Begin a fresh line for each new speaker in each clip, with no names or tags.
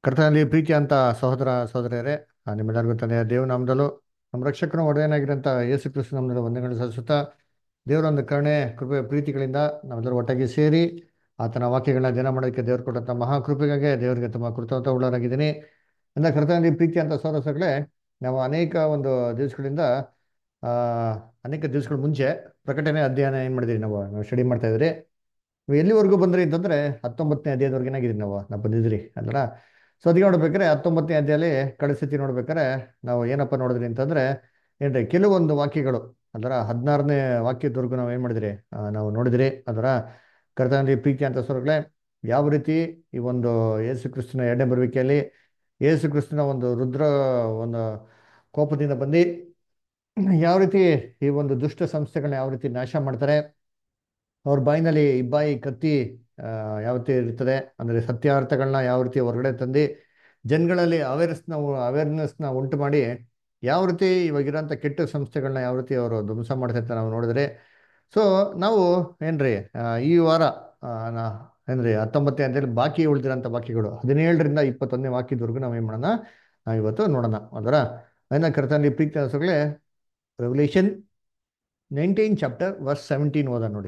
ಕರ್ತನಲ್ಲಿ ಪ್ರೀತಿ ಅಂತ ಸಹೋದರ ಸಹೋದರಿಯರೇ, ನಿಮ್ಮೆಲ್ಲರಿಗೂ ತಂದೆಯ ದೇವನಾಮದಲ್ಲೂ ನಮ್ಮ ರಕ್ಷಕನ ಒಡೆಯನಾಗಿರಂಥ ಯೇಸು ಕ್ರಿಸ್ತು ನಾಮದಲ್ಲಿ ವಂದನೆಗಳನ್ನು ಸಲ್ಲಿಸುತ್ತಾ ದೇವರ ಒಂದು ಕರುಣೆ ಕೃಪೆ ಪ್ರೀತಿಗಳಿಂದ ನಾವೆಲ್ಲರೂ ಒಟ್ಟಾಗಿ ಸೇರಿ ಆತನ ವಾಕ್ಯಗಳನ್ನ ಧ್ಯಾನ ಮಾಡೋದಕ್ಕೆ ದೇವರು ಕೊಟ್ಟಂಥ ಮಹಾಕೃಪೆಗಾಗಿ ದೇವರಿಗೆ ತುಂಬ ಕೃತಜ್ಞತ ಉಳ್ಳವರಾಗಿದ್ದೀನಿ. ಎಲ್ಲ ಕರ್ತನಲ್ಲಿ ಪ್ರೀತಿ ಅಂತ ಸಹೋದರಗಳೇ, ನಾವು ಅನೇಕ ಒಂದು ದಿವಸಗಳಿಂದ ಆ, ಅನೇಕ ದಿವಸಗಳ ಮುಂಚೆ ಪ್ರಕಟಣೆ ಅಧ್ಯಯನ ಏನು ಮಾಡಿದ್ದೀವಿ, ನಾವು ಸ್ಟಡಿ ಮಾಡ್ತಾ ಇದ್ರಿ. ನೀವು ಎಲ್ಲಿವರೆಗೂ ಬಂದ್ರಿ ಅಂತಂದ್ರೆ 19ನೇ ಅಧ್ಯಾಯದವರೆಗೆ ಏನಾಗಿದ್ದೀವಿ, ನಾವು ಬಂದಿದ್ರಿ ಅಲ್ರ. ಸೊ ಅದಕ್ಕೆ ನೋಡ್ಬೇಕಾರೆ 19ನೇ ಅಧ್ಯಾಯಲ್ಲಿ ಕಳಿಸ್ತಿ ನೋಡ್ಬೇಕಾರೆ ನಾವು ಏನಪ್ಪ ನೋಡಿದ್ರಿ ಅಂತಂದ್ರೆ ಏನ್ರಿ ಕೆಲವೊಂದು ವಾಕ್ಯಗಳು ಅದರ 16ನೇ ವಾಕ್ಯದವರೆಗೂ ನಾವು ಏನು ಮಾಡಿದ್ರಿ, ನಾವು ನೋಡಿದ್ರಿ ಅದರ ಕರ್ತನಲ್ಲಿ ಪ್ರೀತಿ ಅಂತ ಸ್ವರ್ಗಳೇ. ಯಾವ ರೀತಿ ಈ ಒಂದು ಯೇಸು ಕ್ರಿಸ್ತನ ಎರಡನೇ ಬರುವಿಕೆಯಲ್ಲಿ ಯೇಸು ಕ್ರಿಸ್ತನ ಒಂದು ರುದ್ರ ಒಂದು ಕೋಪದಿಂದ ಬಂದು ಯಾವ ರೀತಿ ಈ ಒಂದು ದುಷ್ಟ ಸಂಸ್ಥೆಗಳನ್ನ ಯಾವ ರೀತಿ ನಾಶ ಮಾಡ್ತಾರೆ, ಅವ್ರ ಬಾಯಿನಲ್ಲಿ ಇಬ್ಬಾಯಿ ಕತ್ತಿ ಯಾವ ರೀತಿ ಇರ್ತದೆ ಅಂದರೆ ಸತ್ಯಾರ್ಥಗಳನ್ನ ಯಾವ ರೀತಿ ಹೊರಗಡೆ ತಂದು ಜನಗಳಲ್ಲಿ ಅವೇರ್ನೆಸ್ನ ಉಂಟು ಮಾಡಿ ಯಾವ ರೀತಿ ಇವಾಗಿರೋಂಥ ಕೆಟ್ಟ ಸಂಸ್ಥೆಗಳನ್ನ ಯಾವ ರೀತಿ ಅವರು ಧ್ವಂಸ ಮಾಡ್ತಾರೆ ಅಂತ ನಾವು ನೋಡಿದ್ರೆ. ಸೊ ನಾವು ಏನ್ರಿ ಈ ವಾರ ಆ, ನಾ ಏನ್ರಿ 19ನೇ ಅಂತೇಳಿ ಬಾಕಿ ಉಳಿದಿರೋಂಥ ವಾಕ್ಯಗಳು 17ರಿಂದ 21ನೇ ವಾಕ್ಯದವರೆಗೂ ನಾವು ಏನು ಮಾಡೋಣ, ನಾವು ಇವತ್ತು ನೋಡೋಣ ಅದರ ಅದನ್ನ ಕರ್ತನಲ್ಲಿ ಪ್ರೀತಿ ಅನ್ಸೋಗಳೇ. ರೆವಲ್ಯೂಷನ್ 19 ಚಾಪ್ಟರ್ ವರ್ಸ್ 17 ಓದ ನೋಡಿ.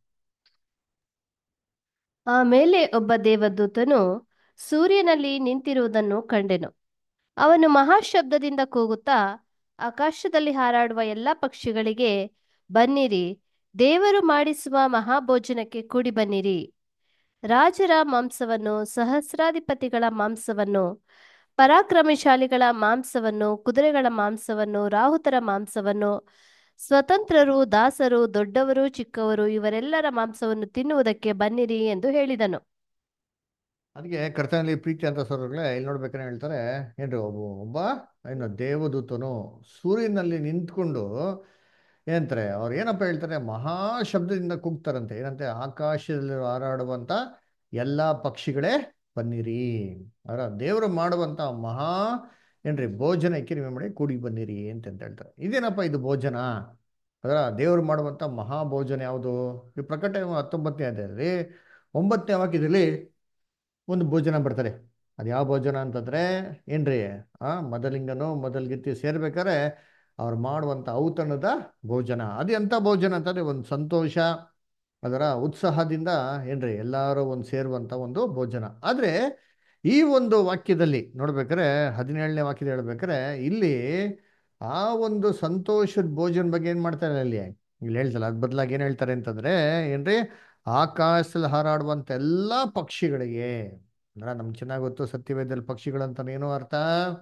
ಆಮೇಲೆ ಒಬ್ಬ ದೇವದೂತನು ಸೂರ್ಯನಲ್ಲಿ ನಿಂತಿರುವುದನ್ನು ಕಂಡೆನು. ಅವನು ಮಹಾಶಬ್ದದಿಂದ ಕೂಗುತ್ತಾ ಆಕಾಶದಲ್ಲಿ ಹಾರಾಡುವ ಎಲ್ಲಾ ಪಕ್ಷಿಗಳಿಗೆ, ಬನ್ನಿರಿ, ದೇವರು ಮಾಡಿಸುವ ಮಹಾಭೋಜನಕ್ಕೆ ಕೂಡಿ ಬನ್ನಿರಿ. ರಾಜರ ಮಾಂಸವನ್ನು, ಸಹಸ್ರಾಧಿಪತಿಗಳ ಮಾಂಸವನ್ನು, ಪರಾಕ್ರಮಶಾಲಿಗಳ ಮಾಂಸವನ್ನು, ಕುದುರೆಗಳ ಮಾಂಸವನ್ನು, ರಾಹುತರ ಮಾಂಸವನ್ನು, ಸ್ವತಂತ್ರರು, ದಾಸರು, ದೊಡ್ಡವರು, ಚಿಕ್ಕವರು ಇವರೆಲ್ಲರ ಮಾಂಸವನ್ನು ತಿನ್ನುವುದಕ್ಕೆ ಬನ್ನಿರಿ ಎಂದು ಹೇಳಿದನು.
ಅದಕ್ಕೆ ಕರ್ತನಲ್ಲಿ ಪ್ರೀತಿ ಅಂತ ಸ್ವರ್ಗಳೇ ಇಲ್ಲಿ ನೋಡ್ಬೇಕಾದ್ರೆ ಹೇಳ್ತಾರೆ ಏನ್ರಿ ಒಬ್ಬ ಏನು ದೇವದೂತನು ಸೂರ್ಯನಲ್ಲಿ ನಿಂತ್ಕೊಂಡು ಏನಂತಾರೆ ಅವ್ರು ಏನಪ್ಪ ಹೇಳ್ತಾರೆ, ಮಹಾ ಶಬ್ದದಿಂದ ಕೂಗ್ತಾರಂತೆ. ಏನಂತೆ, ಆಕಾಶದಲ್ಲಿ ಹಾರಾಡುವಂತ ಎಲ್ಲಾ ಪಕ್ಷಿಗಳೇ ಬನ್ನಿರಿ, ಅವರ ದೇವರು ಮಾಡುವಂತ ಮಹಾ ಏನ್ರಿ ಭೋಜನಕ್ಕೆ ನೀವೇ ಮಾಡಿ ಕೂಡಿ ಬನ್ನಿರಿ ಅಂತ ಹೇಳ್ತಾರೆ. ಇದೇನಪ್ಪ ಇದು ಭೋಜನ, ಅದರ ದೇವರು ಮಾಡುವಂತ ಮಹಾ ಭೋಜನ ಯಾವುದು? ಈ ಪ್ರಕಟಣೆ 19ನೇ ಅಧ್ಯಾಯದಲ್ಲಿ 9ನೇ ವಾಕ್ಯದಲ್ಲಿ ಒಂದು ಭೋಜನ ಬರ್ತಾರೆ. ಅದು ಯಾವ ಭೋಜನ ಅಂತಂದ್ರೆ ಏನ್ರಿ, ಮೊದಲಿಂಗನು ಮೊದಲ್ಗಿತ್ತಿ ಸೇರ್ಬೇಕಾರೆ ಅವ್ರು ಮಾಡುವಂತ ಔತಣದ ಭೋಜನ. ಅದು ಎಂತ ಭೋಜನ ಅಂತಂದ್ರೆ ಒಂದು ಸಂತೋಷ, ಅದರ ಉತ್ಸಾಹದಿಂದ ಏನ್ರಿ ಎಲ್ಲರೂ ಒಂದು ಸೇರುವಂತ ಒಂದು ಭೋಜನ. ಆದ್ರೆ ಈ ಒಂದು ವಾಕ್ಯದಲ್ಲಿ ನೋಡ್ಬೇಕಾರೆ 17ನೇ ವಾಕ್ಯದ ಹೇಳ್ಬೇಕಾರೆ ಇಲ್ಲಿ ಆ ಒಂದು ಸಂತೋಷದ ಭೋಜನ ಬಗ್ಗೆ ಏನ್ ಮಾಡ್ತಾರೆ ಅಲ್ಲಿ, ಇಲ್ಲಿ ಹೇಳ್ತಲ್ಲ ಅದ್ ಬದಲಾಗಿ ಏನ್ ಹೇಳ್ತಾರೆ ಅಂತಂದ್ರೆ ಏನ್ರಿ, ಆಕಾಶದಲ್ಲಿ ಹಾರಾಡುವಂತ ಎಲ್ಲಾ ಪಕ್ಷಿಗಳಿಗೆ. ಅಂದ್ರೆ ನಮ್ಗೆ ಚೆನ್ನಾಗಿ ಗೊತ್ತು ಸತ್ಯವೇದಲ್ಲಿ ಪಕ್ಷಿಗಳಂತ ಏನೋ ಅರ್ಥ,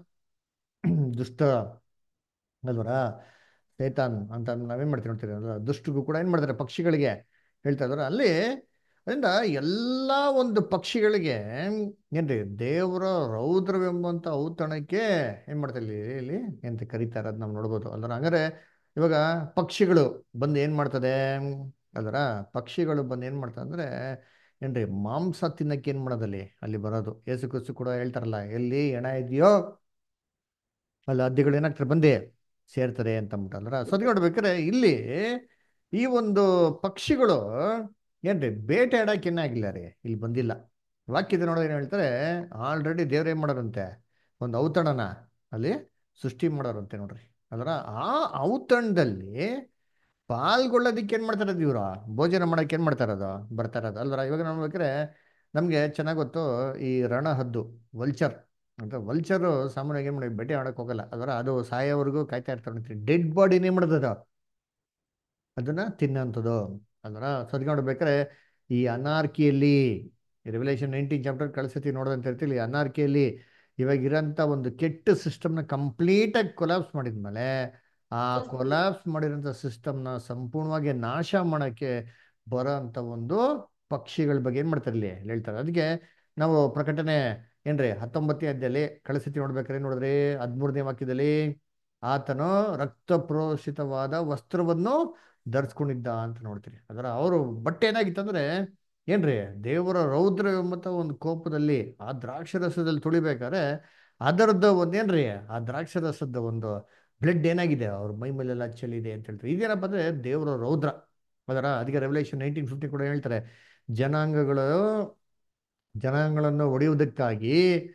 ದುಷ್ಟ ಅಲ್ವರ, ಶೈತಾನ್ ಅಂತ ನಾವೇನ್ ಮಾಡ್ತೀವಿ ನೋಡ್ತೀವಿ ಅಲ್ವಾ? ದುಷ್ಟಗೂ ಕೂಡ ಏನ್ ಮಾಡ್ತಾರೆ ಪಕ್ಷಿಗಳಿಗೆ ಹೇಳ್ತಾ ಇದಾರೆ ಅಲ್ಲಿ. ಅದರಿಂದ ಎಲ್ಲ ಒಂದು ಪಕ್ಷಿಗಳಿಗೆ ಏನ್ರಿ ದೇವರ ರೌದ್ರವೆಂಬಂತ ಔತಣಕ್ಕೆ ಏನ್ ಮಾಡ್ತಾರೆ ಇಲ್ಲಿ ಎಂತ ಕರೀತಾರೆ ಅದು ನಾವು ನೋಡ್ಬೋದು ಅಲ್ರ. ಹಂಗಾರೆ ಇವಾಗ ಪಕ್ಷಿಗಳು ಬಂದು ಏನ್ ಮಾಡ್ತದೆ ಅಲ್ರ, ಪಕ್ಷಿಗಳು ಬಂದು ಏನ್ ಮಾಡ್ತದೆ ಅಂದ್ರೆ ಏನ್ರಿ ಮಾಂಸ ತಿನ್ನಕ್ಕೆ ಏನ್ ಮಾಡೋದಲ್ಲಿ ಅಲ್ಲಿ ಬರೋದು. ಏಸು ಕ್ರಿಸ್ತು ಕೂಡ ಹೇಳ್ತಾರಲ್ಲ, ಎಲ್ಲಿ ಹೆಣ ಇದೆಯೋ ಅಲ್ಲಿ ಹದ್ದಿಗಳು ಏನಾಗ್ತಾರೆ ಬಂದೆ ಸೇರ್ತಾರೆ ಅಂತ ಅಂದ್ಬಿಟ್ಟಲ್ರ. ಸದ್ಯ ನೋಡ್ಬೇಕಾದ್ರೆ ಇಲ್ಲಿ ಈ ಒಂದು ಪಕ್ಷಿಗಳು ಏನ್ರಿ ಬೇಟೆ ಆಡಕ್ಕೆ ಏನಾಗಿಲ್ಲ ರೀ, ಇಲ್ಲಿ ಬಂದಿಲ್ಲ. ವಾಕ್ಯದ ನೋಡೋ ಏನ್ ಹೇಳ್ತಾರೆ, ಆಲ್ರೆಡಿ ದೇವ್ರ ಏನ್ ಮಾಡೋರಂತೆ ಒಂದು ಔತಣನ ಅಲ್ಲಿ ಸೃಷ್ಟಿ ಮಾಡೋರಂತೆ ನೋಡ್ರಿ. ಅದರ ಆ ಔತಣದಲ್ಲಿ ಪಾಲ್ಗೊಳ್ಳೋದಿಕ್ಕೆ ಏನ್ ಮಾಡ್ತಾರೆ ಇವ್ರು, ಭೋಜನ ಮಾಡಕ್ಕೆ ಏನ್ ಮಾಡ್ತಾ ಇರೋದು ಬರ್ತಾ ಇರೋದು ಅಲ್ವರ. ಇವಾಗ ನೋಡ್ಬೇಕಾದ್ರೆ ನಮ್ಗೆ ಚೆನ್ನಾಗ್ ಗೊತ್ತು ಈ ರಣಹದ್ದು ವಲ್ಚರ್ ಅಂತ. ವಲ್ಚರು ಸಾಮಾನ್ಯವಾಗಿ ಏನ್ ಮಾಡಿ ಬೇಟೆ ಆಡಕ್ ಹೋಗಲ್ಲ, ಅದರ ಅದು ಸಾಯೋವರೆಗೂ ಕಾಯ್ತಾ ಇರ್ತಾರೆ. ಡೆಡ್ ಬಾಡಿನೇ ಮಾಡೋದದ ಅದನ್ನ ತಿನ್ನೋಂಥದ್ದು ಅದರ. ಸದ್ಯ ನೋಡ್ಬೇಕಾದ್ರೆ ಈ ಅನಾರ್ಕಿಯಲ್ಲಿ ರೆವಲ್ಯೂಷನ್ 19 ಚಾಪ್ಟರ್ ಕಳ್ಸತಿ ನೋಡೋದಂತ ಇರ್ತೀವಿ. ಈ ಅನಾರ್ಕಿಯಲ್ಲಿ ಇವಾಗ ಇರೋಂಥ ಒಂದು ಕೆಟ್ಟ ಸಿಸ್ಟಮ್ನ ಕಂಪ್ಲೀಟಾಗಿ ಕೊಲಾಪ್ಸ್ ಮಾಡಿದ್ಮೇಲೆ ಆ ಕೊಲಾಪ್ಸ್ ಮಾಡಿರೋಂಥ ಸಿಸ್ಟಮ್ನ ಸಂಪೂರ್ಣವಾಗಿ ನಾಶ ಮಾಡೋಕ್ಕೆ ಬರೋ ಅಂಥ ಒಂದು ಪಕ್ಷಿಗಳ ಬಗ್ಗೆ ಏನು ಮಾಡ್ತಾರೆ ಇಲ್ಲಿ ಹೇಳ್ತಾರೆ. ಅದಕ್ಕೆ ನಾವು ಪ್ರಕಟಣೆ ಏನ್ರಿ 19ನೇ ಅಧ್ಯಾಯದಲ್ಲಿ ಕಳಿಸ್ತಿ ನೋಡ್ಬೇಕಾದ್ರೆ ನೋಡಿದ್ರೆ 13ನೇ ವಾಕ್ಯದಲ್ಲಿ ಆತನು ರಕ್ತ ಪ್ರೋಷಿತವಾದ ವಸ್ತ್ರವನ್ನು ಧರಿಸ್ಕೊಂಡಿದ್ದ ಅಂತ ನೋಡ್ತೀರಿ. ಅದರ ಅವರು ಬಟ್ಟೆ ಏನಾಗಿತ್ತಂದ್ರೆ ಏನ್ರಿ ದೇವರ ರೌದ್ರ ಎಂಬಂತ ಒಂದು ಕೋಪದಲ್ಲಿ ಆ ದ್ರಾಕ್ಷರಸದಲ್ಲಿ ತುಳಿಬೇಕಾದ್ರೆ ಅದರದ್ದು ಒಂದೇನ್ರಿ ಆ ದ್ರಾಕ್ಷರಸದ ಒಂದು ಬ್ಲಡ್ ಏನಾಗಿದೆ ಅವ್ರ ಮೈ ಮೇಲೆಲ್ಲ ಚೆಲ್ಲಿದೆ ಅಂತ ಹೇಳ್ತಾರೆ. ಇದೇನಪ್ಪ ಅಂದ್ರೆ ದೇವರ ರೌದ್ರ ಅದರ. ಅದಕ್ಕೆ ರೆವಲ್ಯೂಷನ್ 1950 ಕೂಡ ಹೇಳ್ತಾರೆ, ಜನಾಂಗಗಳು ಜನಾಂಗಗಳನ್ನು ಹೊಡೆಯುವುದಕ್ಕಾಗಿ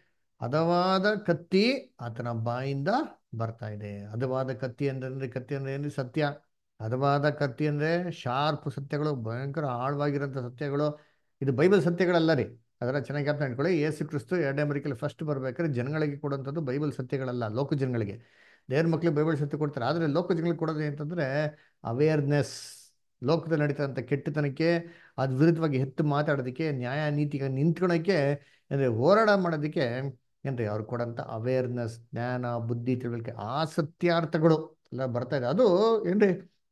ಹದವಾದ ಕತ್ತಿ ಆತನ ಬಾಯಿಂದ ಬರ್ತಾ ಇದೆ. ಹದವಾದ ಕತ್ತಿ ಅಂದ್ರೆ ಕತ್ತಿ ಅಂದ್ರೆ ಏನು? ಸತ್ಯ. ಹದವಾದ ಕತ್ತಿ ಅಂದ್ರೆ ಶಾರ್ಪ್ ಸತ್ಯಗಳು, ಭಯಂಕರ ಆಳವಾಗಿರೋಂಥ ಸತ್ಯಗಳು. ಇದು ಬೈಬಲ್ ಸತ್ಯಗಳಲ್ಲ ರೀ. ಅದರ ಚೆನ್ನಾಗಿ ಜ್ಞಾಪನ ಇಟ್ಕೊಳ್ಳಿ. ಯೇಸು ಕ್ರಿಸ್ತು ಎರಡನೇ ಅಮೆರಿಕಲ್ಲಿ ಫಸ್ಟ್ ಬರ್ಬೇಕಾದ್ರೆ ಜನಗಳಿಗೆ ಕೊಡುವಂಥದ್ದು ಬೈಬಲ್ ಸತ್ಯಗಳಲ್ಲ, ಲೋಕ ಜನಗಳಿಗೆ. ದೇವ್ರ ಮಕ್ಳಿಗೆ ಬೈಬಲ್ ಸತ್ಯ ಕೊಡ್ತಾರೆ, ಆದರೆ ಲೋಕ ಜನಗಳಿಗೆ ಕೊಡೋದು ಅಂತಂದ್ರೆ ಅವೇರ್ನೆಸ್. ಲೋಕದಲ್ಲಿ ನಡೀತಂಥ ಕೆಟ್ಟತನಕ್ಕೆ ಅದ್ ವಿರುದ್ಧವಾಗಿ ಎತ್ತು ಮಾತಾಡೋದಕ್ಕೆ, ನ್ಯಾಯ ನೀತಿಗೆ ನಿಂತ್ಕೊಳಕ್ಕೆ, ಅಂದರೆ ಹೋರಾಟ ಮಾಡೋದಕ್ಕೆ ಏನ್ರಿ ಅವ್ರು ಕೊಡಂತ ಅವೇರ್ನೆಸ್, ಜ್ಞಾನ, ಬುದ್ಧಿ, ತಿಳುವಳಿಕೆ, ಆ ಸತ್ಯಾರ್ಥಗಳು ಎಲ್ಲ ಬರ್ತಾ ಇದೆ. ಅದು ಏನ್ರಿ,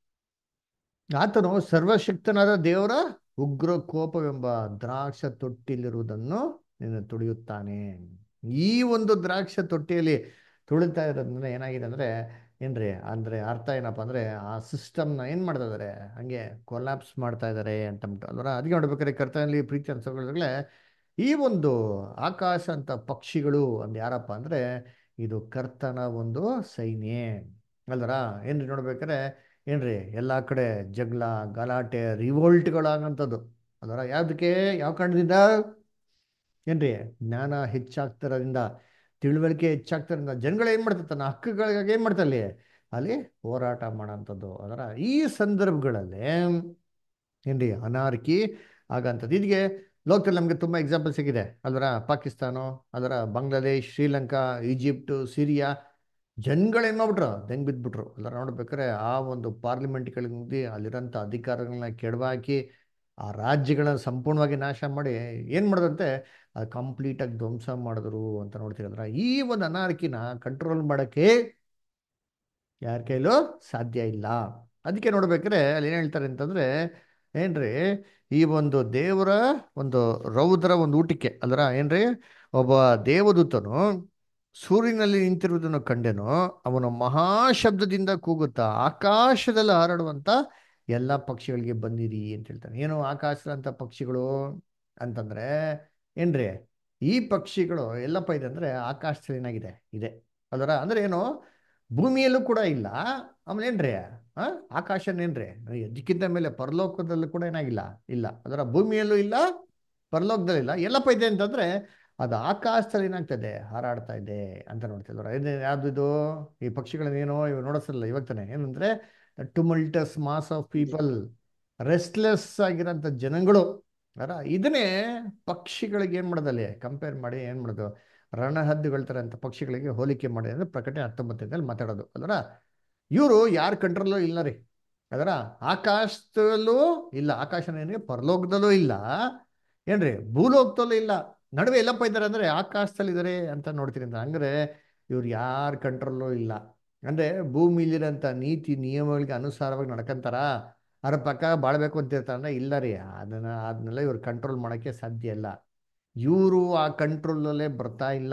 ಆತನು ಸರ್ವಶಕ್ತನಾದ ದೇವರ ಉಗ್ರ ಕೋಪವೆಂಬ ದ್ರಾಕ್ಷ ತೊಟ್ಟಿಲಿರುವುದನ್ನು ನೀನು ತುಳಿಯುತ್ತಾನೆ. ಈ ಒಂದು ದ್ರಾಕ್ಷ ತೊಟ್ಟಿಯಲ್ಲಿ ತುಳಿತಾ ಇರೋದ್ರಿಂದ ಏನಾಗಿದೆ ಅಂದ್ರೆ ಏನ್ರಿ ಅಂದ್ರೆ ಅರ್ಥ ಏನಪ್ಪಾ ಅಂದ್ರೆ ಆ ಸಿಸ್ಟಮ್ನ ಏನ್ ಮಾಡ್ತಾ ಇದಾರೆ, ಹಂಗೆ ಕೊಲ್ಯಾಪ್ಸ್ ಮಾಡ್ತಾ ಇದಾರೆ ಅಂತ ಅಂದ್ಬಿಟ್ಟು ಅಲ್ವರ. ಅದಕ್ಕೆ ನೋಡ್ಬೇಕಾದ್ರೆ ಕರ್ತನಲ್ಲಿ ಪ್ರೀತಿ ಅನ್ಸೋಗಳೇ, ಈ ಒಂದು ಆಕಾಶ ಅಂತ ಪಕ್ಷಿಗಳು ಅಂದ್ ಯಾರಪ್ಪ ಅಂದ್ರೆ ಇದು ಕರ್ತನ ಒಂದು ಸೈನ್ಯ ಅಲ್ವರ. ಏನ್ರಿ ನೋಡ್ಬೇಕಾರೆ ಏನ್ರಿ ಎಲ್ಲಾ ಕಡೆ ಜಗಳ, ಗಲಾಟೆ, ರಿವೋಲ್ಟ್ಗಳಾಗಂಥದ್ದು ಅಲ್ವರ. ಯಾವ್ದಕ್ಕೆ? ಯಾವ ಕಾರಣದಿಂದ? ಏನ್ರಿ ಜ್ಞಾನ ಹೆಚ್ಚಾಗ್ತಿರೋದ್ರಿಂದ, ತಿಳುವಳಿಕೆ ಹೆಚ್ಚಾಗ್ತಿರೋದ್ರಿಂದ ಜನಗಳು ಏನ್ ಮಾಡ್ತಾರೆ, ತನ್ನ ಹಕ್ಕುಗಳಿಗಾಗಿ ಏನ್ ಮಾಡ್ತಾರೆ ಅಲ್ಲಿ ಅಲ್ಲಿ ಹೋರಾಟ ಮಾಡೋಂಥದ್ದು ಅದರ. ಈ ಸಂದರ್ಭಗಳಲ್ಲಿ ಏನ್ರಿ ಅನಾರ್ಕಿ ಆಗಂಥದ್ದು. ಇದಕ್ಕೆ ಲೋಕದಲ್ಲಿ ನಮಗೆ ತುಂಬ ಎಕ್ಸಾಂಪಲ್ ಸಿಗಿದೆ ಅಲ್ವರ. ಪಾಕಿಸ್ತಾನ, ಅದರ ಬಾಂಗ್ಲಾದೇಶ್, ಶ್ರೀಲಂಕಾ, ಈಜಿಪ್ಟು, ಸಿರಿಯಾ, ಜನಗಳೇನು ಮಾಡ್ಬಿಟ್ರು, ದೆಂಗ್ ಬಿದ್ದುಬಿಟ್ರು ಅಲ್ವರ. ನೋಡ್ಬೇಕಾದ್ರೆ ಆ ಒಂದು ಪಾರ್ಲಿಮೆಂಟ್ಗಳಿಗೆ ಅಲ್ಲಿರೋಂಥ ಅಧಿಕಾರಗಳನ್ನ ಕೆಡವಾಕಿ ಆ ರಾಜ್ಯಗಳನ್ನ ಸಂಪೂರ್ಣವಾಗಿ ನಾಶ ಮಾಡಿ ಏನು ಮಾಡೋದಂತೆ, ಅದು ಕಂಪ್ಲೀಟಾಗಿ ಧ್ವಂಸ ಮಾಡಿದ್ರು ಅಂತ ನೋಡ್ತಿರದ್ರ. ಈ ಒಂದು ಅನಾರ್ಕಿನ ಕಂಟ್ರೋಲ್ ಮಾಡೋಕ್ಕೆ ಯಾರ ಕೈಲೂ ಸಾಧ್ಯ ಇಲ್ಲ. ಅದಕ್ಕೆ ನೋಡ್ಬೇಕಾದ್ರೆ ಅಲ್ಲಿ ಏನು ಹೇಳ್ತಾರೆ ಅಂತಂದ್ರೆ ಏನ್ರಿ, ಈ ಒಂದು ದೇವರ ಒಂದು ರೌದ್ರ ಒಂದು ಊಟಕ್ಕೆ ಅಲ್ರ ಏನ್ರಿ, ಒಬ್ಬ ದೇವದೂತನು ಸೂರ್ಯನಲ್ಲಿ ನಿಂತಿರುವುದನ್ನು ಕಂಡೆನು. ಅವನು ಮಹಾಶಬ್ದದಿಂದ ಕೂಗುತ್ತಾ ಆಕಾಶದಲ್ಲಿ ಹಾರಾಡುವಂತ ಎಲ್ಲ ಪಕ್ಷಿಗಳಿಗೆ ಬಂದಿರಿ ಅಂತ ಹೇಳ್ತಾನೆ. ಏನು ಆಕಾಶದಂತ ಪಕ್ಷಿಗಳು ಅಂತಂದ್ರೆ ಏನ್ರಿ, ಈ ಪಕ್ಷಿಗಳು ಎಲ್ಲಪ್ಪ ಇದೆ ಅಂದ್ರೆ ಆಕಾಶದಲ್ಲಿ ಏನಾಗಿದೆ ಇದೆ ಅದರ. ಅಂದ್ರೆ ಏನು, ಭೂಮಿಯಲ್ಲೂ ಕೂಡ ಇಲ್ಲ, ಆಮೇಲೆ ಏನ್ರಿ ಆ ಆಕಾಶನೇನ್ರಿ ಅದಕ್ಕಿಂತ ಮೇಲೆ ಪರಲೋಕದಲ್ಲೂ ಕೂಡ ಏನಾಗಿಲ್ಲ, ಇಲ್ಲ ಅದರ. ಭೂಮಿಯಲ್ಲೂ ಇಲ್ಲ, ಪರಲೋಕದಲ್ಲಿಲ್ಲ, ಎಲ್ಲಪ್ಪ ಇದೆ ಅಂತಂದ್ರೆ ಅದು ಆಕಾಶದಲ್ಲಿ ಏನಾಗ್ತದೆ, ಹಾರಾಡ್ತಾ ಇದೆ ಅಂತ ನೋಡ್ತಿಲ್ವರ. ಯಾವ್ದು ಇದು? ಈ ಪಕ್ಷಿಗಳನ್ನೇನೋ ಇವ್ ನೋಡಿಸಲ್ಲ ಇವಾಗ ತಾನೆ. ಏನಂದ್ರೆ tumultuous mass of people, restless ಆಗಿರೋಂಥ ಜನಗಳು ಅರ. ಇದನ್ನೇ ಪಕ್ಷಿಗಳಿಗೆ ಏನ್ ಮಾಡೋದಲ್ಲಿ ಕಂಪೇರ್ ಮಾಡಿ ಏನ್ ಮಾಡೋದು, ರಣಹದ್ದುಗಳ ಥರ ಅಂತ ಪಕ್ಷಿಗಳಿಗೆ ಹೋಲಿಕೆ ಮಾಡಿ ಅಂದ್ರೆ ಪ್ರಕಟಣೆ 19 ಮಾತಾಡೋದು ಅದರ. ಇವರು ಯಾರ ಕಂಟ್ರೋಲ್ಲೂ ಇಲ್ಲ ರೀ ಅದರ. ಆಕಾಶದಲ್ಲೂ ಇಲ್ಲ, ಆಕಾಶನೇನು ಪರಲೋಕದಲ್ಲೂ ಇಲ್ಲ, ಏನ್ರಿ ಭೂಲೋಕದಲ್ಲೂ ಇಲ್ಲ, ನಡುವೆ ಎಲ್ಲಪ್ಪ ಇದ್ದಾರೆ ಅಂದ್ರೆ ಆಕಾಶದಲ್ಲಿ ಇದ್ದಾರೆ ಅಂತ ನೋಡ್ತೀನಿ ಅಂತ. ಹಂಗಾರೆ ಇವ್ರು ಯಾರ ಕಂಟ್ರೋಲ್ಲೂ ಇಲ್ಲ. ಅಂದ್ರೆ ಭೂಮಿಲಿರೋಂಥ ನೀತಿ ನಿಯಮಗಳಿಗೆ ಅನುಸಾರವಾಗಿ ನಡ್ಕಂತಾರ, ಅದ್ರ ಪಕ್ಕ ಬಾಳ್ಬೇಕು ಅಂತಿರ್ತಾರ ಅಂದ್ರೆ ಇಲ್ಲ ರೀ. ಅದನ್ನೆಲ್ಲ ಇವ್ರು ಕಂಟ್ರೋಲ್ ಮಾಡೋಕ್ಕೆ ಸಾಧ್ಯ ಇಲ್ಲ. ಇವರು ಆ ಕಂಟ್ರೋಲಲ್ಲೇ ಬರ್ತಾ ಇಲ್ಲ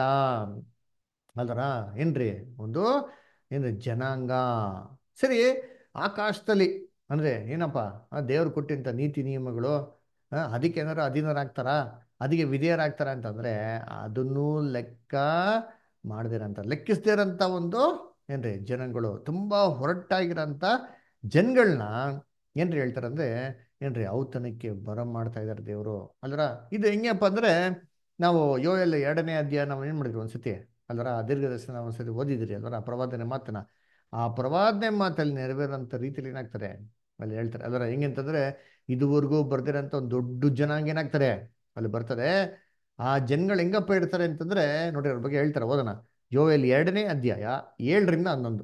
ಅಲ್ದರ. ಏನ್ರಿ ಒಂದು ಏನು ಜನಾಂಗ ಸರಿ ಆಕಾಶದಲ್ಲಿ ಅಂದ್ರೆ ಏನಪ್ಪ, ದೇವ್ರು ಕೊಟ್ಟಿಂತ ನೀತಿ ನಿಯಮಗಳು ಅದಕ್ಕೆ ಏನಾರು ಅಧೀನರಾಗ್ತಾರ, ಅದಕ್ಕೆ ವಿಧೇಯರಾಗ್ತಾರ ಅಂತಂದ್ರೆ ಅದನ್ನೂ ಲೆಕ್ಕ ಮಾಡ್ದಿರಂತ, ಲೆಕ್ಕಿಸ್ದಿರಂತ ಒಂದು ಏನ್ರಿ ಜನಗಳು, ತುಂಬಾ ಹೊರಟಾಗಿರೋಂಥ ಜನಗಳನ್ನ ಏನ್ರಿ ಹೇಳ್ತಾರಂದ್ರೆ ಏನ್ರಿ ಔತಣಕ್ಕೆ ಬರ ಮಾಡ್ತಾ ಇದಾರೆ ದೇವರು ಅಲ್ರ. ಇದು ಹೆಂಗಪ್ಪ ಅಂದ್ರೆ ನಾವು ಯೋಯಲ್ 2ನೇ ಅಧ್ಯಾಯ ನಾವು ಏನು ಮಾಡಿದ್ವಿ ಒಂದ್ಸತಿ ಅಲ್ವರ, ದೀರ್ಘದರ್ಶನ ನಾವು ಒಂದ್ಸತಿ ಓದಿದಿರಿ ಅಲ್ವರ, ಪ್ರವಾದನೆ ಮಾತನ್ನ. ಆ ಪ್ರವಾದನೆ ಮಾತಲ್ಲಿ ನೆರವೇರೋಂಥ ರೀತಿಯಲ್ಲಿ ಏನಾಗ್ತಾರೆ ಅಲ್ಲಿ ಹೇಳ್ತಾರೆ ಅಲ್ವರ. ಹೆಂಗಂತಂದ್ರೆ ಇದುವರೆಗೂ ಬರ್ದಿರೋಂಥ ಒಂದು ದೊಡ್ಡ ಜನಾಂಗ ಏನಾಗ್ತಾರೆ ಅಲ್ಲಿ ಬರ್ತದೆ. ಆ ಜನಗಳು ಹೆಂಗಪ್ಪ ಇರ್ತಾರೆ ಅಂತಂದ್ರೆ ನೋಡಿ ಅವ್ರ ಬಗ್ಗೆ ಹೇಳ್ತಾರೆ, ಓದೋಣ. ಯೋಯಲ್ 2ನೇ ಅಧ್ಯಾಯ 7ರಿಂದ 11.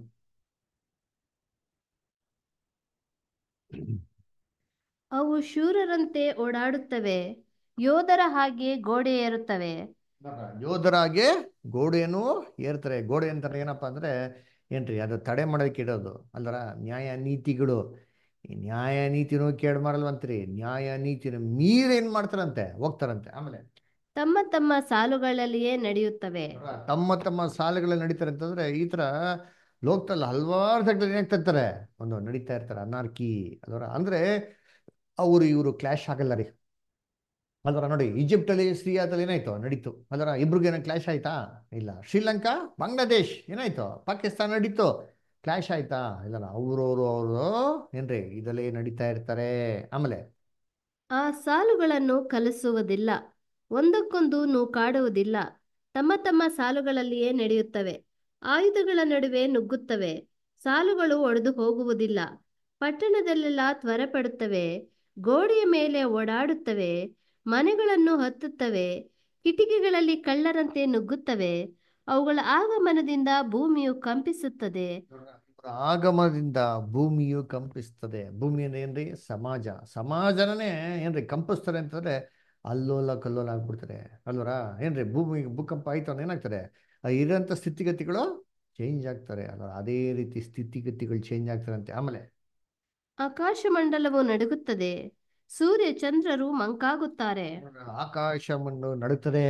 ಅವು ಶೂರರಂತೆ ಓಡಾಡುತ್ತವೆ, ಯೋಧರ ಹಾಗೆ ಗೋಡೆ ಏರುತ್ತವೆ.
ಯೋಧರಾಗೆ ಗೋಡೆಯನ್ನು ಏರ್ತಾರೆ. ಗೋಡೆ ಅಂತಾರೆ ಏನಪ್ಪಾ ಅಂದ್ರೆ ಏನ್ರಿ, ಅದು ತಡೆ ಮಾಡೋದಕ್ಕೆ ಇಡೋದು ಅಲ್ದರ. ನ್ಯಾಯ ನೀತಿಗಳು, ಈ ನ್ಯಾಯ ನೀತಿನೂ ಕೇಳ್ ಮಾಡಲ್ವಂತ್ರಿ, ನ್ಯಾಯ ನೀತಿನ ಮೀರೇನ್ ಮಾಡ್ತಾರಂತೆ ಹೋಗ್ತಾರಂತೆ. ಆಮೇಲೆ
ತಮ್ಮ ತಮ್ಮ ಸಾಲುಗಳಲ್ಲಿಯೇ ನಡೆಯುತ್ತವೆ.
ತಮ್ಮ ತಮ್ಮ ಸಾಲುಗಳಲ್ಲಿ ನಡೀತಾರೆ ಅಂತಂದ್ರೆ ಈ ತರ ಲೋಕದಲ್ಲಿ ಹಲವಾರು ಜಾಗದಲ್ಲಿ ಏನಾಗ್ತಾ ಇರ್ತಾರೆ, ಒಂದು ನಡೀತಾ ಇರ್ತಾರೆ ಅನಾರ್ಕಿ ಅಲ್ವರ. ಅಂದ್ರೆ ಅವರು ಇವರು ಕ್ಲಾಶ್ ಆಗಲ್ಲ ರೀ ಅಲ್ವರ. ನೋಡಿ ಈಜಿಪ್ಟಲ್ಲಿ ಸಿರಿಯಾದಲ್ಲಿ ಏನಾಯ್ತು ನಡೀತು ಅಲ್ವರ, ಇಬ್ರಿಗೆ ಏನೋ ಕ್ಲಾಶ್ ಆಯ್ತಾ? ಇಲ್ಲ. ಶ್ರೀಲಂಕಾ ಬಾಂಗ್ಲಾದೇಶ್ ಏನಾಯ್ತು, ಪಾಕಿಸ್ತಾನ ನಡೀತು, ಕ್ಲಾಶ್ ಆಯ್ತಾ? ಇಲ್ಲ. ಅವರು ಏನ್ರಿ ಇದರಲ್ಲಿ ನಡೀತಾ ಇರ್ತಾರೆ. ಆಮೇಲೆ
ಆ ಸಾಲುಗಳನ್ನು ಕಲಿಸುವುದಿಲ್ಲ, ಒಂದಕ್ಕೊಂದು ನೂಕಾಡುವುದಿಲ್ಲ, ತಮ್ಮ ತಮ್ಮ ಸಾಲುಗಳಲ್ಲಿಯೇ ನಡೆಯುತ್ತವೆ. ಆಯುಧಗಳ ನಡುವೆ ನುಗ್ಗುತ್ತವೆ. ಸಾಲುಗಳು ಒಡೆದು ಹೋಗುವುದಿಲ್ಲ. ಪಟ್ಟಣದಲ್ಲೆಲ್ಲ ತ್ವರೆಪಡುತ್ತವೆ. ಗೋಡೆಯ ಮೇಲೆ ಓಡಾಡುತ್ತವೆ. ಮನೆಗಳನ್ನು ಹತ್ತುತ್ತವೆ. ಕಿಟಿಕಿಗಳಲ್ಲಿ ಕಳ್ಳರಂತೆ ನುಗ್ಗುತ್ತವೆ. ಅವುಗಳ ಆಗಮನದಿಂದ ಭೂಮಿಯು ಕಂಪಿಸುತ್ತದೆ.
ಇವ್ರ ಆಗಮನದಿಂದ ಭೂಮಿಯು ಕಂಪಿಸ್ತದೆ. ಭೂಮಿ ಅಂದ್ರೆ ಏನ್ರಿ? ಸಮಾಜ. ಸಮಾಜನೇ ಏನ್ರಿ ಕಂಪಿಸ್ತಾರೆ ಅಂತಂದ್ರೆ ಅಲ್ಲೋಲ ಕಲ್ಲೋಲ ಆಗ್ಬಿಡ್ತಾರೆ ಅಲ್ವರ. ಏನ್ರಿ ಭೂಮಿ ಭೂಕಂಪ ಆಯ್ತು ಅಂದ್ರೆ ಏನಾಗ್ತಾರೆ? ಆ ಇರೋಂಥ ಸ್ಥಿತಿಗತಿಗಳು ಚೇಂಜ್ ಆಗ್ತಾರೆ ಅಲ್ವ. ಅದೇ ರೀತಿ ಸ್ಥಿತಿಗತಿಗಳು ಚೇಂಜ್ ಆಗ್ತಾರಂತೆ. ಆಮೇಲೆ
ಆಕಾಶಮಂಡಲವು ನಡುಗುತ್ತದೆ. ಸೂರ್ಯ ಚಂದ್ರರು ಮಂಕಾಗುತ್ತಾರೆ.
ಆಕಾಶ ಮಣ್ಣು ನಡುತ್ತದೆ.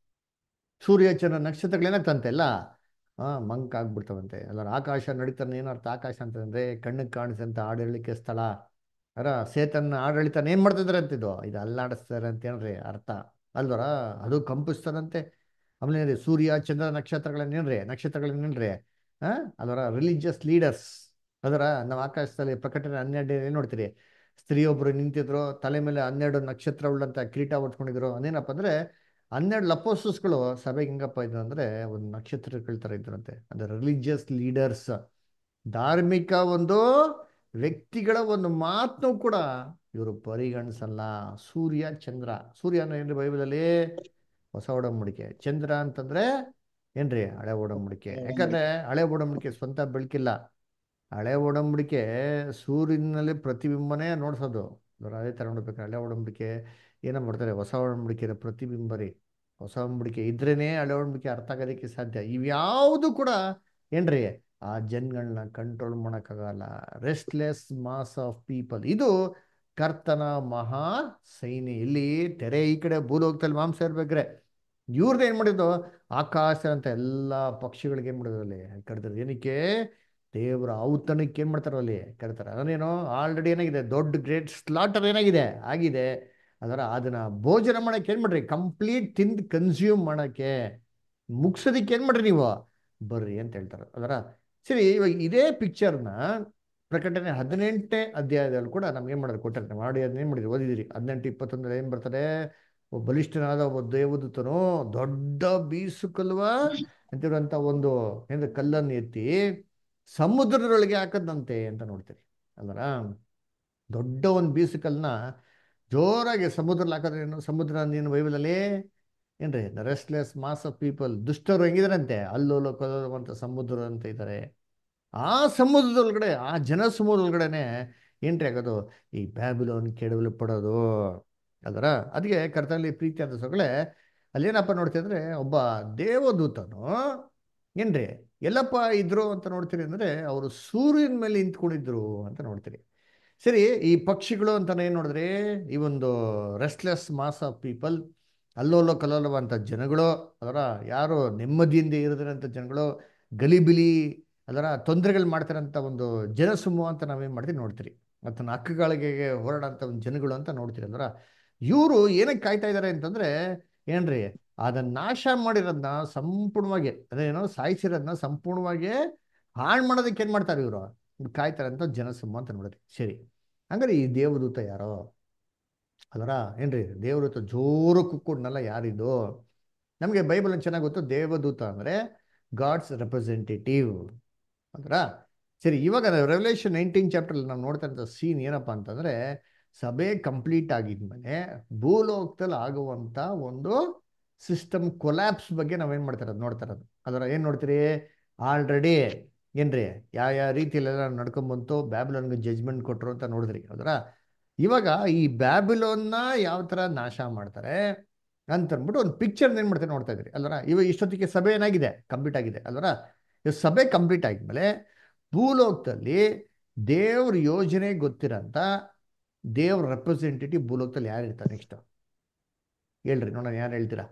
ಸೂರ್ಯ ಚಂದ್ರ ನಕ್ಷತ್ರಗಳೇನಾಗ್ತಂತೆ ಎಲ್ಲ ಮಂಕ್ ಆಗ್ಬಿಡ್ತಾವಂತೆ ಅಲ್ಲ. ಆಕಾಶ ನಡೀತಾನೆ ಏನರ್ಥ? ಆಕಾಶ ಅಂತಂದ್ರೆ ಕಣ್ಣಿಗೆ ಕಾಣಿಸಂತ ಆಡಳಿಕೆ ಸ್ಥಳ. ಅರ ಸೇತನ್ನ ಆಡಳಿತನ ಏನ್ ಮಾಡ್ತಿದಾರೆ ಅಂತಿದ್ದು ಇದು ಅಲ್ಲಾಡಿಸ್ತಾರೆ ಅಂತ ಏನ್ರಿ ಅರ್ಥ ಅಲ್ವರ. ಅದು ಕಂಪಿಸ್ತಾರಂತೆ. ಆಮೇಲೆ ಏನ್ರಿ? ಸೂರ್ಯ ಚಂದ್ರ ನಕ್ಷತ್ರಗಳನ್ನೇನ್ರಿ ಹಾ ಅಲ್ವರ ರಿಲಿಜಿಯಸ್ ಲೀಡರ್ಸ್. ಅದರ ನಾವು ಆಕಾಶದಲ್ಲಿ ಪ್ರಕಟಣೆ 12 ಏನ್ ನೋಡ್ತೀರಿ? ಸ್ತ್ರೀಯೊಬ್ರು ನಿಂತಿದ್ರು, ತಲೆ ಮೇಲೆ 12 ನಕ್ಷತ್ರ ಉಳ್ಳಂತ ಕಿರೀಟ ಹೊತ್ಕೊಂಡಿದ್ರು. ಅದೇನಪ್ಪ ಅಂದ್ರೆ 12 ಅಪೋಸ್ಟಲ್ಸ್ಗಳು ಸಭೆಗೆ ಹೆಂಗಪ್ಪ ಇದ್ರು ಅಂದ್ರೆ ಒಂದು ನಕ್ಷತ್ರಗಳ ತರ ಇದ್ರಂತೆ. ಅಂದ್ರೆ ರಿಲಿಜಿಯಸ್ ಲೀಡರ್ಸ್, ಧಾರ್ಮಿಕ ಒಂದು ವ್ಯಕ್ತಿಗಳ ಒಂದು ಮಾತನ್ನು ಕೂಡ ಇವರು ಪರಿಗಣಿಸಲ್ಲ. ಸೂರ್ಯ ಚಂದ್ರ. ಸೂರ್ಯ ಅಂದ್ರೆ ಏನ್ರಿ ಬೈಬಲಲ್ಲಿ? ಹೊಸ ಒಡಂಬಡಿಕೆ. ಚಂದ್ರ ಅಂತಂದ್ರೆ ಏನ್ರಿ? ಹಳೆ ಒಡಂಬಡಿಕೆ. ಯಾಕಂದ್ರೆ ಹಳೆ ಒಡಂಬಡಿಕೆ ಸ್ವಂತ ಬೆಳಕಿಲ್ಲ. ಹಳೆ ಒಡಂಬಡಿಕೆ ಸೂರ್ಯನಲ್ಲಿ ಪ್ರತಿಬಿಂಬನೇ ನೋಡ್ಸೋದು. ಅದೇ ತರ ನೋಡ್ಬೇಕು. ಹಳೆ ಒಡಂಬಡಿಕೆ ಏನೋ ಮಾಡ್ತಾರೆ, ಹೊಸ ಒಡಂಬಡಿಕೆ ಪ್ರತಿಬಿಂಬ ರೀ. ಹೊಸ ಒಡಂಬಡಿಕೆ ಇದ್ರೇನೆ ಹಳೆ ಒಡಂಬಡಿಕೆ ಅರ್ಥ ಆಗೋದಕ್ಕೆ ಸಾಧ್ಯ. ಇವ್ಯಾವುದು ಕೂಡ ಏನ್ರಿ ಆ ಜನಗಳನ್ನ ಕಂಟ್ರೋಲ್ ಮಾಡೋಕ್ಕಾಗಲ್ಲ. Restless mass of people. ಇದು ಕರ್ತನ ಮಹಾ ಸೈನ್ಯ. ಇಲ್ಲಿ ತೆರೆ ಈ ಕಡೆ ಭೂಲೋಕದಲ್ಲಿ ಮಾಂಸ ಇರ್ಬೇಕ್ರೆ ಇವ್ರದ್ದು ಏನ್ ಮಾಡಿದ್ದು? ಆಕಾಶ ಅಂತ ಎಲ್ಲಾ ಪಕ್ಷಿಗಳಿಗೆ ಏನ್ ಮಾಡಿದ್ರು ಅಲ್ಲಿ ಕರೆದ್ರು. ಏನಕ್ಕೆ? ದೇವರ ಔತಣಕ್ಕೆ ಏನ್ ಮಾಡ್ತಾರ ಅಲ್ಲಿ ಕರೀತಾರೆ. ಅದನ್ನೇನೋ ಆಲ್ರೆಡಿ ಏನಾಗಿದೆ? ದೊಡ್ಡ ಗ್ರೇಟ್ ಸ್ಲಾಟರ್ ಏನಾಗಿದೆ ಆಗಿದೆ. ಅದನ್ನ ಭೋಜನ ಮಾಡಕ್ಕೆ ಏನ್ ಮಾಡ್ರಿ? ಕಂಪ್ಲೀಟ್ ತಿಂದು ಕನ್ಸ್ಯೂಮ್ ಮಾಡಕ್ಕೆ ಮುಗ್ಸೋದಿಕ್ಕೆ ಏನ್ ಮಾಡ್ರಿ ನೀವು ಬರ್ರಿ ಅಂತ ಹೇಳ್ತಾರೆ. ಸರಿ, ಇವಾಗ ಇದೇ ಪಿಕ್ಚರ್ನ ಪ್ರಕಟಣೆ 18ನೇ ಅಧ್ಯಾಯದಲ್ಲಿ ಕೂಡ ನಮ್ಗೆ ಏನ್ ಮಾಡೋದು ಕೊಟ್ಟಾರೆ. ಮಾಡಿ ಅದನ್ನ ಏನ್ ಮಾಡಿದ್ರಿ? ಓದಿದಿರಿ. 18:21 ಏನ್ ಬರ್ತದೆ? ಒಬ್ಬ ಬಲಿಷ್ಠನಾದ ಒಬ್ಬ ದೇವದೂತನು ದೊಡ್ಡ ಬೀಸುಕಲ್ವ ಅಂತಿರುವಂತ ಒಂದು ಏನ್ ಕಲ್ಲನ್ನು ಎತ್ತಿ ಸಮುದ್ರದೊಳಗೆ ಹಾಕದಂತೆ ಅಂತ ನೋಡ್ತೀರಿ ಅಲ್ವರ. ದೊಡ್ಡ ಒಂದು ಬೀಸುಕಲ್ನ ಜೋರಾಗಿ ಸಮುದ್ರದಲ್ಲಿ ಹಾಕಿದ್ರೆ ಏನು? ಸಮುದ್ರ ನೀನು ಬೈಬಲಲ್ಲಿ ಏನ್ರಿ? The restless mass of people. ದುಷ್ಟರು ಹೆಂಗಿದಾರಂತೆ? ಅಲ್ಲೋಲ ಕಲ್ಲೋಲವಂತ ಸಮುದ್ರ ಅಂತ ಇದ್ದಾರೆ. ಆ ಸಮುದ್ರದೊಳಗಡೆ, ಆ ಜನ ಸಮೂಹದ ಒಳಗಡೆನೆ ಏನ್ರಿ ಆಗೋದು? ಈ ಬ್ಯಾಬಿಲೋನ್ ಕೆಡವಲು ಪಡೋದು ಅದರ. ಅದಕ್ಕೆ ಕರ್ತನಲ್ಲಿ ಪ್ರೀತಿ ಅಂತ ಸೊಗಳೆ ಅಲ್ಲೇನಪ್ಪ ನೋಡ್ತಿದ್ರೆ ಒಬ್ಬ ದೇವದೂತನು ಏನ್ರಿ ಎಲ್ಲಪ್ಪ ಇದ್ರು ಅಂತ ನೋಡ್ತೀರಿ ಅಂದ್ರೆ ಅವರು ಸೂರ್ಯನ ಮೇಲೆ ನಿಂತ್ಕೊಂಡಿದ್ರು ಅಂತ ನೋಡ್ತೀರಿ. ಸರಿ, ಈ ಪಕ್ಷಿಗಳು ಅಂತ ಏನ್ ನೋಡಿದ್ರಿ? ಈ ಒಂದು ರೆಸ್ಟ್ಲೆಸ್ ಮಾಸ್ ಆಫ್ ಪೀಪಲ್, ಅಲ್ಲೋಲ ಕಲ್ಲೋಲವಂತ ಜನಗಳು ಅದರ, ಯಾರು ನೆಮ್ಮದಿಯಿಂದ ಇರದಿರಂಥ ಜನಗಳು, ಗಲಿಬಿಲಿ ಅದರ ತೊಂದರೆಗಳು ಮಾಡ್ತಾರಂತ ಒಂದು ಜನಸಮೂಹ ಅಂತ ನಾವೇನ್ ಮಾಡ್ತೀವಿ ನೋಡ್ತೀರಿ. ಮತ್ತು ಹಕ್ಕುಗಳಿಗೆ ಹೋರಾಡಂತ ಒಂದು ಜನಗಳು ಅಂತ ನೋಡ್ತೀರಿ. ಇವರು ಏನಕ್ಕೆ ಕಾಯ್ತಾ ಇದ್ದಾರೆ ಅಂತಂದ್ರೆ ಏನ್ರಿ? ಅದನ್ನ ನಾಶ ಮಾಡಿರೋದನ್ನ ಸಂಪೂರ್ಣವಾಗಿ, ಅದೇನೋ ಸಾಯಿಸಿರೋದನ್ನ ಸಂಪೂರ್ಣವಾಗಿ ಹಾಳು ಮಾಡೋದಕ್ಕೆ ಏನ್ ಮಾಡ್ತಾರೆ ಇವರು? ಕಾಯ್ತಾರೆ ಅಂತ ಜನಸಮೂಹ ಅಂತ ನೋಡ್ರಿ. ಸರಿ, ಹಂಗಾರೆ ಈ ದೇವದೂತ ಯಾರೋ ಅದರ ಏನ್ರಿ? ದೇವದೂತ ಜೋರು ಕುಕ್ಕುಡ್ನಲ್ಲ ಯಾರಿದು? ನಮಗೆ ಬೈಬಲ್ ಚೆನ್ನಾಗಿ ಗೊತ್ತು. ದೇವದೂತ ಅಂದ್ರೆ ಗಾಡ್ಸ್ ರೆಪ್ರೆಸೆಂಟೇಟಿವ್ ಅಂದ್ರ. ಸರಿ, ಇವಾಗ ರೆವಲ್ಯೂಷನ್ 19 ಚಾಪ್ಟರ್ ನಾವು ನೋಡ್ತಾ ಇರೋ ಸೀನ್ ಏನಪ್ಪಾ ಅಂತಂದ್ರೆ ಸಭೆ ಕಂಪ್ಲೀಟ್ ಆಗಿದ್ಮೇಲೆ ಭೂಲೋಕದಲ್ಲಿ ಆಗುವಂತ ಒಂದು ಸಿಸ್ಟಮ್ ಕೊಲ್ಯಾಪ್ಸ್ ಬಗ್ಗೆ ನಾವೇನ್ ಮಾಡ್ತಾ ನೋಡ್ತಾ ಇರೋದು. ಏನ್ ನೋಡ್ತೀರಿ? ಆಲ್ರೆಡಿ ಏನ್ರಿ ಯಾವ ರೀತಿಯಲ್ಲೆಲ್ಲ ನಡ್ಕೊಂಡ್ಬಂತು, ಬ್ಯಾಬಿಲೋನ್ಗೆ ಜಜ್ಮೆಂಟ್ ಕೊಟ್ರು ಅಂತ ನೋಡಿದ್ರಿ. ಇವಾಗ ಈ ಬ್ಯಾಬಿಲೋನ್ನ ಯಾವ ತರ ನಾಶ ಮಾಡ್ತಾರೆ ಅಂತ ಅಂದ್ಬಿಟ್ಟು ಒಂದು ಪಿಕ್ಚರ್ ಏನ್ ಮಾಡ್ತಾರೆ ನೋಡ್ತಾ ಇದ್ರಿ ಇವಾಗ ಇಷ್ಟೊತ್ತಿಗೆ ಸಭೆ ಏನಾಗಿದೆ? ಕಂಪ್ಲೀಟ್ ಆಗಿದೆ ಈ ಸಭೆ ಕಂಪ್ಲೀಟ್ ಆಗಿದ್ಮೇಲೆ ಭೂಲೋಕದಲ್ಲಿ ದೇವ್ರ ಯೋಜನೆ ಗೊತ್ತಿರಂತ ದೇವ್ರ ರೆಪ್ರೆಸೆಂಟೇಟಿವ್ ಭೂಲೋಕದಲ್ಲಿ ಯಾರು ಇರ್ತಾರೆ ನೆಕ್ಸ್ಟ್? ಹೇಳ್ರಿ ನೋಡೋಣ, ಯಾರು ಹೇಳ್ತೀರಾ?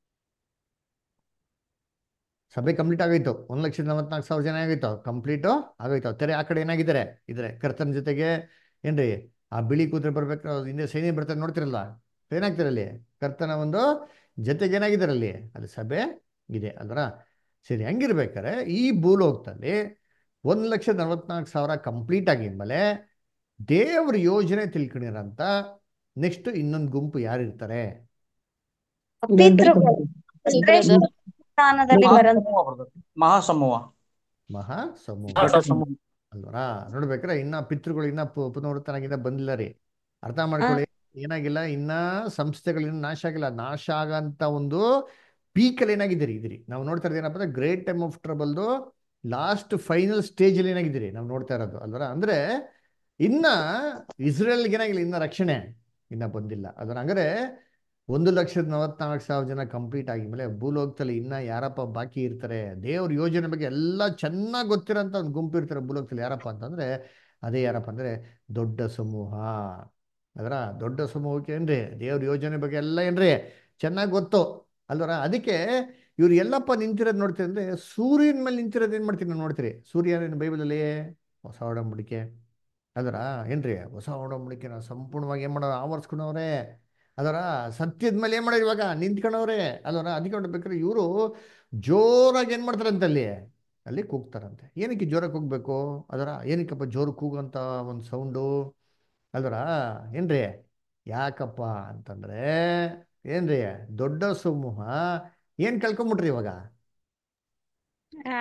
ಸಭೆ ಕಂಪ್ಲೀಟ್ ಆಗೋಯ್ತು. 1,44,000 ಜನ ಆಗೋಯ್ತು, ಕಂಪ್ಲೀಟು ಆಗೋಯ್ತು. ತೆರೆ ಆ ಕಡೆ ಏನಾಗಿದ್ದಾರೆ ಇದ್ರೆ ಕರ್ತನ ಜೊತೆಗೆ ಏನ್ರಿ ಆ ಬಿಳಿ ಕೂತ್ರೆ ಬರ್ಬೇಕು, ಹಿಂದೆ ಸೈನ್ಯ ಬರ್ತಾರೆ ನೋಡ್ತಿರಲ್ಲ, ಏನಾಗ್ತಿರಲ್ಲಿ? ಕರ್ತನ ಒಂದು ಜೊತೆಗೆ ಏನಾಗಿದ್ದಾರಲ್ಲಿ ಅಲ್ಲಿ ಸಭೆ ಇದೆ ಸರಿ, ಹಂಗಿರ್ಬೇಕಾರೆ ಈ ಭೂಲೋಕದಲ್ಲಿ 1,44,000 ಕಂಪ್ಲೀಟ್ ಆಗಿದ್ಮೇಲೆ ದೇವ್ರ ಯೋಜನೆ ತಿಳ್ಕೊಂಡಿರಂತ ನೆಕ್ಸ್ಟ್ ಇನ್ನೊಂದು ಗುಂಪು ಯಾರಿರ್ತಾರೆ?
ಪಿತೃಗಳು ಅಂದ್ರೆ ಸ್ಥಾನದಲ್ಲಿ ಬರಂತ.
ಮಹಾಸಮೂಹ ಬ್ರದರ್, ಮಹಾಸಮೂಹ.
ಮಹಾ ಸಮೂಹ.
ದೊಡ್ಡ ಸಮೂಹ.
ಅಲ್ವರಾ? ನೋಡ್ಬೇಕ್ರೆ ಇನ್ನ ಪಿತೃಗಳು ಇನ್ನ ಪುನರುತ್ಥಾನಗಿಂತ ಬಂದಿಲ್ಲ ರೀ. ಅರ್ಥ
ಹ
ಮಾಡ್ಕೊಳ್ಳಿ. ಏನಾಗಿಲ್ಲ ಇನ್ನ ಸಂಸ್ಥೆಗಳು ಇನ್ನು ನಾಶ ಆಗಿಲ್ಲ. ನಾಶ ಆಗಂತ ಒಂದು ಪೀಕಲ್ಲಿ ಏನಾಗಿದ್ದೀರಿ ಇದ್ರಿ. ನಾವು ನೋಡ್ತಾ ಇರೋದು ಏನಪ್ಪ ಅಂದ್ರೆ ಗ್ರೇಟ್ ಟೈಮ್ ಆಫ್ ಟ್ರಬಲ್ದು ಲಾಸ್ಟ್ ಫೈನಲ್ ಸ್ಟೇಜ್ ಅಲ್ಲಿ ಏನಾಗಿದ್ದೀರಿ ನಾವು ನೋಡ್ತಾ ಇರೋದು ಅಲ್ವರ. ಅಂದ್ರೆ ಇನ್ನ ಇಸ್ರೇಲ್ಗೆ ಏನಾಗಿಲ್ಲ, ಇನ್ನ ರಕ್ಷಣೆ ಇನ್ನ ಬಂದಿಲ್ಲ ಅದರ. ಹಂಗಾರೆ 1,44,000 ಜನ ಕಂಪ್ಲೀಟ್ ಆಗಿದ್ಮೇಲೆ ಭೂಲೋಕದಲ್ಲಿ ಇನ್ನ ಯಾರಪ್ಪ ಬಾಕಿ ಇರ್ತಾರೆ? ದೇವ್ರ ಯೋಜನೆ ಬಗ್ಗೆ ಎಲ್ಲ ಚೆನ್ನಾಗಿ ಗೊತ್ತಿರೋಂಥ ಒಂದು ಗುಂಪು ಇರ್ತಾರೆ ಭೂಲೋಕದಲ್ಲಿ. ಯಾರಪ್ಪ ಅಂತಂದ್ರೆ ಅದೇ ಯಾರಪ್ಪ ಅಂದ್ರೆ ದೊಡ್ಡ ಸಮೂಹ. ಅದರ ದೊಡ್ಡ ಸಮೂಹಕ್ಕೆ ಏನ್ರಿ ದೇವ್ರ ಯೋಜನೆ ಬಗ್ಗೆ ಎಲ್ಲ ಏನ್ರಿ ಚೆನ್ನಾಗಿ ಗೊತ್ತು ಅಲ್ವರ. ಅದಕ್ಕೆ ಇವ್ರು ಎಲ್ಲಪ್ಪ ನಿಂತಿರೋದು ನೋಡ್ತೀರಿ ಅಂದ್ರೆ ಸೂರ್ಯನ ಮೇಲೆ ನಿಂತಿರೋದು ಏನ್ ಮಾಡ್ತೀರಿ ನಾವು ನೋಡ್ತೀರಿ. ಸೂರ್ಯ ಬೈಬಲಲ್ಲಿ ಹೊಸ ಒಡಂಬಡಿಕೆ ಅದರ ಏನ್ರಿ ಹೊಸ ಒಡಂಬಡಿಕೆನ ಸಂಪೂರ್ಣವಾಗಿ ಏನ್ ಮಾಡೋರು ಆವರಿಸ್ಕೊಂಡವ್ರೆ. ಅದರ ಸತ್ಯದ ಮೇಲೆ ಏನ್ ಮಾಡೋರು ಇವಾಗ ನಿಂತ್ಕೊಂಡವ್ರೆ ಅದರ. ಅದಕ್ಕೆ ನೋಡ್ಬೇಕಾದ್ರೆ ಇವರು ಜೋರಾಗಿ ಏನ್ ಮಾಡ್ತಾರಂತೆ ಅಲ್ಲಿ ಕೂಗ್ತಾರಂತೆ. ಏನಕ್ಕೆ ಜೋರಾಗಿ ಕೂಗ್ಬೇಕು? ಅದರ ಏನಕ್ಕಪ್ಪ ಜೋರು ಕೂಗಂತ ಒಂದು ಸೌಂಡು ಅಲ್ವರ ಏನ್ರಿ? ಯಾಕಪ್ಪ ಅಂತಂದ್ರೆ ಏನ್ರಿ ದೊಡ್ಡ ಸಮೂಹ ಏನ್ ಕಳ್ಕೊಂಬಿಟ್ರಿ ಇವಾಗ?
ಆ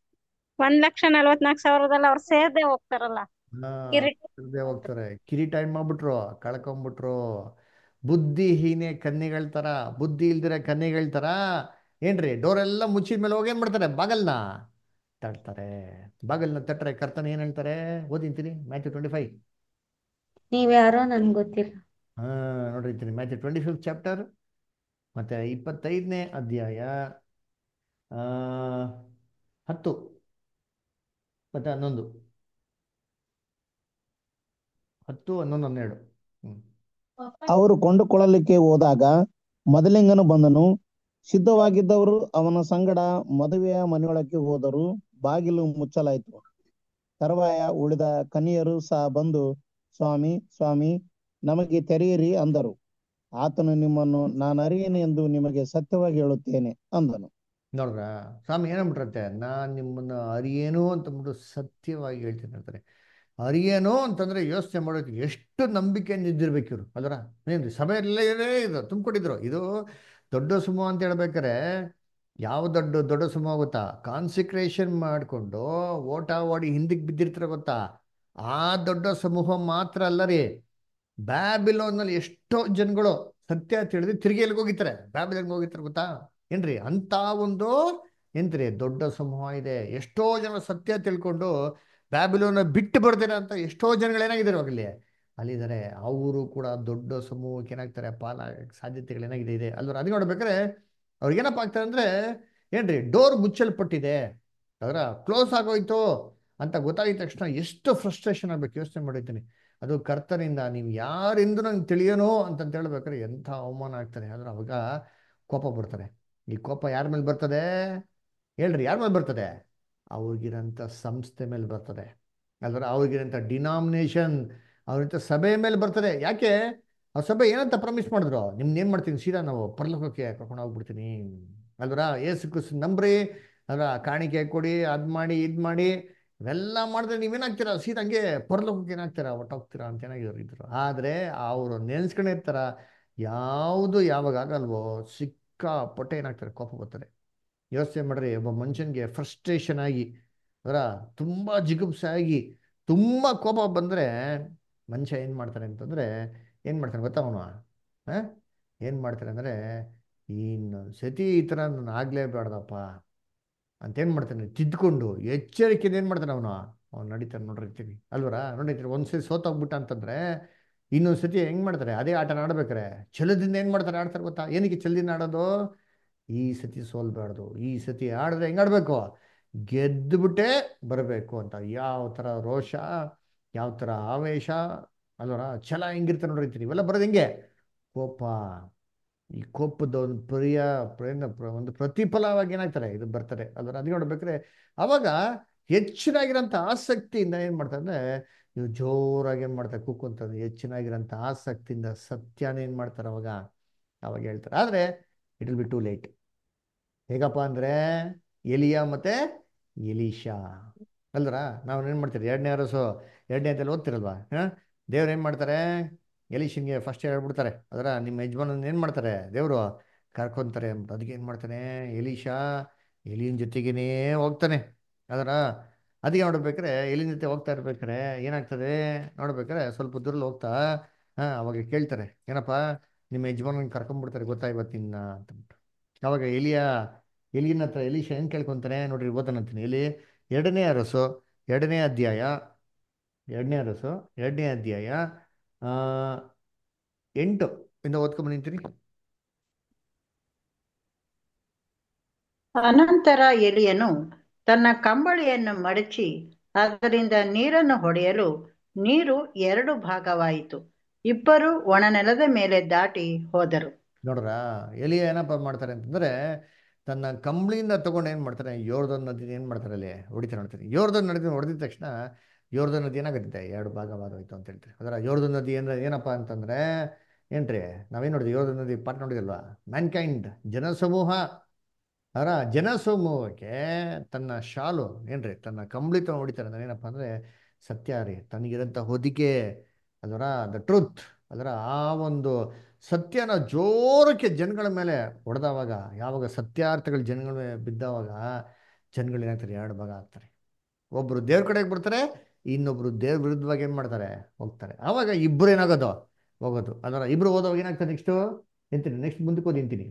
1,44,000 ಅವ್ರು ಸೇರ್ದೆ ಹೋಗ್ತಾರಲ್ಲ,
ಹಾ,
ಕಿರೀಟ.
ಇಲ್ದೇ ಹೋಗ್ತಾರೆ. ಕಿರೀಟ ಏನ್ ಮಾಡ್ಬಿಟ್ರು? ಕಳ್ಕೊಂಬಿಟ್ರು. ಬುದ್ಧಿಹೀನೆ ಕನ್ಯೆಗಳ ತರ, ಬುದ್ಧಿ ಇಲ್ದಿರ ಕನ್ಯೆಗಳ ತರ ಏನ್ರಿ ಡೋರ್ ಎಲ್ಲ ಮುಚ್ಚಿದ ಮೇಲೆ ಹೋಗಿ ಏನ್ ಮಾಡ್ತಾರೆ? ಬಾಗಲ್ನ ತಟ್ತಾರೆ. ಬಾಗಲ್ನ ತಟ್ಟರೆ ಕರ್ತನ ಏನ್ ಹೇಳ್ತಾರೆ? ಓದಿಂತೀನಿ Matthew 25.
ನೀವ್ಯಾರೋ ನನ್ಗೆ ಗೊತ್ತಿಲ್ಲ.
ಹಾ, ನೋಡಿರ್ತೀನಿ Matthew 25 ಚಾಪ್ಟರ್ ಮತ್ತೆ 25ನೇ ಅಧ್ಯಾಯ ಆ 10 ಮತ್ತೆ 11, 10, 11, 12. ಹ್ಮ್.
ಅವರು ಕೊಂಡುಕೊಳ್ಳಲಿಕ್ಕೆ ಹೋದಾಗ ಮದಲಿಂಗನು ಬಂದನು. ಸಿದ್ಧವಾಗಿದ್ದವರು ಅವನ ಸಂಗಡ ಮದುವೆಯ ಮನೆಯೊಳಕ್ಕೆ ಹೋದರು. ಬಾಗಿಲು ಮುಚ್ಚಲಾಯಿತು. ತರುವಾಯ ಉಳಿದ ಕನ್ಯರು ಸಹ ಬಂದು, ಸ್ವಾಮಿ, ಸ್ವಾಮಿ, ನಮಗೆ ತೆರೆಯಿರಿ ಅಂದರು. ಆತನು, ನಿಮ್ಮನ್ನು ನಾನು ಅರಿಯೇನು ಎಂದು ನಿಮಗೆ ಸತ್ಯವಾಗಿ ಹೇಳುತ್ತೇನೆ ಅಂದನು.
ನೋಡ್ರ ಸ್ವಾಮಿ ಏನಂಬಿಟ್ರಂತೆ? ನಾನ್ ನಿಮ್ಮನ್ನ ಅರಿಯೇನು ಅಂತಂದ್ಬಿಟ್ಟು ಸತ್ಯವಾಗಿ ಹೇಳ್ತೀನಿ ಅಂತಾರೆ. ಅರಿಯೇನು ಅಂತಂದ್ರೆ ಯೋಚನೆ ಮಾಡೋದು ಎಷ್ಟು ನಂಬಿಕೆಯಿಂದ ಇದ್ದಿರ್ಬೇಕು ಇವರು ಅದರ. ಏನ್ರಿ ಸಭೆಯಲ್ಲೇ ಇದು ತುಂಬಿಕೊಟ್ಟಿದ್ರು. ಇದು ದೊಡ್ಡ ಸಮೂಹ ಅಂತ ಹೇಳ್ಬೇಕಾರೆ ಯಾವ ದೊಡ್ಡ ದೊಡ್ಡ ಸಮೂಹ ಗೊತ್ತಾ? ಕಾನ್ಸಿಕ್ರೇಷನ್ ಮಾಡಿಕೊಂಡು ಓಟ ಓಡಿ ಹಿಂದಕ್ಕೆ ಬಿದ್ದಿರ್ತಾರ ಗೊತ್ತಾ? ಆ ದೊಡ್ಡ ಸಮೂಹ ಮಾತ್ರ ಅಲ್ಲ ರೀ. ಬ್ಯಾಬಿಲೋನ್ನಲ್ಲಿ ಎಷ್ಟೋ ಜನಗಳು ಸತ್ಯ ತಿಳಿದು ತಿರುಗಿ ಎಲ್ಲಿಗೆ ಹೋಗಿರ್ತಾರೆ? ಬ್ಯಾಬಿಲೋನ್ಗೆ ಹೋಗಿರ್ತಾರೆ ಗೊತ್ತಾ? ಏನ್ರಿ ಅಂತ ಒಂದು ಏನ್ರಿ ದೊಡ್ಡ ಸಮೂಹ ಇದೆ. ಎಷ್ಟೋ ಜನ ಸತ್ಯ ತಿಳ್ಕೊಂಡು ಬ್ಯಾಬಿಲೋನ ಬಿಟ್ಟು ಬರ್ತಾರೆ ಅಂತ ಎಷ್ಟೋ ಜನಗಳು ಏನಾಗಿದ್ದಾರೆ ಅಲ್ಲಿ ಅಲ್ಲಿದ್ದಾರೆ. ಅವರು ಕೂಡ ದೊಡ್ಡ ಸಮೂಹಕ್ಕೆ ಏನಾಗ್ತಾರೆ? ಪಾಲ ಸಾಧ್ಯತೆಗಳು ಏನಾಗಿದೆ ಇದೆ ಅಲ್ವ. ಅದು ನೋಡ್ಬೇಕಾದ್ರೆ ಅವ್ರಿಗೇನಪ್ಪ ಆಗ್ತಾರೆ ಅಂದ್ರೆ ಏನ್ರಿ ಡೋರ್ ಮುಚ್ಚಲ್ಪಟ್ಟಿದೆ, ಅದರ ಕ್ಲೋಸ್ ಆಗೋಯ್ತು ಅಂತ ಗೊತ್ತಾಗಿದ ತಕ್ಷಣ ಎಷ್ಟು ಫ್ರಸ್ಟ್ರೇಷನ್ ಆಗ್ಬೇಕು ಯೋಚನೆ ಮಾಡಿದ್ದೀನಿ. ಅದು ಕರ್ತನಿಂದ ನೀವು ಯಾರಿಂದ ನಂಗೆ ತಿಳಿಯೋನೋ ಅಂತಂತ ಹೇಳ್ಬೇಕಾದ್ರೆ ಎಂಥ ಅವಮಾನ ಆಗ್ತಾರೆ. ಆದ್ರೆ ಅವಾಗ ಕೋಪ ಬರ್ತಾರೆ. ಈ ಕೋಪ ಯಾರ ಮೇಲೆ ಬರ್ತದೆ ಹೇಳ್ರಿ? ಯಾರ ಮೇಲೆ ಬರ್ತದೆ? ಅವ್ರಿಗಿರಂಥ ಸಂಸ್ಥೆ ಮೇಲೆ ಬರ್ತದೆ ಅಲ್ವರ. ಅವ್ರಿಗಿರಂಥ ಡಿನಾಮಿನೇಷನ್, ಅವ್ರಂಥ ಸಭೆ ಮೇಲೆ ಬರ್ತದೆ. ಯಾಕೆ? ಆ ಸಭೆ ಏನಂತ ಪ್ರಾಮಿಸ್ ಮಾಡಿದ್ರು? ನಿಮ್ನ ಏನ್ ಮಾಡ್ತೀನಿ ಸೀದಾ ನಾವು ಪರಲೋಕಕ್ಕೆ ಕರ್ಕೊಂಡು ಹೋಗ್ಬಿಡ್ತೀನಿ ಅಲ್ವರ. ಏಸು ಕ್ರಿಸ್ತ ನಂಬ್ರಿ ಅಲ್ವ, ಕಾಣಿಕೆ ಕೊಡಿ, ಅದ್ ಮಾಡಿ ಇದ್ ಮಾಡಿ ಇವೆಲ್ಲ ಮಾಡಿದ್ರೆ ನೀವೇನಾಗ್ತೀರಾ? ಸೀದಾ ಹಂಗೆ ಪರಲೋಕಕ್ಕೆ ಏನಾಗ್ತೀರಾ? ಹೊಟ್ಟೋಗ್ತೀರಾ ಅಂತ ಏನಾಗಿದ್ರು. ಆದ್ರೆ ಅವರು ನೆನ್ಸ್ಕೊಂಡಿರ್ತಾರ ಯಾವುದು ಯಾವಾಗ ಆಗಲ್ವೋ ಸಿಕ್ಕಾಪಟ್ಟೆ ಏನಾಗ್ತಾರೆ? ಕೋಪ ಬರ್ತಾರೆ. ಯೋಚನೆ ಮಾಡ್ರಿ, ಒಬ್ಬ ಮನುಷ್ಯನಿಗೆ ಫ್ರಸ್ಟ್ರೇಷನ್ ಆಗಿ ಅದರ ತುಂಬ ಜಿಗುಪ್ಸೆ ಆಗಿ ತುಂಬ ಕೋಪ ಬಂದರೆ ಮನುಷ್ಯ ಏನು ಮಾಡ್ತಾನೆ ಅಂತಂದರೆ ಏನು ಮಾಡ್ತಾನೆ ಗೊತ್ತಾ? ಅವನು ಏನು ಮಾಡ್ತಾನೆ ಅಂದರೆ ಇನ್ನೊಂದು ಸತಿ ಈ ಥರ ನಾನು ಆಗಲೇಬೇಡ್ದಪ್ಪ ಅಂತೇನು ಮಾಡ್ತಾನೆ? ತಿದ್ದುಕೊಂಡು ಎಚ್ಚರಿಕೆಯಿಂದ ಏನು ಮಾಡ್ತಾನೆ ಅವ್ನು ನಡೀತಾನೆ ನೋಡಿರ್ತೀವಿ ಅಲ್ವರ. ನೋಡಿರ್ತೀವಿ ಒಂದ್ಸತಿ ಸೋತೋಗ್ಬಿಟ್ಟ ಅಂತಂದರೆ ಇನ್ನೊಂದು ಸತಿ ಹೆಂಗೆ ಮಾಡ್ತಾರೆ? ಅದೇ ಆಟನ ಆಡ್ಬೇಕಾರೆ ಛಲದಿಂದ ಏನು ಮಾಡ್ತಾರೆ? ಆಡ್ತಾರೆ ಗೊತ್ತಾ? ಏನಕ್ಕೆ ಛಲದಿಂದ ಆಡೋದು? ಈ ಸತಿ ಸೋಲ್ಬಾರ್ದು, ಈ ಸತಿ ಆಡಿದ್ರೆ ಹೆಂಗಾಡ್ಬೇಕು? ಗೆದ್ದುಬಿಟ್ಟೇ ಬರಬೇಕು ಅಂತ. ಯಾವ ಥರ ರೋಷ, ಯಾವ ಥರ ಆವೇಶ ಅಲ್ವರ, ಛಲ ಹೆಂಗಿರ್ತಾರೆ ನೋಡಿರ್ತೀರಿ. ಇವೆಲ್ಲ ಬರೋದು ಹೆಂಗೆ? ಕೋಪ. ಈ ಕೋಪದ ಒಂದು ಒಂದು ಪ್ರತಿಫಲವಾಗಿ ಏನಾಗ್ತಾರೆ? ಇದು ಬರ್ತಾರೆ ಅಲ್ವರ. ಅದಕ್ಕೆ ನೋಡ್ಬೇಕಾದ್ರೆ ಅವಾಗ ಹೆಚ್ಚಿನಾಗಿರೋಂಥ ಆಸಕ್ತಿಯಿಂದ ಏನು ಮಾಡ್ತಾರೆ ಅಂದರೆ ನೀವು ಜೋರಾಗಿ ಏನು ಮಾಡ್ತಾರೆ? ಕೂಕೊಂತಾರೆ. ಹೆಚ್ಚಿನಾಗಿರೋಂಥ ಆಸಕ್ತಿಯಿಂದ ಸತ್ಯನ ಏನು ಮಾಡ್ತಾರೆ? ಅವಾಗ ಹೇಳ್ತಾರೆ. ಆದರೆ it will be too late. ಹೇಗಪ್ಪ ಅಂದರೆ ಎಲಿಯ ಮತ್ತೆ ಎಲೀಶಾ ಅಲ್ದ್ರ. ನಾವು ಏನು ಮಾಡ್ತೀರಿ? 2ನೇ ಅರಸು 2ನೇ ಅಧ್ಯಾಯದಲ್ಲಿ ಓದ್ತಿರಲ್ವಾ? ದೇವ್ರು ಏನು ಮಾಡ್ತಾರೆ? ಎಲೀಶನ್ಗೆ ಫಸ್ಟ್ ಹೇಳ್ಬಿಡ್ತಾರೆ ಅದರ, ನಿಮ್ಮ ಯಜಮಾನನ ಏನು ಮಾಡ್ತಾರೆ ದೇವರು? ಕರ್ಕೊಂತಾರೆ ಅಂದ್ಬಿಟ್ಟು ಅದಕ್ಕೆ ಏನು ಮಾಡ್ತಾನೆ ಎಲೀಶಾ ಎಲಿಯನ ಜೊತೆಗೇನೇ ಹೋಗ್ತಾನೆ. ಅದರ ಅದಕ್ಕೆ ನೋಡ್ಬೇಕಾರೆ ಎಲಿನ ಜೊತೆ ಹೋಗ್ತಾ ಇರ್ಬೇಕಾರೆ ಏನಾಗ್ತದೆ ನೋಡ್ಬೇಕಾರೆ ಸ್ವಲ್ಪ ದೂರಲ್ಲಿ ಹೋಗ್ತಾ ಅವಾಗ ಕೇಳ್ತಾರೆ, ಏನಪ್ಪ ನಿಮ್ಮ ಯಜಮಾನ ಕರ್ಕೊಂಡ್ಬಿಡ್ತಾರೆ ಗೊತ್ತಾ ಇವತ್ತಿನ ಅಂತಂದ್ಬಿಟ್ಟು. ಅವಾಗ ಎಲಿಯನ ಹತ್ರ ಎಲೀಶಾ ಏನು ಕೇಳ್ಕೊಂತಾನೆ ನೋಡ್ರಿ, ಓದನಂತೀನಿ ಎಲಿ ಎರಡನೇ ಅರಸು ಎರಡನೇ ಅಧ್ಯಾಯ ಎರಡನೇ ಅರಸು ಎರಡನೇ ಅಧ್ಯಾಯ ಆ, 8 ಇಂದ ಓದ್ಕೊಂಡ್ ನಿಂತೀನಿ.
ಅನಂತರ ಎಲಿಯನು ತನ್ನ ಕಂಬಳಿಯನ್ನು ಮಡಚಿ ಅದರಿಂದ ನೀರನ್ನು ಹೊಡೆಯಲು ನೀರು 2 ಭಾಗವಾಯಿತು. ಇಬ್ಬರು ಒಣನೆಲದ ಮೇಲೆ ದಾಟಿ ಹೋದರು.
ನೋಡ್ರ ಎಲಿಯ ಏನಪ್ಪ ಮಾಡ್ತಾರೆ ಅಂತಂದ್ರೆ ತನ್ನ ಕಂಬಳಿಯಿಂದ ತಗೊಂಡು ಏನು ಮಾಡ್ತಾರೆ, ಯೋರ್ದನ್ ನದಿನ ಏನು ಮಾಡ್ತಾರೆ ಅಲ್ಲಿ ಹೊಡಿತಾರೆ ನೋಡ್ತಾರೆ. ಯೋರ್ದನ್ ನದಿ ಹೊಡೆದಿದ ತಕ್ಷಣ ಯೋರ್ದನ್ ನದಿ ಏನಾಗುತ್ತೆ 2 ಭಾಗವಾಗೋಯ್ತು ಅಂತ ಹೇಳ್ತಾರೆ. ಅದರ ಯೋರ್ದನ್ ನದಿ ಏನಪ್ಪ ಅಂತಂದ್ರೆ ಏನ್ರಿ ನಾವೇನು ನೋಡಿದ್ವಿ ಯೋರ್ದನ್ ನದಿ ಪಾಠ ನೋಡಿದಲ್ವಾ, ಮ್ಯಾನ್ಕೈಂಡ್ ಜನಸಮೂಹ. ಅದರ ಜನಸಮೂಹಕ್ಕೆ ತನ್ನ ಶಾಲು ಏನ್ರಿ ತನ್ನ ಕಂಬಳಿ ತಗೊಂಡು ಹೊಡಿತಾರೆ ಅಂದ್ರೆ ಏನಪ್ಪ ಅಂದ್ರೆ ಸತ್ಯ ರೀ, ತನಗಿರಂಥ ಹೊದಿಕೆ ಅದರ ದ ಟ್ರೂತ್ ಅದರ ಆ ಒಂದು ಸತ್ಯನ ಜೋರಕ್ಕೆ ಜನಗಳ ಮೇಲೆ ಹೊಡೆದವಾಗ, ಯಾವಾಗ ಸತ್ಯಾರ್ಥಗಳು ಜನಗಳ ಮೇಲೆ ಬಿದ್ದವಾಗ ಜನಗಳು ಏನಾಗ್ತಾರೆ 2 ಭಾಗ ಆಗ್ತಾರೆ. ಒಬ್ರು ದೇವ್ರ ಕಡೆಗೆ ಬರ್ತಾರೆ, ಇನ್ನೊಬ್ರು ದೇವ್ರ ವಿರುದ್ಧವಾಗಿ ಏನು ಮಾಡ್ತಾರೆ ಹೋಗ್ತಾರೆ. ಆವಾಗ ಇಬ್ಬರು ಏನಾಗೋದು ಹೋಗೋದು. ಅದರ ಇಬ್ರು ಹೋದವಾಗ ಏನಾಗ್ತದೆ ನೆಕ್ಸ್ಟು ನಿಂತೀನಿ, ನೆಕ್ಸ್ಟ್ ಮುಂದಕ್ಕೆ ಹೋಗಿ ನಿಂತೀನಿ.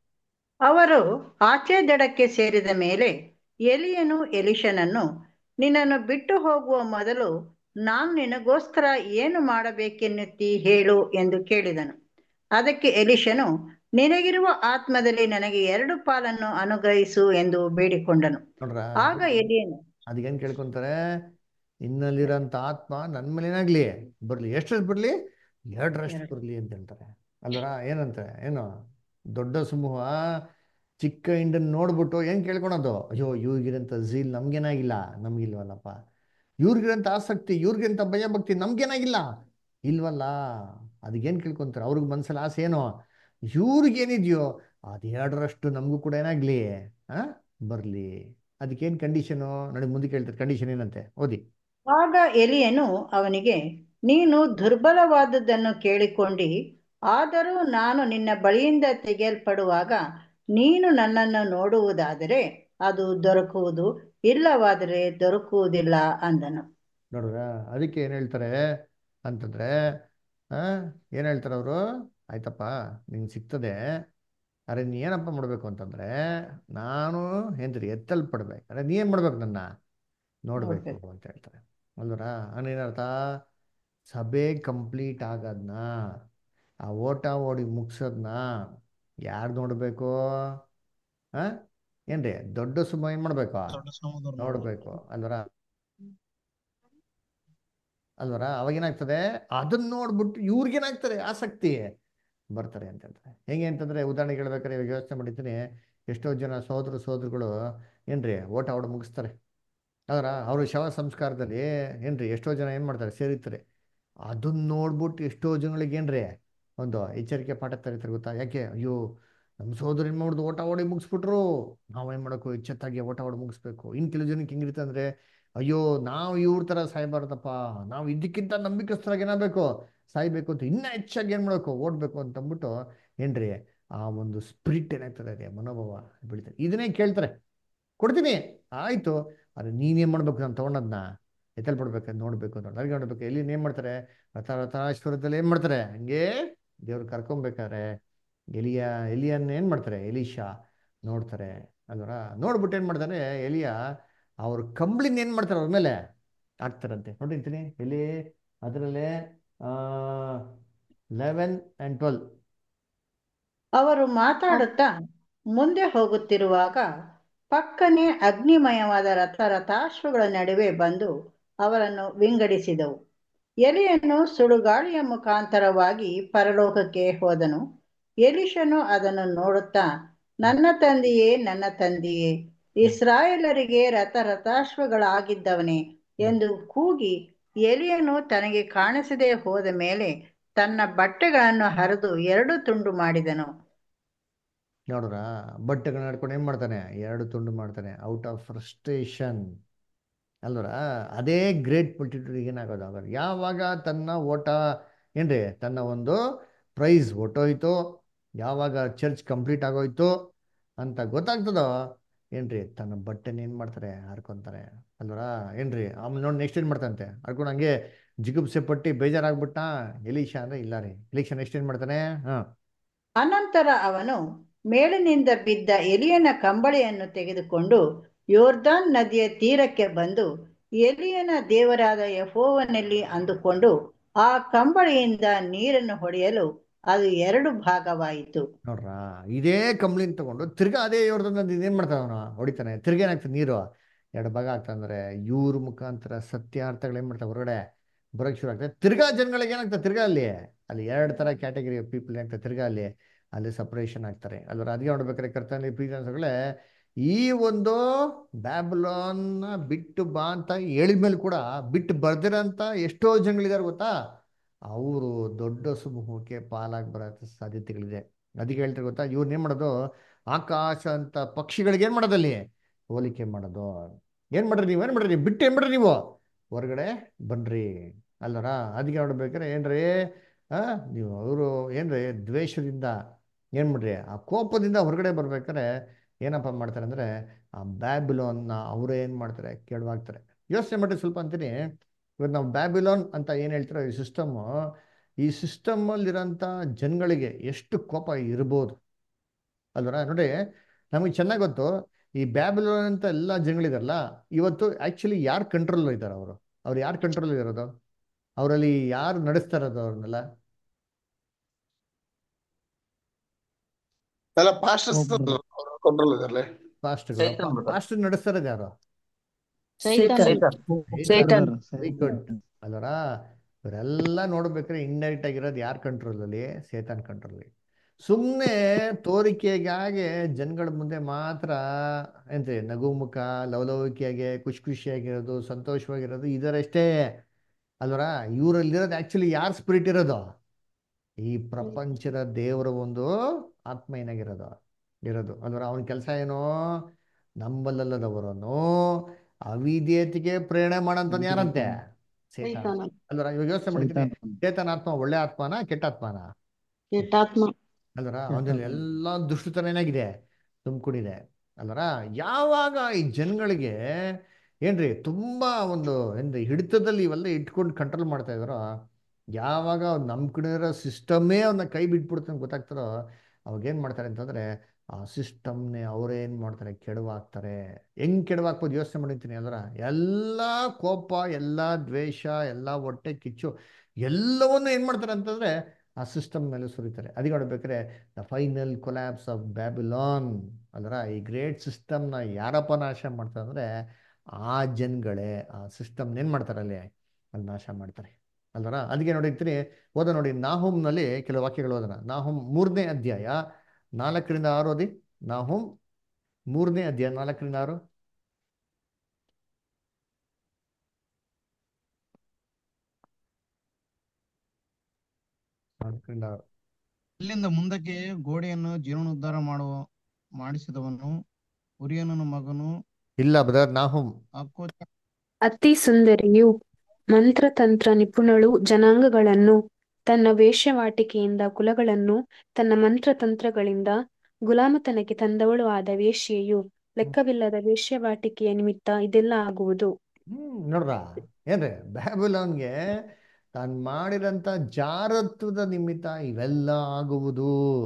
ಅವರು ಆಚೆ ದಡಕ್ಕೆ ಸೇರಿದ ಮೇಲೆ ಎಲಿಯನು ಎಲೀಷನನ್ನು, ನಿನ್ನನ್ನು ಬಿಟ್ಟು ಹೋಗುವ ಮೊದಲು ನಾನು ನಿನಗೋಸ್ಕರ ಏನು ಮಾಡಬೇಕೆನ್ನುತ್ತಿ ಹೇಳು ಎಂದು ಕೇಳಿದನು. ಅದಕ್ಕೆ ಎಲೀಷನು, ನಿನಗಿರುವ ಆತ್ಮದಲ್ಲಿ ನನಗೆ 2 ಪಾಲನ್ನು ಅನುಗ್ರಹಿಸು ಎಂದು ಬೇಡಿಕೊಂಡನು.
ನೋಡ್ರ
ಆಗ ಎಲಿಯನು
ಅದಕ್ಕೇನು ಕೇಳ್ಕೊಂತಾರೆ, ಇನ್ನಲ್ಲಿರೋಂಥ ಆತ್ಮ ನನ್ನ ಮೇಲೆ ಏನಾಗ್ಲಿ ಬರಲಿ, ಎಷ್ಟರಷ್ಟು ಬರಲಿ 2ರಷ್ಟು ಬರಲಿ ಅಂತ ಹೇಳ್ತಾರೆ. ಅಲ್ವರ ಏನಂತಾರೆ ಏನು ದೊಡ್ಡ ಸಮೂಹ ಚಿಕ್ಕ ಹಿಂಡನ್ನು ನೋಡ್ಬಿಟ್ಟು ಏನು ಕೇಳ್ಕೊಳೋದು, ಅಯ್ಯೋ ಇವ್ರಿಗಿರಂಥ ಝೀಲ್ ನಮ್ಗೇನಾಗಿಲ್ಲ, ನಮ್ಗಿಲ್ವಲ್ಲಪ್ಪ. ಇವ್ರಿಗಿರಂಥ ಆಸಕ್ತಿ ಇವ್ರಿಗಿಂತ ಭಯಭಕ್ತಿ ನಮ್ಗೇನಾಗಿಲ್ಲ ಇಲ್ವಲ್ಲ. ಅದಕ್ಕೇನು ಕೇಳ್ಕೊಂತಾರೆ, ಅವ್ರಿಗೆ ಮನಸ್ಸಲ್ಲಿ ಆಸೆ ಏನೋ ಇವ್ರಿಗೇನಿದೆಯೋ ಅದು 2ರಷ್ಟು ನಮಗೂ ಕೂಡ ಏನಾಗ್ಲಿ ಬರಲಿ. ಅದಕ್ಕೇನು ಕಂಡೀಷನು ನೋಡಿ ಮುಂದಕ್ಕೆ ಹೇಳ್ತಾರೆ, ಕಂಡೀಷನ್ ಏನಂತೆ ಓದಿ.
ಆಗ ಎಲಿಯನು ಅವನಿಗೆ, ನೀನು ದುರ್ಬಲವಾದದ್ದನ್ನು ಕೇಳಿಕೊಂಡಿ, ಆದರೂ ನಾನು ನಿನ್ನ ಬಳಿಯಿಂದ ತೆಗೆಯಲ್ಪಡುವಾಗ ನೀನು ನನ್ನನ್ನು ನೋಡುವುದಾದರೆ ಅದು ದೊರಕುವುದು, ಇಲ್ಲವಾದರೆ ದೊರಕುವುದಿಲ್ಲ ಅಂದನು.
ನೋಡ್ರ ಅದಕ್ಕೆ ಏನು ಹೇಳ್ತಾರೆ ಅಂತಂದ್ರೆ ಏನು ಹೇಳ್ತಾರೆ ಅವರು, ಆಯ್ತಪ್ಪ ನಿಂಗೆ ಸಿಗ್ತದೆ, ಅರೆ ನೀ ಏನಪ್ಪ ಮಾಡಬೇಕು ಅಂತಂದ್ರೆ ನಾನು ಏನ್ರಿ ಎತ್ತಲ್ಪಡ್ಬೇಕು, ಅರೆ ನೀ ಏನು ಮಾಡ್ಬೇಕು ನನ್ನ ನೋಡಬೇಕು
ನೋಡ್ಬೇಕು.
ಅಂತ ಹೇಳ್ತಾರೆ. ಅಲ್ವರ ಏನರ್ಥ, ಸಭೆ ಕಂಪ್ಲೀಟ್ ಆಗೋದನ್ನ ಆ ಓಟ ಓಡಿ ಮುಗ್ಸೋದನ್ನ ಯಾರು ನೋಡಬೇಕು ಏನ್ರಿ ದೊಡ್ಡ ಸುಮ್ಮ ಏನು ಮಾಡಬೇಕು
ದೊಡ್ಡ ಸಮುದ್ರ
ನೋಡಬೇಕು. ಅಲ್ವರ ಅವಾಗೇನಾಗ್ತದೆ ಅದನ್ನ ನೋಡ್ಬಿಟ್ಟು ಇವ್ರಿಗೇನಾಗ್ತಾರೆ ಆಸಕ್ತಿ ಬರ್ತಾರೆ ಅಂತ ಹೇಳ್ತಾರೆ. ಹೆಂಗೆ ಅಂತಂದ್ರೆ ಉದಾಹರಣೆಗೆ ಹೇಳ್ಬೇಕಾದ್ರೆ ಇವಾಗ ಯೋಚನೆ ಮಾಡಿದ್ದೀನಿ, ಎಷ್ಟೋ ಜನ ಸೋದರಗಳು ಏನ್ರಿ ಓಟ ಓಡ ಮುಗಿಸ್ತಾರೆ. ಅವರು ಶವ ಸಂಸ್ಕಾರದಲ್ಲಿ ಏನ್ರಿ ಎಷ್ಟೋ ಜನ ಏನು ಮಾಡ್ತಾರೆ ಸೇರಿರ್ತಾರೆ. ಅದನ್ನ ನೋಡ್ಬಿಟ್ಟು ಎಷ್ಟೋ ಜನಗಳಿಗೆ ಏನ್ರಿ ಒಂದು ಎಚ್ಚರಿಕೆ ಪಾಠ ತರೀತಾರೆ ಗೊತ್ತಾ. ಯಾಕೆ, ಅಯ್ಯೋ ನಮ್ಮ ಸೋದರ ಏನು ಮಾಡೋದು ಓಟ ಓಡಿ ಮುಗಿಸ್ಬಿಟ್ರು, ನಾವೇನು ಮಾಡೋಕ್ಕೂ ಎಚ್ಚೆತ್ತಾಗಿ ಓಟ ಓಡಿ ಮುಗಿಸ್ಬೇಕು. ಇನ್ನು ಕೆಲವು ಜನಕ್ಕೆ ಹೆಂಗಿರುತ್ತೆ ಅಂದರೆ, ಅಯ್ಯೋ ನಾವು ಇವ್ರ ಥರ ಸಾಯ್ಬಾರ್ದಪ್ಪ, ನಾವು ಇದಕ್ಕಿಂತ ನಂಬಿಕಸ್ಥರಾಗಿ ಏನಾಗಬೇಕು ಸಾಯ್ಬೇಕು ಅಂತ ಇನ್ನೂ ಹೆಚ್ಚಾಗಿ ಏನು ಮಾಡಬೇಕು ಓಡಬೇಕು ಅಂತಂದ್ಬಿಟ್ಟು ಏನ್ರಿ ಆ ಒಂದು ಸ್ಪಿರಿಟ್ ಏನಾಗ್ತದೆ ಅದೇ ಮನೋಭಾವ ಬೆಳಿತಾರೆ. ಇದನ್ನೇ ಕೇಳ್ತಾರೆ, ಕೊಡ್ತೀನಿ ಆಯಿತು, ಆದರೆ ನೀನೇನು ಮಾಡ್ಬೇಕು ನಾನು ತೊಗೊಂಡದ್ನ ಎತ್ತಲ್ಪಡ್ಬೇಕು ನೋಡ್ಬೇಕು ಅಂತ ನನಗೆ ನೋಡ್ಬೇಕು. ಎಲ್ಲಿ ಏನು ಮಾಡ್ತಾರೆ ರಥಾಶ್ವರದಲ್ಲಿ ಏನು ಮಾಡ್ತಾರೆ ಹಂಗೆ ದೇವ್ರು ಕರ್ಕೊಬೇಕಾದ್ರೆ ಎಲಿಯನ್ನ ಏನು ಮಾಡ್ತಾರೆ ಎಲೀಶಾ ನೋಡ್ತಾರೆ. ಅಲ್ವರ ನೋಡ್ಬಿಟ್ಟು ಏನು ಮಾಡ್ತಾರೆ ಎಲಿಯ ಅವ್ರ ಕಂಬಳಿನ ಏನು ಮಾಡ್ತಾರೆ ಅವ್ರ ಮೇಲೆ ಹಾಕ್ತಾರಂತೆ. ನೋಡಿರ್ತೀನಿ ಎಲ್ಲಿ ಅದರಲ್ಲೇ 11 and 12.
ಅವರು ಮಾತಾಡುತ್ತಾ ಮುಂದೆ ಹೋಗುತ್ತಿರುವಾಗ ಪಕ್ಕನೆ ಅಗ್ನಿಮಯವಾದ ರಥಾಶ್ವಗಳ ನಡುವೆ ಬಂದು ಅವರನ್ನು ವಿಂಗಡಿಸಿದವು. ಎಲಿಯನು ಸುಡುಗಾಳಿಯ ಮುಖಾಂತರವಾಗಿ ಪರಲೋಕಕ್ಕೆ ಹೋದನು. ಎಲೀಷನು ಅದನ್ನು ನೋಡುತ್ತಾ, ನನ್ನ ತಂದೆಯೇ, ನನ್ನ ತಂದೆಯೇ, ಇಸ್ರಾಯೇಲರಿಗೆ ರಥಾಶ್ವಗಳಾಗಿದ್ದವನೇ ಎಂದು ಕೂಗಿ, ಎಲಿಯನು ತನಗೆ ಕಾಣಿಸದೆ ಹೋದ ಮೇಲೆ ತನ್ನ ಬಟ್ಟೆಗಳನ್ನು ಹರಿದು 2 ತುಂಡು ಮಾಡಿದನು.
ನೋಡ್ರ ಬಟ್ಟೆಗಳನ್ನ ನಡ್ಕೊಂಡು ಏನು ಮಾಡ್ತಾನೆ 2 ತುಂಡು ಮಾಡ್ತಾನೆ ಔಟ್ ಆಫ್ ಫ್ರಸ್ಟ್ರೇಷನ್. ಅಲ್ವರ ಅದೇ ಗ್ರೇಟ್ ಮಲ್ಟಿಟ್ಯೂಡ್ ಏನಾಗೋದು ಆಗ ಯಾವಾಗ ತನ್ನ ಓಟ ಏನ್ರಿ ತನ್ನ ಒಂದು ಪ್ರೈಸ್ ಹೊಟ್ಟೋಯ್ತು, ಯಾವಾಗ ಚರ್ಚ್ ಕಂಪ್ಲೀಟ್ ಆಗೋಯ್ತು ಅಂತ ಗೊತ್ತಾಗ್ತದೋ ಏನ್ರಿ ತನ್ನ ಬಟ್ಟೆನ ಏನು ಮಾಡ್ತಾರೆ ಹರ್ಕೊಂತಾರೆ ಅಲ್ವರ. ಏನ್ರಿ ಆಮೇಲೆ ನೋಡಿ ನೆಕ್ಸ್ಟ್ ಏನು ಮಾಡ್ತಾರಂತೆ ಹರ್ಕೊಂಡು ಹಂಗೆ ಜಿಗುಪ್ಸೆ ಪಟ್ಟಿ ಬೇಜಾರಾಗ್ಬಿಟ್ಟ ಎಲೀಷಾ ಅಂದ್ರೆ ಇಲ್ಲ ರೀ. ಎಲೀಷಾ ನೆಕ್ಸ್ಟ್ ಏನು ಮಾಡ್ತಾನೆ? ಹಾಂ,
ಅನಂತರ ಅವನು ಮೇಲಿನಿಂದ ಬಿದ್ದ ಎಲಿಯನ ಕಂಬಳಿಯನ್ನು ತೆಗೆದುಕೊಂಡು ಯೋರ್ದಾನ್ ನದಿಯ ತೀರಕ್ಕೆ ಬಂದು ಎಲಿಯನ ದೇವರಾದ ಯೆಹೋವನಲ್ಲಿ ಅಂದುಕೊಂಡು ಆ ಕಂಬಳಿಯಿಂದ ನೀರನ್ನು ಹೊಡೆಯಲು ಅದು 2 ಭಾಗವಾಯಿತು.
ನೋಡ್ರಾ, ಇದೇ ಕಂಬ್ಳಿನ ತಗೊಂಡು ತಿರ್ಗಾ ಅದೇ ಇವ್ರದ್ದು ಏನು ಮಾಡ್ತಾನೆ ಅವನು ಹೊಡಿತಾನೆ. ತಿರ್ಗಾ ಏನಾಗ್ತದೆ ನೀರು 2 ಭಾಗ ಆಗ್ತಂದ್ರೆ ಇವ್ರ ಮುಖಾಂತರ ಸತ್ಯಾರ್ಥಗಳು ಏನು ಮಾಡ್ತಾರೆ ಹೊರಗಡೆ ಬರೋಕ್ಕೆ ಶುರು ಆಗ್ತದೆ. ತಿರ್ಗಾ ಜನಗಳಿಗೆ ಏನಾಗ್ತದೆ ತಿರ್ಗಾ ಅಲ್ಲಿ ಅಲ್ಲಿ 2 ಥರ ಕ್ಯಾಟಗರಿ ಪೀಪಲ್ ಏನಾಗ್ತದೆ ತಿರ್ಗಾ ಅಲ್ಲಿ ಸಪ್ರೇಷನ್ ಆಗ್ತಾರೆ ಅಲ್ವರ. ಅದಕ್ಕೆ ನೋಡ್ಬೇಕಾದ್ರೆ ಕರ್ತನಲ್ಲಿ ಪ್ರೀತಿಗಳೇ ಈ ಒಂದು ಬ್ಯಾಬಿಲೋನ್ನ ಬಿಟ್ಟು ಬಾ ಅಂತ ಹೇಳಿದ್ಮೇಲೆ ಕೂಡ ಬಿಟ್ಟು ಬರ್ದಿರೋಂಥ ಎಷ್ಟೋ ಜನಗಳಿದ್ದಾರೆ ಗೊತ್ತಾ, ಅವರು ದೊಡ್ಡ ಸಮೂಹಕ್ಕೆ ಪಾಲಾಗಿ ಬರೋ ಸಾಧ್ಯತೆಗಳಿದೆ. ಅದಕ್ಕೆ ಹೇಳ್ತಾರೆ ಗೊತ್ತಾ, ಇವ್ರನ್ನ ಏನು ಮಾಡೋದು, ಆಕಾಶ ಅಂತ ಪಕ್ಷಿಗಳಿಗೆ ಏನು ಮಾಡೋದಲ್ಲಿ ಹೋಲಿಕೆ ಮಾಡೋದು. ಏನು ಮಾಡ್ರಿ ನೀವು, ಏನು ಮಾಡ್ರಿ ಬಿಟ್ಟು ಏನು ಮಾಡ್ರಿ ನೀವು ಹೊರಗಡೆ ಬನ್ರಿ ಅಲ್ಲರ. ಅದಕ್ಕೆ ನೋಡ್ಬೇಕಾರೆ ಏನ್ರಿ ನೀವು ಅವರು ಏನ್ರಿ ದ್ವೇಷದಿಂದ ಏನು ಮಾಡ್ರಿ ಆ ಕೋಪದಿಂದ ಹೊರಗಡೆ ಬರ್ಬೇಕಾರೆ ಏನಪ್ಪ ಮಾಡ್ತಾರೆ ಅಂದರೆ ಆ ಬ್ಯಾಬಿಲೋನ್ನ ಅವರೇ ಏನು ಮಾಡ್ತಾರೆ ಕೆಡವಾಗ್ತಾರೆ. ಯೋಚನೆ ಮಾಡಿ ಸ್ವಲ್ಪ ಅಂತೀನಿ. ಇವತ್ತು ನಾವು ಬ್ಯಾಬಿಲೋನ್ ಅಂತ ಏನು ಹೇಳ್ತೀರೋ ಈ ಸಿಸ್ಟಮಲ್ಲಿರೋಂಥ ಜನಗಳಿಗೆ ಎಷ್ಟು ಕೋಪ ಇರ್ಬೋದು ಅಲ್ವರ. ನೋಡಿ ನಮಗೆ ಚೆನ್ನಾಗಿ ಗೊತ್ತು ಈ ಬ್ಯಾಬಿಲೋನ್ ಅಂತ ಎಲ್ಲ ಜನಗಳಿದಾರಲ್ಲ ಇವತ್ತು ಆ್ಯಕ್ಚುಲಿ ಯಾರು ಕಂಟ್ರೋಲ್ ಇದ್ದಾರೆ, ಅವ್ರು ಯಾರು ಕಂಟ್ರೋಲ್ ಇರೋದು, ಅವರಲ್ಲಿ ಯಾರು ನಡೆಸ್ತಾ ಇರೋದು ಅವ್ರನ್ನೆಲ್ಲ?
ಎಲ್ಲ ಪಾಸ್ಟರ್ಸ್
ಒಬ್ರು
ಕಂಟ್ರೋಲ್ ಇದಾರೆ.
ಪಾಸ್ಟರ್ ನಡೆಸ್ತಾ ಇರೋದು ಯಾರು?
ಸೈತಾನ್.
ವೆರಿ ಗುಡ್ ಅಲ್ವರ. ಇವರೆಲ್ಲ ನೋಡ್ಬೇಕಾದ್ರೆ ಇಂಡೈರೆಕ್ಟ್ ಆಗಿರೋದು ಯಾರ ಕಂಟ್ರೋಲಲ್ಲಿ? ಸೇತಾನ್ ಕಂಟ್ರೋಲ್. ಸುಮ್ಮನೆ ತೋರಿಕೆಗಾಗಿ ಜನಗಳ ಮುಂದೆ ಮಾತ್ರ ಎಂತ ನಗುಮುಖ ಲವಲವಿಕೆಯಾಗಿ ಖುಷಿಯಾಗಿರೋದು ಸಂತೋಷವಾಗಿರೋದು ಇದರಷ್ಟೇ ಅಲ್ವರ. ಇವರಲ್ಲಿರೋದು ಆ್ಯಕ್ಚುಲಿ ಯಾರ ಸ್ಪಿರಿಟ್ ಇರೋದು? ಈ ಪ್ರಪಂಚದ ದೇವರ ಒಂದು ಆತ್ಮ ಇರೋದು ಅಲ್ವರ. ಅವನ ಕೆಲಸ ಏನೋ ನಂಬಲ್ಲದವರನ್ನು ಅವಿಧೇಯತೆಗೆ ಪ್ರೇರಣೆ ಮಾಡಂತಾನೆ ಯಾರಂತೆ? ಸೇತಾನ ಅಲ್ವರ. ಇವಾಗ ಯೋಚನೆ ಮಾಡಿದ್ದೀನಿ, ಸೇತಾನ ಆತ್ಮ ಒಳ್ಳೆ ಆತ್ಮನ ಕೆಟ್ಟ ಆತ್ಮನ? ಅಲ್ವರ. ಅವನಲ್ಲಿ ಎಲ್ಲ ದುಷ್ಟತನ ಏನಾಗಿದೆ ತುಂಬಿಕೊಂಡಿದೆ ಅಲ್ವರ. ಯಾವಾಗ ಈ ಜನಗಳಿಗೆ ಏನ್ರಿ ತುಂಬಾ ಒಂದು ಹಿಡಿತದಲ್ಲಿ ಇವೆಲ್ಲ ಇಟ್ಕೊಂಡು ಕಂಟ್ರೋಲ್ ಮಾಡ್ತಾ ಇದಾರೋ, ಯಾವಾಗ ಅವ್ರು ನಂಬ್ಕೊಂಡಿರೋ ಸಿಸ್ಟಮೇ ಅವ್ರನ್ನ ಕೈ ಬಿಟ್ಬಿಡ್ತಾನೆ ಗೊತ್ತಾಗ್ತಾರೋ, ಅವಾಗ ಏನು ಮಾಡ್ತಾರೆ ಅಂತಂದರೆ ಆ ಸಿಸ್ಟಮ್ನೇ ಅವರೇ ಏನು ಮಾಡ್ತಾರೆ ಕೆಡವಾಕ್ತಾರೆ. ಹೆಂಗೆ ಕೆಡವಾಕ್ಬೋದು ಯೋಚನೆ ಮಾಡಿರ್ತೀನಿ ಅದರ. ಎಲ್ಲ ಕೋಪ, ಎಲ್ಲ ದ್ವೇಷ, ಎಲ್ಲ ಹೊಟ್ಟೆ ಕಿಚ್ಚು ಎಲ್ಲವನ್ನು ಏನು ಮಾಡ್ತಾರೆ ಅಂತಂದರೆ ಆ ಸಿಸ್ಟಮ್ ಮೇಲೆ ಸುರಿತಾರೆ. ಅದಕ್ಕೆ ನೋಡ್ಬೇಕಾದ್ರೆ the final collapse of Babylon ಅಲ್ವರ. ಈ ಗ್ರೇಟ್ ಸಿಸ್ಟಮ್ನ ಯಾರಪ್ಪ ನಾಶ ಮಾಡ್ತಾರೆ ಅಂದರೆ ಆ ಜನಗಳೇ ಆ ಸಿಸ್ಟಮ್ನ ಏನು ಮಾಡ್ತಾರೆ ಅಲ್ಲಿ ನಾಶ ಮಾಡ್ತಾರೆ ಅಲ್ವರ. ಅದಕ್ಕೆ ನೋಡಿರ್ತೀನಿ ನೋಡಿ ನಾಹುಮ್ನಲ್ಲಿ ಕೆಲವು ವಾಕ್ಯಗಳು ಓದೋಣ. ನಾಹುಮ್ 3ನೇ ಅಧ್ಯಾಯ 4ರಿಂದ 6 ಓದಿ. ನಾಹುಮ್ 3ನೇ ಅಧ್ಯಾಯ 4ರಿಂದ 6.
ಅಲ್ಲಿಂದ ಮುಂದಕ್ಕೆ ಗೋಡೆಯನ್ನು ಜೀರ್ಣೋದ್ಧಾರ ಮಾಡಿಸಿದವನು ಉರಿಯನನ ಮಗನು
ಇಲ್ಲ ಬ್ರದರ್, ನಾಹುಮ್
ಅಕ್ಕೋಚ
ಅತಿ ಸುಂದರಿಯು ಮಂತ್ರತಂತ್ರ ನಿಪುಣಳು ಜನಾಂಗಗಳನ್ನು ತನ್ನ ವೇಶ್ಯಾವಾಟಿಕೆಯಿಂದ ಕುಲಗಳನ್ನು ತನ್ನ ಮಂತ್ರತಂತ್ರಗಳಿಂದ ಗುಲಾಮತನಕ್ಕೆ ತಂದವಳು ಆದ ವೇಶ್ಯೆಯು ಲೆಕ್ಕವಿಲ್ಲದ ವೇಶ್ಯಾವಾಟಿಕೆಯ ನಿಮಿತ್ತ ಇದೆಲ್ಲ ಆಗುವುದು.
ನೋಡ್ರ ಏನ್ರಿ ಬ್ಯಾಬಿಲೋನ್ಗೆ ತಾನು ಮಾಡಿರಂತ ಜಾರತ್ವದ ನಿಮಿತ್ತ ಇವೆಲ್ಲ ಆಗುವುದು.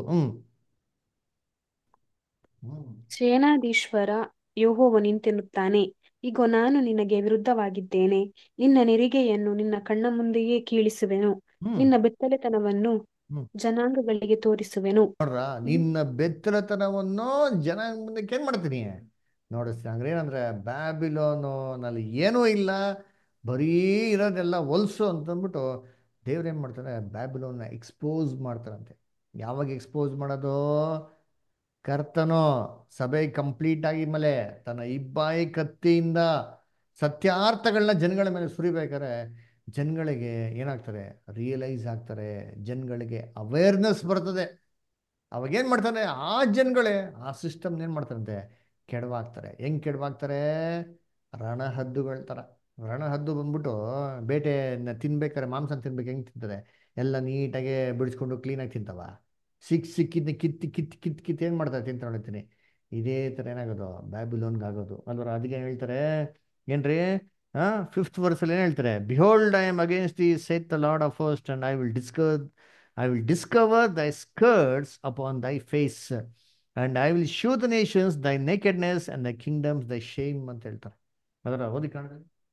ಸೇನಾಧೀಶ್ವರ ಯೆಹೋವ ನಿಂತಿರುತ್ತಾನೆ, ಇಗೋ ನಾನು ನಿನಗೆ ವಿರುದ್ಧವಾಗಿದ್ದೇನೆ, ನಿನ್ನ ನೆರಿಗೆಯನ್ನು ನಿನ್ನ ಕಣ್ಣ ಮುಂದೆಯೇ ಕೀಳಿಸುವೆನು, ನಿನ್ನ ಬೆತ್ತಲೆತನವನ್ನು ಜನಾಂಗಗಳಿಗೆ ತೋರಿಸುವೆನು.
ನೋಡ್ರ, ನಿನ್ನ ಬೆತ್ತಲೆತನವನ್ನು ಜನ ಮುಂದಕ್ಕೆ ಏನ್ ಮಾಡ್ತೀನಿ ನೋಡಿಸ್ತೀನಿ. ಅಂದ್ರೆ ಏನಂದ್ರೆ ಬ್ಯಾಬಿಲೋನು ನಲ್ಲಿ ಏನೂ ಇಲ್ಲ, ಬರೀ ಇರೋದೆಲ್ಲ ಹೊಲ್ಸು ಅಂತಂದ್ಬಿಟ್ಟು ದೇವ್ರೇನ್ ಮಾಡ್ತಾರೆ, ಬ್ಯಾಬಿಲೋನ್ನ ಎಕ್ಸ್ಪೋಸ್ ಮಾಡ್ತಾರಂತೆ. ಯಾವಾಗ ಎಕ್ಸ್ಪೋಸ್ ಮಾಡೋದು? ಕರ್ತನೋ ಸಭೆ ಕಂಪ್ಲೀಟ್ ಆಗಿದ್ಮೇಲೆ ತನ್ನ ಇಬ್ಬಾಯಿ ಕತ್ತಿಯಿಂದ ಸತ್ಯಾರ್ಥಗಳನ್ನ ಜನಗಳ ಮೇಲೆ ಸುರಿಬೇಕಾದ್ರೆ ಜನಗಳಿಗೆ ಏನಾಗ್ತಾರೆ, ರಿಯಲೈಸ್ ಆಗ್ತಾರೆ, ಜನಗಳಿಗೆ ಅವೇರ್ನೆಸ್ ಬರ್ತದೆ. ಅವಾಗ ಏನು ಮಾಡ್ತಾನೆ, ಆ ಜನಗಳೇ ಆ ಸಿಸ್ಟಮ್ನ ಏನು ಮಾಡ್ತಾರಂತೆ ಕೆಡವಾಗ್ತಾರೆ. ಹೆಂಗೆ ಕೆಡವಾಗ್ತಾರೆ? ರಣಹದ್ದುಗಳ ಥರ. ರಣಹದ್ದು ಬಂದ್ಬಿಟ್ಟು ಬೇಟೆ ತಿನ್ಬೇಕಾರೆ ಮಾಂಸ ತಿನ್ಬೇಕು ಹೆಂಗೆ ತಿಂತದೆ? ಎಲ್ಲ ನೀಟಾಗೆ ಬಿಡಿಸ್ಕೊಂಡು ಕ್ಲೀನಾಗಿ ತಿಂತವ? ಸಿಕ್ಕಿದ್ನ ಕಿತ್ತು ಏನು ಮಾಡ್ತಾರೆ ತಿಂತ ನೋಡ್ತೀನಿ. ಇದೇ ಥರ ಏನಾಗೋದು ಬ್ಯಾಬಿಲೋನ್ಗೆ ಆಗೋದು ಅಲ್ವರ. ಅದಕ್ಕೆ ಹೇಳ್ತಾರೆ ಏನ್ರಿ, ಫಿಫ್ತ್ ವರ್ಸಲ್ಲಿ ಏನು ಹೇಳ್ತಾರೆ, behold I am against thee saith the Lord of host and I will discover thy skirts upon thy face and I will show the nations thy nakedness and the kingdoms thy shame ಅಂತ ಹೇಳ್ತಾರೆ. ಅದರ ಓದಿ ಕಾಣ.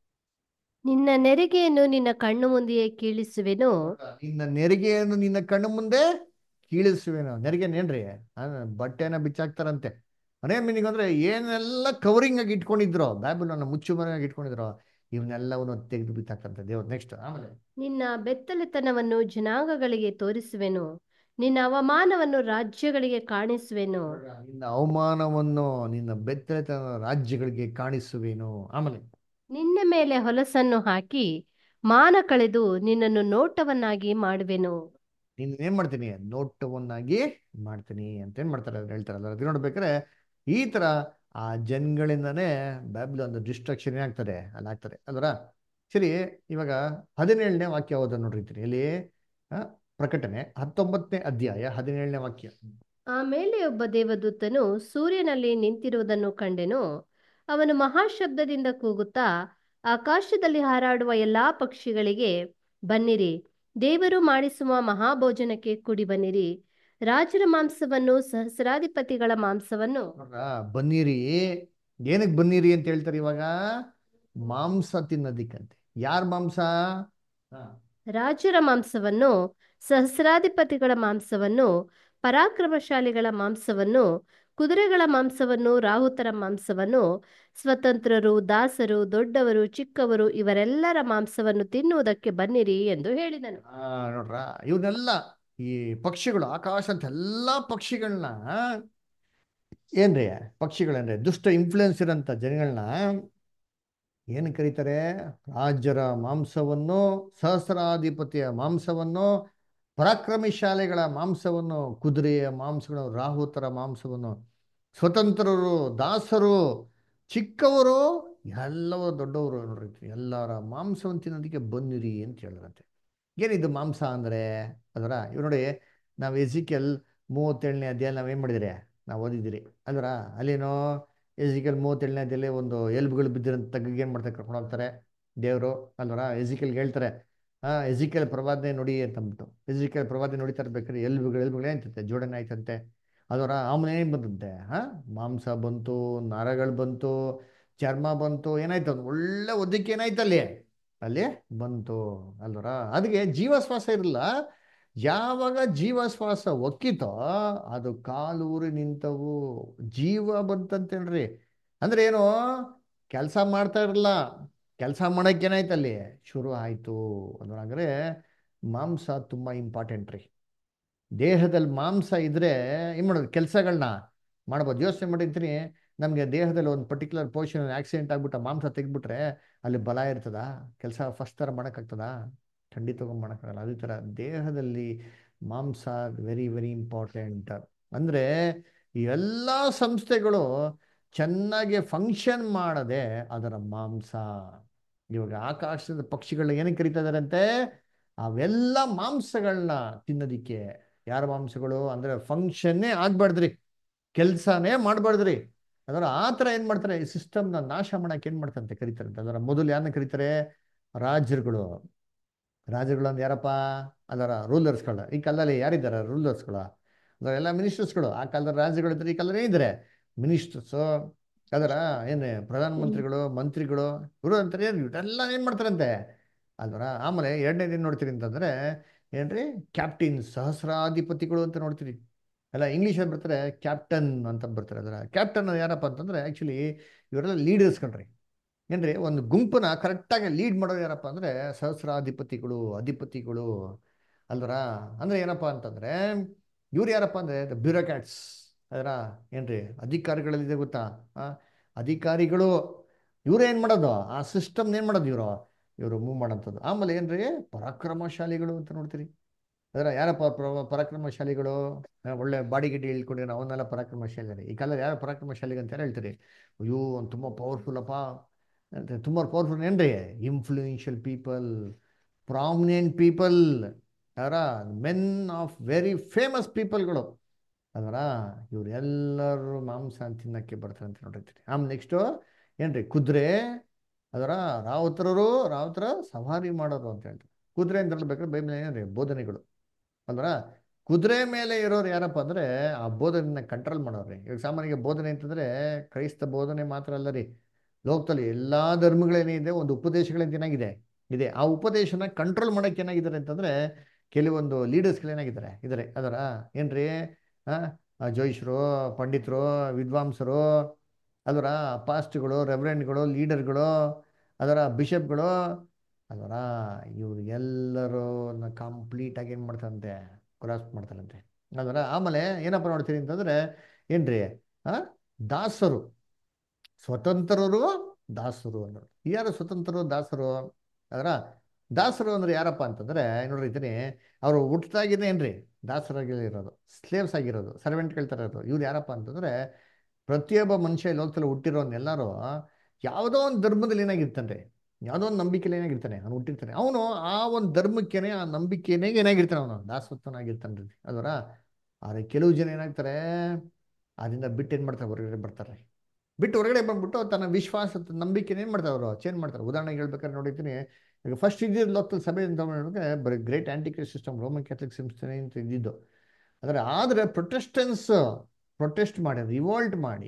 ನಿನ್ನ ನೆರಿಗೆಯನ್ನು ನಿನ್ನ ಕಣ್ಣು ಮುಂದೆಯೇ ಕೀಳಿಸುವೆನು.
ನಿನ್ನ ನೆರಿಗೆಯನ್ನು ನಿನ್ನ ಕಣ್ಣು ಮುಂದೆ ಕೀಳಿಸುವೆನು. ನೆರಿಗೆನೇನ್ರಿ, ಬಟ್ಟೆನ ಬಿಚ್ಚಾಕ್ತಾರಂತೆ. ಅದೇ ಮೀನಿಂಗ್ ಅಂದ್ರೆ ಏನೆಲ್ಲ ಕವರಿಂಗ್ ಆಗಿ ಇಟ್ಕೊಂಡಿದ್ರು, ಬ್ಯಾಬಿಲೋನ್ನ ಮುಚ್ಚುಮರೆಯಾಗಿ ಇಟ್ಕೊಂಡಿದ್ರು, ಇವನ್ನೆಲ್ಲವನ್ನು ತೆಗೆದು ಬಿತ್ತಾಕ್ತಾರಂತೆ ದೇವ್ರು. ನೆಕ್ಸ್ಟ್ ಆಮೇಲೆ,
ನಿನ್ನ ಬೆತ್ತಲೆತನವನ್ನು ಜನಾಂಗಗಳಿಗೆ ತೋರಿಸುವೆನು, ನಿನ್ನ ಅವಮಾನವನ್ನು ರಾಜ್ಯಗಳಿಗೆ ಕಾಣಿಸುವೆನು.
ನಿನ್ನ ಅವಮಾನವನ್ನು ನಿನ್ನ ಬೆತ್ತಲೆತನ ರಾಜ್ಯಗಳಿಗೆ ಕಾಣಿಸುವೇನು. ಆಮೇಲೆ,
ನಿನ್ನ ಮೇಲೆ ಹೊಲಸನ್ನು ಹಾಕಿ ಮಾನ ಕಳೆದು ನಿನ್ನನ್ನು ನೋಟವನ್ನಾಗಿ ಮಾಡುವೆನು.
ನೀನು ಏನ್ ಮಾಡ್ತೀನಿ, ನೋಟವನ್ನಾಗಿ ಮಾಡ್ತೀನಿ ಅಂತ ಏನ್ ಮಾಡ್ತಾರೆ ಅವ್ರು ಹೇಳ್ತಾರಲ್ಲ. ಅದು ನೋಡ್ಬೇಕಾದ್ರೆ ಈ ತರ ಆ ಜನಗಳಿಂದಾನೇ ಬ್ಯಾಬಿಲೋನ್ ಡಿಸ್ಟ್ರಕ್ಷನ್ ಏನಾಗ್ತದೆ ಅಲ್ಲಿ ಆಗ್ತದೆ ಅಲ್ವರ. ಸರಿ, ಇವಾಗ 17ನೇ ವಾಕ್ಯ ಓದೋದು ನೋಡಿರ್ತೀನಿ ಇಲ್ಲಿ. ಆ, ಪ್ರಕಟಣೆ 19ನೇ ಅಧ್ಯಾಯ 17ನೇ ವಾಕ್ಯ.
ಆಮೇಲೆ ಒಬ್ಬ ದೇವದೂತನು ಸೂರ್ಯನಲ್ಲಿ ನಿಂತಿರುವುದನ್ನು ಕಂಡೆನು. ಅವನು ಮಹಾಶಬ್ದದಿಂದ ಕೂಗುತ್ತಾ ಆಕಾಶದಲ್ಲಿ ಹಾರಾಡುವ ಎಲ್ಲಾ ಪಕ್ಷಿಗಳಿಗೆ, ಬನ್ನಿರಿ, ದೇವರು ಮಾಡಿಸುವ ಮಹಾಭೋಜನಕ್ಕೆ ಕೂಡಿ ಬನ್ನಿರಿ. ರಾಜರ ಮಾಂಸವನ್ನು, ಸಹಸ್ರಾಧಿಪತಿಗಳ ಮಾಂಸವನ್ನು.
ನೋಡ್ರಾ, ಬನ್ನಿರಿ. ಏನಕ್ಕೆ ಬನ್ನಿರಿ ಅಂತ ಹೇಳ್ತಾರೆ ಇವಾಗ? ಮಾಂಸ ತಿನ್ನೋದಿಕ್ಕಂತೆ. ಯಾರ ಮಾಂಸ? ಹಾ,
ರಾಜರ ಮಾಂಸವನ್ನು, ಸಹಸ್ರಾಧಿಪತಿಗಳ ಮಾಂಸವನ್ನು, ಪರಾಕ್ರಮಶಾಲಿಗಳ ಮಾಂಸವನ್ನು, ಕುದುರೆಗಳ ಮಾಂಸವನ್ನು, ರಾಹುತರ ಮಾಂಸವನ್ನು, ಸ್ವತಂತ್ರರು, ದಾಸರು, ದೊಡ್ಡವರು, ಚಿಕ್ಕವರು ಇವರೆಲ್ಲರ ಮಾಂಸವನ್ನು ತಿನ್ನುವುದಕ್ಕೆ ಬನ್ನಿರಿ ಎಂದು ಹೇಳಿದನು.
ನೋಡ್ರಾ, ಇವನ್ನೆಲ್ಲ ಈ ಪಕ್ಷಿಗಳು, ಆಕಾಶ ಅಂತ ಎಲ್ಲಾ ಪಕ್ಷಿಗಳನ್ನ ಏನ್ರಿ, ಪಕ್ಷಿಗಳಂದ್ರೆ ದುಷ್ಟ ಇನ್ಫ್ಲುಯೆನ್ಸ್ ಇರೋಂಥ ಜನಗಳನ್ನ ಏನು ಕರೀತಾರೆ? ರಾಜರ ಮಾಂಸವನ್ನು, ಸಹಸ್ರಾಧಿಪತಿಯ ಮಾಂಸವನ್ನು, ಪರಾಕ್ರಮಶಾಲಿಗಳ ಮಾಂಸವನ್ನು, ಕುದುರೆಯ ಮಾಂಸಗಳು, ರಾಹುತರ ಮಾಂಸವನ್ನು, ಸ್ವತಂತ್ರರು, ದಾಸರು, ಚಿಕ್ಕವರು, ಎಲ್ಲವರು, ದೊಡ್ಡವರು ನೋಡ್ರಿ, ಎಲ್ಲರ ಮಾಂಸವನ್ನು ತಿನ್ನೋದಕ್ಕೆ ಬನ್ನಿರಿ ಅಂತ ಹೇಳಿದ್ರಂತೆ. ಏನಿದು ಮಾಂಸ ಅಂದರೆ? ಅದರ ಇವ್ ನೋಡಿ, ನಾವು ಎಜಿಕೆಲ್ 37ನೇ ಅಧ್ಯಾಯ ನಾವೇನು ಮಾಡಿದಿರಿ, ನಾವು ಓದಿದ್ದೀರಿ ಅದರ. ಅಲ್ಲೇನೋ ಎಜಿಕೆಲ್ 37ನೇ ಅಧ್ಯಾಯಲ್ಲಿ ಒಂದು ಎಲುಬುಗಳು ಬಿದ್ದಿರೋಂಥ ತಗ್ಗಿಗೆ ಏನು ಮಾಡ್ತಾರೆ, ಕರ್ಕೊಂಡು ಹೋಗ್ತಾರೆ ದೇವರು ಅಲ್ವರ. ಎಜಿಕೆಲ್ಗೆ ಹೇಳ್ತಾರೆ, ಎಜಿಕೆಲ್ ಪ್ರವಾದನೆ ನೋಡಿ ಅಂತಂದ್ಬಿಟ್ಟು. ಎಜಿಕೆಲ್ ಪ್ರವಾದನೆ ನೋಡಿತಾ ಇರ್ಬೇಕಾದ್ರೆ ಎಲುಬುಗಳು ಏನಾಯ್ತಂತೆ, ಜೋಡಣೆ ಆಯ್ತಂತೆ ಅದರ. ಆಮೇಲೆ ಏನು ಬಂತಂತೆ, ಮಾಂಸ ಬಂತು, ನರಗಳು ಬಂತು, ಚರ್ಮ ಬಂತು, ಏನಾಯ್ತು, ಒಂದು ಒಳ್ಳೆ ಒದ್ದಕ್ಕೆ ಏನಾಯ್ತು ಅಲ್ಲಿ ಬಂತು ಅಲ್ವರ. ಅದಕ್ಕೆ ಜೀವಶ್ವಾಸ ಇರಲಿಲ್ಲ. ಯಾವಾಗ ಜೀವಶ್ವಾಸ ಒಕ್ಕಿತೋ ಅದು ಕಾಲೂರಿ ನಿಂತವು, ಜೀವ ಬಂತಂತೇಳ್ರಿ. ಅಂದ್ರೆ ಏನು, ಕೆಲಸ ಮಾಡ್ತಾ ಇರಲ್ಲ, ಕೆಲಸ ಮಾಡಕ್ಕೆ ಏನಾಯ್ತು ಅಲ್ಲಿ ಶುರು ಆಯ್ತು ಅಂದ್ರೆ. ಅಂದ್ರೆ ಮಾಂಸ ತುಂಬಾ ಇಂಪಾರ್ಟೆಂಟ್ ರೀ. ದೇಹದಲ್ಲಿ ಮಾಂಸ ಇದ್ರೆ ಏನು ಮಾಡೋದು, ಕೆಲಸಗಳನ್ನ ಮಾಡ್ಬೋದು. ಯೋಚನೆ ಮಾಡಿರ್ತೀನಿ, ನಮಗೆ ದೇಹದಲ್ಲಿ ಒಂದು ಪರ್ಟಿಕ್ಯುಲರ್ ಪೋರ್ಷನ್ ಆಕ್ಸಿಡೆಂಟ್ ಆಗ್ಬಿಟ್ಟು ಮಾಂಸ ತೆಗೆದ್ಬಿಟ್ರೆ ಅಲ್ಲಿ ಬಲ ಇರ್ತದ, ಕೆಲಸ ಫಸ್ಟ್ ಥರ ಮಾಡೋಕ್ಕಾಗ್ತದ? ಖಂಡಿತವಾಗಿ ಮಾಡೋಕ್ಕಾಗಲ್ಲ. ಅದೇ ಥರ ದೇಹದಲ್ಲಿ ಮಾಂಸ ವೆರಿ ವೆರಿ ಇಂಪಾರ್ಟೆಂಟ್. ಅಂದರೆ ಈ ಎಲ್ಲ ಸಂಸ್ಥೆಗಳು ಚೆನ್ನಾಗಿ ಫಂಕ್ಷನ್ ಮಾಡದೆ ಅದರ ಮಾಂಸ. ಇವಾಗ ಆಕಾಶದ ಪಕ್ಷಿಗಳು ಏನಕ್ಕೆ ಕರೀತಾ ಇದಾರಂತೆ? ಅವೆಲ್ಲ ಮಾಂಸಗಳನ್ನ ತಿನ್ನೋದಿಕ್ಕೆ. ಯಾರ ಮಾಂಸಗಳು ಅಂದರೆ ಫಂಕ್ಷನ್ನೇ ಆಗ್ಬಾರ್ದ್ರಿ, ಕೆಲಸನೇ ಮಾಡಬಾರ್ದ್ರಿ. ಅದರ ಆ ಥರ ಏನು ಮಾಡ್ತಾರೆ, ಈ ಸಿಸ್ಟಮ್ನ ನಾಶ ಮಾಡಕ್ಕೆ ಏನು ಮಾಡ್ತಾರಂತೆ ಕರೀತಾರಂತೆ. ಅದರ ಮೊದಲು ಯಾರನ್ನ ಕರೀತಾರೆ? ರಾಜರುಗಳು. ರಾಜರುಗಳು ಅಂದ್ರೆ ಯಾರಪ್ಪ? ಅದರ ರೂಲರ್ಸ್ಗಳು. ಈ ಕಾಲದಲ್ಲಿ ಯಾರಿದ್ದಾರೆ ರೂಲರ್ಸ್ಗಳು? ಅದರ ಎಲ್ಲ ಮಿನಿಸ್ಟರ್ಸ್ಗಳು. ಆ ಕಾಲದಲ್ಲಿ ರಾಜ್ಯಗಳು ಇದ್ದಾರೆ, ಈ ಕಾಲದಲ್ಲಿ ಏನಿದ್ದಾರೆ ಮಿನಿಸ್ಟರ್ಸು. ಅದರ ಏನು ಪ್ರಧಾನ ಮಂತ್ರಿಗಳು, ಮಂತ್ರಿಗಳು, ಇವರು ಅಂತಾರೆ. ಇವರೆಲ್ಲ ಏನು ಮಾಡ್ತಾರಂತೆ ಅಲ್ವರ. ಆಮೇಲೆ ಎರಡನೇದು ಏನು ನೋಡ್ತೀರಿ ಅಂತಂದ್ರೆ ಏನ್ರಿ, ಕ್ಯಾಪ್ಟಿನ್, ಸಹಸ್ರಾಧಿಪತಿಗಳು ಅಂತ ನೋಡ್ತೀರಿ. ಎಲ್ಲ ಇಂಗ್ಲೀಷಲ್ಲಿ ಬರ್ತಾರೆ ಕ್ಯಾಪ್ಟನ್ ಅಂತ ಬರ್ತಾರೆ. ಅದರ ಕ್ಯಾಪ್ಟನ್ ಯಾರಪ್ಪ ಅಂತಂದ್ರೆ ಆ್ಯಕ್ಚುಲಿ ಇವರೆಲ್ಲ ಲೀಡರ್ಸ್ ಕಣ್ರಿ. ಏನ್ರಿ, ಒಂದು ಗುಂಪನ್ನ ಕರೆಕ್ಟಾಗಿ ಲೀಡ್ ಮಾಡೋರು ಯಾರಪ್ಪ ಅಂದರೆ ಸಹಸ್ರಾಧಿಪತಿಗಳು, ಅಧಿಪತಿಗಳು ಅಲ್ವರ. ಅಂದರೆ ಏನಪ್ಪ ಅಂತಂದರೆ ಇವ್ರು ಯಾರಪ್ಪ ಅಂದರೆ ದ ಬ್ಯೂರೋಕ್ರಾಟ್ಸ್. ಅದರ ಏನ್ರಿ, ಅಧಿಕಾರಿಗಳಲ್ಲಿದೆ ಗೊತ್ತಾ, ಅಧಿಕಾರಿಗಳು. ಇವ್ರು ಏನು ಮಾಡೋದು, ಆ ಸಿಸ್ಟಮ್ ಏನು ಮಾಡೋದು, ಇವರು ಮೂವ್ ಮಾಡೋಂಥದ್ದು. ಆಮೇಲೆ ಏನ್ರಿ, ಪರಾಕ್ರಮಶಾಲಿಗಳು ಅಂತ ನೋಡ್ತೀರಿ. ಅದರ ಯಾರಪ್ಪ ಪರಾಕ್ರಮಶಾಲಿಗಳು? ಒಳ್ಳೆ ಬಾಡಿ ಗಿಡಿ ಇಳ್ಕೊಂಡಿರೋ ಅವನ್ನೆಲ್ಲ ಪರಾಕ್ರಮಶಾಲಿ. ಈ ಕಾಲದಲ್ಲಿ ಯಾರು ಪರಾಕ್ರಮಶಾಲಿ ಅಂತ ಯಾರು ಹೇಳ್ತೀರಿ? ಅಯ್ಯೋ ಅವ್ನು ತುಂಬ ಪವರ್ಫುಲ್ ಅಪ್ಪ ಅಂತ. ತುಂಬ ಪವರ್ಫುಲ್ ಏನ್ರಿ? Influential people, prominent people. ಅದರ ಮೆನ್ ಆಫ್ ವೆರಿ ಫೇಮಸ್ ಪೀಪಲ್ಗಳು ಅದರ ಇವ್ರು ಎಲ್ಲರೂ ಮಾಂಸ ತಿನ್ನಕ್ಕೆ ಬರ್ತಾರೆ ಅಂತ ನೋಡಿರ್ತೀರಿ. ಆಮೇಲೆ ನೆಕ್ಸ್ಟು ಏನ್ರಿ ಕುದುರೆ ಅದರ ರಾವುತರ ಸವಾರಿ ಮಾಡೋರು ಅಂತ ಹೇಳ್ತಾರೆ. ಕುದುರೆ ಅಂತ ಹೇಳ್ಬೇಕಾದ್ರೆ ಬೈಬಲ್ ಏನ್ರಿ ಬೋಧನೆಗಳು ಅಂದ್ರ ಕುದುರೆ ಮೇಲೆ ಇರೋರು ಯಾರಪ್ಪ ಅಂದ್ರೆ ಆ ಬೋಧನೆಯನ್ನ ಕಂಟ್ರೋಲ್ ಮಾಡೋರ್ರಿ. ಇವಾಗ ಸಾಮಾನ್ಯ ಬೋಧನೆ ಅಂತಂದ್ರೆ ಕ್ರೈಸ್ತ ಬೋಧನೆ ಮಾತ್ರ ಅಲ್ಲ ರೀ, ಲೋಕದಲ್ಲಿ ಎಲ್ಲಾ ಧರ್ಮಗಳೇನಿದೆ ಒಂದು ಉಪದೇಶಗಳೇನು ಏನಾಗಿದೆ ಇದೆ. ಆ ಉಪದೇಶನ ಕಂಟ್ರೋಲ್ ಮಾಡಕ್ಕೆ ಏನಾಗಿದ್ದಾರೆ ಅಂತಂದ್ರೆ ಕೆಲವೊಂದು ಲೀಡರ್ಸ್ಗಳೇನಾಗಿದ್ದಾರೆ ಇದಾರೆ ಅದರ ಏನ್ರಿ ಆ ಜೋಯಿಷರು, ಪಂಡಿತರು, ವಿದ್ವಾಂಸರು, ಅದರ ಪಾಸ್ಟ್ಗಳು, ರೆವರೆಂಡ್ಗಳು, ಲೀಡರ್ಗಳು, ಅದರ ಬಿಷಪ್ಗಳು, ಅದರ ಇವ್ರು ಎಲ್ಲರನ್ನ ಕಂಪ್ಲೀಟ್ ಆಗಿ ಏನು ಮಾಡ್ತಾರಂತೆ ಕ್ರಾಸ್ ಮಾಡ್ತಾರಂತೆ. ಅದರ ಆಮೇಲೆ ಏನಪ್ಪ ನೋಡ್ತೀರಿ ಅಂತಂದ್ರೆ ಏನ್ರಿ ಆ ದಾಸರು, ಸ್ವತಂತ್ರರು, ದಾಸರು ಅಂದರು. ಯಾರು ಸ್ವತಂತ್ರರು ದಾಸರು? ಅದರ ದಾಸರು ಅಂದ್ರೆ ಯಾರಪ್ಪ ಅಂತಂದ್ರೆ ನೋಡ್ರಿ ಇದ್ದೀನಿ ಅವರು ಹುಟ್ಟದಾಗಿನೇ ಏನ್ರಿ ದಾಸರಾಗಿ ಇರೋದು, ಸ್ಲೇವ್ಸ್ ಆಗಿರೋದು, ಸರ್ವೆಂಟ್ಗಳ ಥರ ಇರೋದು. ಇವ್ರು ಯಾರಪ್ಪ ಅಂತಂದ್ರೆ ಪ್ರತಿಯೊಬ್ಬ ಮನುಷ್ಯ ಲೋಕದಲ್ಲಿ ಹುಟ್ಟಿರೋನೆಲ್ಲರೂ ಯಾವುದೋ ಒಂದು ಧರ್ಮದಲ್ಲಿ ಏನಾಗಿರ್ತಾನೆ, ಯಾವುದೋ ಒಂದು ನಂಬಿಕೆಯಲ್ಲಿ ಏನಾಗಿರ್ತಾನೆ, ಅವನು ಹುಟ್ಟಿರ್ತಾನೆ. ಅವನು ಆ ಒಂದು ಧರ್ಮಕ್ಕೇನೆ ಆ ನಂಬಿಕೆನೇ ಏನಾಗಿರ್ತಾನೆ, ಅವನು ದಾಸತ್ವನಾಗಿರ್ತಾನೆ ರೀ ಅದರ. ಆದರೆ ಕೆಲವು ಜನ ಏನಾಗ್ತಾರೆ ಅದರಿಂದ ಬಿಟ್ಟು ಏನು ಮಾಡ್ತಾರೆ, ಹೊರಗಡೆ ಬರ್ತಾರೆ. ಬಿಟ್ಟು ಹೊರಗಡೆ ಬಂದ್ಬಿಟ್ಟು ತನ್ನ ವಿಶ್ವಾಸ ನಂಬಿಕೆನ ಏನು ಮಾಡ್ತಾರೆ, ಅವರು ಚೇಂಜ್ ಮಾಡ್ತಾರೆ. ಉದಾಹರಣೆಗೆ ಹೇಳ್ಬೇಕಾದ್ರೆ ನೋಡಿರ್ತೀನಿ, ಈಗ ಫಸ್ಟ್ ಇದ್ದಿದ್ದು ಲೋಕಲ್ ಸಭೆ ಅಂತ ನೋಡಿದ್ರೆ ಬರೀ great antichrist system, Roman Catholic ಸಂಸ್ಥೆ ಅಂತ ಇದ್ದಿದ್ದು. ಆದರೆ ಪ್ರೊಟೆಸ್ಟ್ ಮಾಡಿ ರಿವೋಲ್ಟ್ ಮಾಡಿ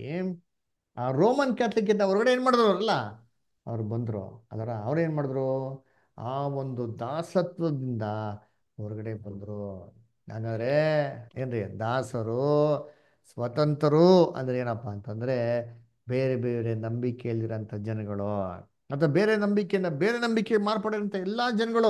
ಆ ರೋಮನ್ ಕ್ಯಾಥಲಿಕ್ ಇಂದ ಹೊರಗಡೆ ಏನು ಮಾಡಿದ್ರು ಅವರಲ್ಲ, ಅವ್ರು ಬಂದರು. ಅವ್ರೇನು ಮಾಡಿದ್ರು, ಆ ಒಂದು ದಾಸತ್ವದಿಂದ ಹೊರಗಡೆ ಬಂದರು. ಹಾಗಾದ್ರೆ ಏನ್ರಿ ದಾಸರು ಸ್ವತಂತ್ರರು ಅಂದ್ರೆ ಏನಪ್ಪ ಅಂತಂದ್ರೆ ಬೇರೆ ಬೇರೆ ನಂಬಿಕೆಯಲ್ಲಿರೋಂಥ ಜನಗಳು ಅಥವಾ ಬೇರೆ ನಂಬಿಕೆಯಿಂದ ಬೇರೆ ನಂಬಿಕೆ ಮಾರ್ಪಡಿರೋಂಥ ಎಲ್ಲ ಜನಗಳು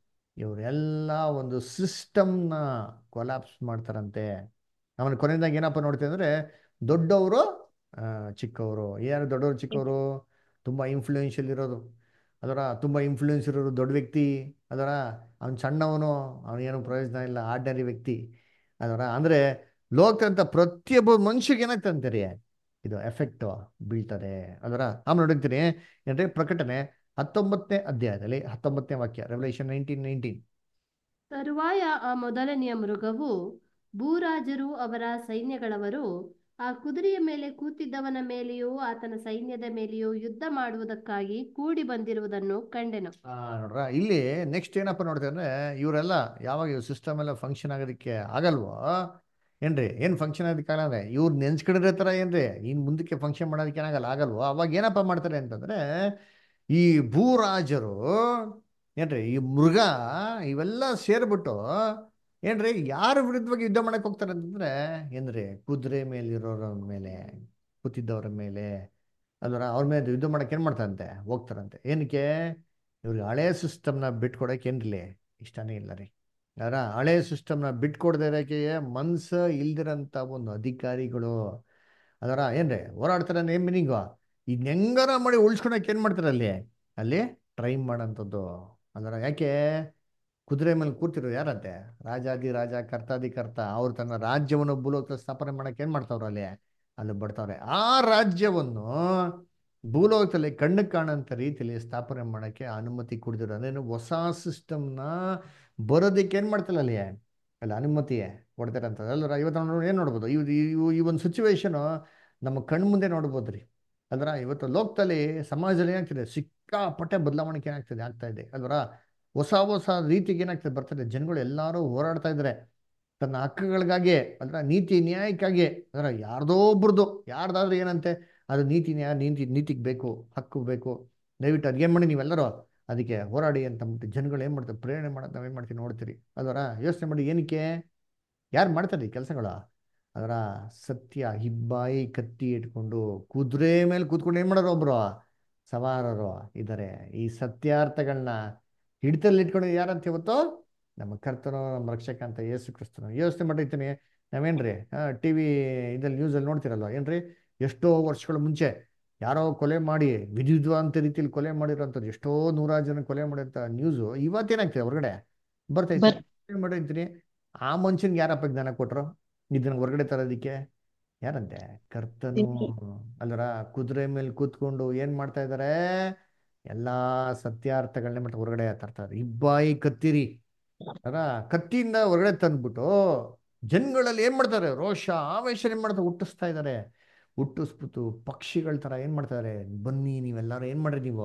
ಇವರೆಲ್ಲ ಒಂದು ಸಿಸ್ಟಮ್ನ ಕೊಲಾಪ್ಸ್ ಮಾಡ್ತಾರಂತೆ. ಅವನ ಕೊನೆಯದಾಗಿ ಏನಪ್ಪ ನೋಡ್ತೀವಿ ಅಂದರೆ ದೊಡ್ಡವರು ಚಿಕ್ಕವರು. ಯಾರು ದೊಡ್ಡವರು ಚಿಕ್ಕವರು? ತುಂಬ ಇನ್ಫ್ಲೂಯೆನ್ಷಿಯಲ್ ಇರೋದು, ತುಂಬ ಇನ್ಫ್ಲೂಯೆನ್ಸ್ ಇರೋರು ದೊಡ್ಡ ವ್ಯಕ್ತಿ. ಅವನು ಸಣ್ಣವನು, ಅವನೇನು ಪ್ರಯೋಜನ ಇಲ್ಲ, ಆರ್ಡಿನರಿ ವ್ಯಕ್ತಿ. ಅಂದರೆ ಲೋಕದಂಥ ಪ್ರತಿಯೊಬ್ಬ ಮನುಷ್ಯಗೆ ಏನಾಗ್ತಂತೀರಿ ಇದು ಎಫೆಕ್ಟು ಬೀಳ್ತದೆ. ಆಮೇಲೆ ನೋಡಿರ್ತೀನಿ ಏನ್ರಿ ಪ್ರಕಟಣೆ 19ನೇ ಅಧ್ಯಾಯದಲ್ಲಿ 19ನೇ ವಾಕ್ಯ, ರೆವಲ್ಯೂಷನ್ 19:19.
ತರುವಾಯ ಆ ಮೊದಲನೆಯ ಮೃಗವು ಭೂರಾಜರು ಅವರ ಸೈನ್ಯಗಳವರು ಆ ಕುದುರೆಯ ಮೇಲೆ ಕೂತಿದ್ದವನ ಮೇಲೆಯೂ ಆತನ ಸೈನ್ಯದ ಮೇಲೆಯೂ ಯುದ್ಧ ಮಾಡುವುದಕ್ಕಾಗಿ ಕೂಡಿ ಬಂದಿರುವುದನ್ನು ಕಂಡೆನು.
ನೋಡ್ರ ಇಲ್ಲಿ ನೆಕ್ಸ್ಟ್ ಏನಪ್ಪ ನೋಡ್ತೀವಿ ಅಂದ್ರೆ ಇವರೆಲ್ಲ ಯಾವಾಗ ಇವ್ ಸಿಸ್ಟಮ್ ಎಲ್ಲ ಫಂಕ್ಷನ್ ಆಗೋದಕ್ಕೆ ಆಗಲ್ವೋ ಏನ್ರಿ, ಏನು ಫಂಕ್ಷನ್ ಆಗೋದಕ್ಕೆ ಆಗಲ್ಲ, ಇವ್ರು ನೆನ್ಸ್ಕೊಂಡಿರೋ ಥರ ಏನ್ರಿ ಇನ್ನು ಮುಂದಕ್ಕೆ ಫಂಕ್ಷನ್ ಮಾಡೋದಕ್ಕೆ ಆಗಲ್ವೋ, ಅವಾಗ ಏನಪ್ಪ ಮಾಡ್ತಾರೆ ಅಂತಂದ್ರೆ ಈ ಭೂರಾಜರು ಏನ್ರಿ ಈ ಮೃಗ ಇವೆಲ್ಲ ಸೇರ್ಬಿಟ್ಟು ಏನ್ರಿ ಯಾರ ವಿರುದ್ಧವಾಗಿ ಯುದ್ಧ ಮಾಡಕ್ ಹೋಗ್ತಾರೆ ಅಂತಂದ್ರೆ ಏನ್ರಿ ಕುದುರೆ ಮೇಲಿರೋರ ಮೇಲೆ ಕೂತಿದ್ದವ್ರ ಮೇಲೆ ಅವ್ರ ಮೇಲೆ ಯುದ್ಧ ಮಾಡಕ್ಕೆ ಏನು ಮಾಡ್ತಾರಂತೆ, ಹೋಗ್ತಾರಂತೆ. ಏನಕ್ಕೆ? ಇವ್ರಿಗೆ ಹಳೆ ಸಿಸ್ಟಮ್ನ ಬಿಟ್ಕೊಡಕ್ಕೆ ಏನ್ರಿ ಇಷ್ಟನೇ ಇಲ್ಲ ರೀ. ಹಳೆ ಸಿಸ್ಟಮ್ನ ಬಿಟ್ಕೊಡದೆ ಇರೋಕ್ಕೆ ಮನ್ಸು ಇಲ್ದಿರಂಥ ಒಂದು ಅಧಿಕಾರಿಗಳು ಏನ್ರಿ ಹೋರಾಡ್ತಾರೆ. ನೇಮ್ ಮೀನಿಂಗು ಇದ್ ಹೆಂಗಾರ ಮಾಡಿ ಉಳಿಸ್ಕೊಳಕ್ಕೆ ಏನು ಮಾಡ್ತಾರೆ ಅಲ್ಲಿ ಟ್ರೈ ಮಾಡೋಂಥದ್ದು. ಯಾಕೆ? ಕುದುರೆ ಮೇಲೆ ಕೂತಿರೋ ಯಾರಂತೆ ರಾಜಾದಿ ರಾಜ ಕರ್ತಾದಿ ಕರ್ತ, ಅವ್ರು ತನ್ನ ರಾಜ್ಯವನ್ನು ಭೂಲೋಕದಲ್ಲಿ ಸ್ಥಾಪನೆ ಮಾಡಕ್ಕೆ ಏನು ಮಾಡ್ತಾವ್ರು ಅಲ್ಲಿ ಬರ್ತಾವ್ರೆ. ಆ ರಾಜ್ಯವನ್ನು ಭೂಲೋಕದಲ್ಲಿ ಕಣ್ಣು ಕಾಣಂತ ರೀತಿಯಲ್ಲಿ ಸ್ಥಾಪನೆ ಮಾಡೋಕ್ಕೆ ಅನುಮತಿ ಕೊಡ್ದಿರೋ ಅದೇನು ಹೊಸ ಸಿಸ್ಟಮ್ನ ಬರೋದಕ್ಕೆ ಏನು ಮಾಡ್ತಿಲ್ಲ ಅಲ್ಲಿ ಅನುಮತಿ ಕೊಡ್ತಾರೆ ಅಂತ. ಇವತ್ತು ಏನು ನೋಡ್ಬೋದು, ಈ ಒಂದು ಸಿಚುವೇಶನು ನಮ್ಮ ಕಣ್ಣು ಮುಂದೆ ನೋಡ್ಬೋದು ರೀ. ಇವತ್ತು ಲೋಕದಲ್ಲಿ ಸಮಾಜದಲ್ಲಿ ಏನಾಗ್ತಿದೆ, ಸಿಕ್ಕಾಪಟ್ಟೆ ಬದಲಾವಣೆ ಆಗ್ತಾ ಇದೆ ಹೊಸ ಹೊಸ ರೀತಿಗೆ ಏನಾಗ್ತದೆ ಬರ್ತದೆ. ಜನಗಳು ಎಲ್ಲರೂ ಹೋರಾಡ್ತಾ ಇದ್ದಾರೆ ತನ್ನ ಹಕ್ಕುಗಳಿಗಾಗಿ, ನೀತಿ ನ್ಯಾಯಕ್ಕಾಗಿ. ಯಾರ್ದೋ ಒಬ್ರದ್ದು ಯಾರ್ದಾದ್ರೂ ಏನಂತೆ ಅದು ನೀತಿ ನ್ಯಾಯ, ನೀತಿಗೆ ಬೇಕು, ಹಕ್ಕು ಬೇಕು, ದಯವಿಟ್ಟು ಅದೇನು ಮಾಡಿ ನೀವೆಲ್ಲರೂ ಅದಕ್ಕೆ ಹೋರಾಡಿ ಅಂತ ಜನಗಳು ಏನು ಮಾಡ್ತಾರೆ, ಪ್ರೇರಣೆ ಮಾಡೋದು ನಾವೇನು ಮಾಡ್ತೀವಿ ನೋಡ್ತೀರಿ. ಯೋಚನೆ ಮಾಡಿ ಏನಕ್ಕೆ ಯಾರು ಮಾಡ್ತಾರೆ ಈ ಕೆಲಸಗಳು? ಸತ್ಯ ಹಿಬ್ಬಾಯಿ ಕತ್ತಿ ಇಟ್ಕೊಂಡು ಕುದುರೆ ಮೇಲೆ ಕೂತ್ಕೊಂಡು ಏನು ಮಾಡೋರು ಒಬ್ರು ಸವಾರರು ಇದ್ದಾರೆ. ಈ ಸತ್ಯಾರ್ಥಗಳನ್ನ ಹಿಡಿತಲ್ಲಿ ಇಟ್ಕೊಂಡು ಯಾರಂತ ಇವತ್ತು ನಮ್ಮ ಕರ್ತನೋ ನಮ್ಮ ರಕ್ಷಕ ಅಂತ ಯೇಸು ಕ್ರಿಸ್ತನು. ಯೋಚನೆ ಮಾಡಿರ್ತೀನಿ ನಾವೇನ್ರಿ TV ಇದಲ್ಲಿ ನ್ಯೂಸಲ್ಲಿ ನೋಡ್ತಿರಲ್ವ ಏನ್ರಿ, ಎಷ್ಟೋ ವರ್ಷಗಳ ಮುಂಚೆ ಯಾರೋ ಕೊಲೆ ಮಾಡಿ ವಿಧಿದ್ವಾಂತ ರೀತಿಯಲ್ಲಿ ಕೊಲೆ ಮಾಡಿರೋಂಥದ್ದು, ಎಷ್ಟೋ ನೂರಾರು ಜನ ಕೊಲೆ ಮಾಡಿರೋಂಥ ನ್ಯೂಸು ಇವತ್ತೇನಾಗ್ತದೆ ಹೊರಗಡೆ ಬರ್ತೈತೆ. ಏನು ಮಾಡಿರ್ತೀನಿ, ಆ ಮನುಷ್ಯನ್ಗೆ ಯಾರಪ್ಪ ಜ್ಞಾನ ಕೊಟ್ರು ಇದನ್ನ ಹೊರಗಡೆ ತರೋದಿಕ್ಕೆ? ಯಾರಂತೆ? ಕರ್ತನು. ಕುದುರೆ ಮೇಲೆ ಕೂತ್ಕೊಂಡು ಏನ್ ಮಾಡ್ತಾ ಇದ್ದಾರೆ, ಎಲ್ಲಾ ಸತ್ಯಾರ್ಥಗಳನ್ನೇ ಮತ್ತೆ ಹೊರಗಡೆ ತರ್ತಾರೆ. ಇಬ್ಬಾಯಿ ಕತ್ತಿರಿ ಅರ ಕತ್ತಿಯಿಂದ ಹೊರಗಡೆ ತಂದ್ಬಿಟ್ಟು ಜನಗಳಲ್ಲಿ ಏನ್ ಮಾಡ್ತಾರೆ, ರೋಷ ಆವೇಶ ಏನ್ ಮಾಡ್ತಾರೆ, ಹುಟ್ಟಿಸ್ತಾ ಇದ್ದಾರೆ. ಹುಟ್ಟಿಸ್ಬಿಟ್ಟು ಪಕ್ಷಿಗಳ ತರ ಏನ್ ಮಾಡ್ತಾರೆ, ಬನ್ನಿ ನೀವೆಲ್ಲಾರು ಏನ್ ಮಾಡ್ರಿ ನೀವು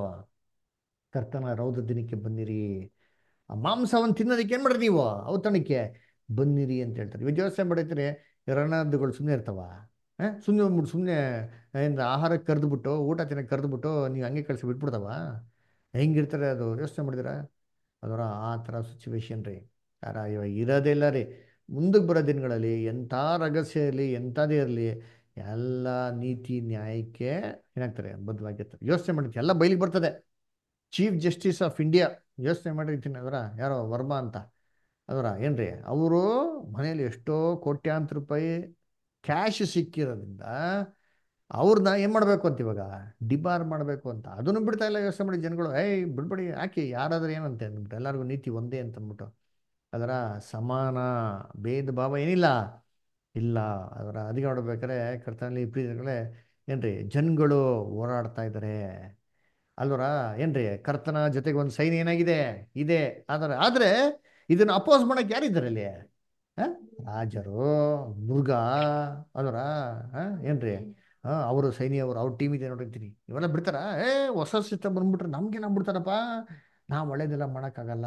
ಕರ್ತನ ರೌದ್ರ ದಿನಕ್ಕೆ ಬನ್ನಿರಿ, ಆ ಮಾಂಸವನ್ನು ತಿನ್ನೋದಕ್ಕೆ ಏನ್ ಮಾಡ್ರಿ ನೀವು ಔತಣಕ್ಕೆ ಬನ್ನಿರಿ ಅಂತ ಹೇಳ್ತಾರೆ. ಇವಾಗ ಯೋಚನೆ ಮಾಡಿದ್ರೆ ರಣಹದ್ದುಗಳು ಸುಮ್ಮನೆ ಇರ್ತಾವ? ಸುಮ್ಮನೆ ಬಂದ್ಬಿಟ್ಟು ಸುಮ್ಮನೆ ಏನು ಆಹಾರಕ್ಕೆ ಕರೆದ್ಬಿಟ್ಟು ಊಟ ತಿನ್ನಕ್ಕೆ ಕರೆದ್ಬಿಟ್ಟು ನೀವು ಹಂಗೆ ಕಳಿಸಿ ಬಿಟ್ಬಿಡ್ತಾವ? ಹೆಂಗಿರ್ತಾರೆ ಅದು ಯೋಚನೆ ಮಾಡಿದಿರ? ಅದರ ಆ ಥರ ಸಿಚುವೇಶನ್ ರೀ. ಯಾರ ಇವಾಗ ಇರೋದಿಲ್ಲ ರೀ. ಮುಂದಕ್ಕೆ ಬರೋ ದಿನಗಳಲ್ಲಿ ಎಂಥ ರಹಸ್ಯ ಇರಲಿ ಎಂಥದೇ ಇರಲಿ, ಎಲ್ಲ ನೀತಿ ನ್ಯಾಯಕ್ಕೆ ಏನಾಗ್ತಾರೆ, ಬದ್ಧವಾಗಿರ್ತಾರೆ. ಯೋಚನೆ ಮಾಡಿರ್ತೀವಿ ಎಲ್ಲ ಬಯಲಿಗೆ ಬರ್ತದೆ. ಚೀಫ್ ಜಸ್ಟಿಸ್ ಆಫ್ ಇಂಡಿಯಾ ಯೋಚನೆ ಮಾಡಿರ್ತೀನಿ ಅದರ, ಯಾರೋ ವರ್ಮಾ ಅಂತ ಅದರ ಏನ್ರಿ, ಅವರು ಮನೇಲಿ ಎಷ್ಟೋ ಕೋಟ್ಯಾಂತರ ರೂಪಾಯಿ ಕ್ಯಾಶ್ ಸಿಕ್ಕಿರೋದ್ರಿಂದ ಅವ್ರನ್ನ ಏನು ಮಾಡಬೇಕು ಅಂತ ಇವಾಗ ಡಿಬಾರ್ ಮಾಡಬೇಕು ಅಂತ, ಅದನ್ನು ಬಿಡ್ತಾ ಇಲ್ಲ. ಯೋಚನೆ ಮಾಡಿ ಜನಗಳು, ಬಿಡ್ಬೇಡಿ ಹಾಕಿ ಯಾರಾದ್ರೂ ಏನಂತೆ ಅಂದ್ಬಿಟ್ಟು ಎಲ್ಲರಿಗೂ ನೀತಿ ಒಂದೇ ಅಂತ ಅಂದ್ಬಿಟ್ಟು ಅದರ ಸಮಾನ ಭೇದ ಭಾವ ಏನಿಲ್ಲ ಇಲ್ಲ. ಅದರ ಅಧಿಕ ನೋಡ್ಬೇಕಾದ್ರೆ ಕರ್ತನಲ್ಲಿ ಪ್ರೀತಿಗಳೇ ಏನ್ರಿ ಜನಗಳು ಹೋರಾಡ್ತಾ ಇದ್ದಾರೆ ಅಲ್ವರ ಏನ್ರಿ, ಕರ್ತನ ಜೊತೆಗೆ ಒಂದು ಸೈನ್ ಏನಾಗಿದೆ ಇದೆ. ಆದ್ರೆ ಇದನ್ನ ಅಪೋಸ್ ಮಾಡಕ್ ಯಾರಿದ್ದಾರೆ ಅಲ್ಲಿ? ಆ? ರಾಜರು, ಮೃಗ ಅದರ ಏನ್ರಿ, ಅವರು ಸೈನಿಯವರು, ಅವ್ರ ಟೀಮ್ ಇದೆ ನೋಡಿರ್ತೀನಿ. ಇವೆಲ್ಲ ಬಿಡ್ತಾರ? ಹೊಸ ಸಿಸ್ಟಮ್ ಬಂದ್ಬಿಟ್ರೆ ನಮ್ಗೇನ ಬಿಡ್ತಾರಪ್ಪ, ನಾವು ಒಳ್ಳೇದೆಲ್ಲ ಮಾಡೋಕ್ಕಾಗಲ್ಲ.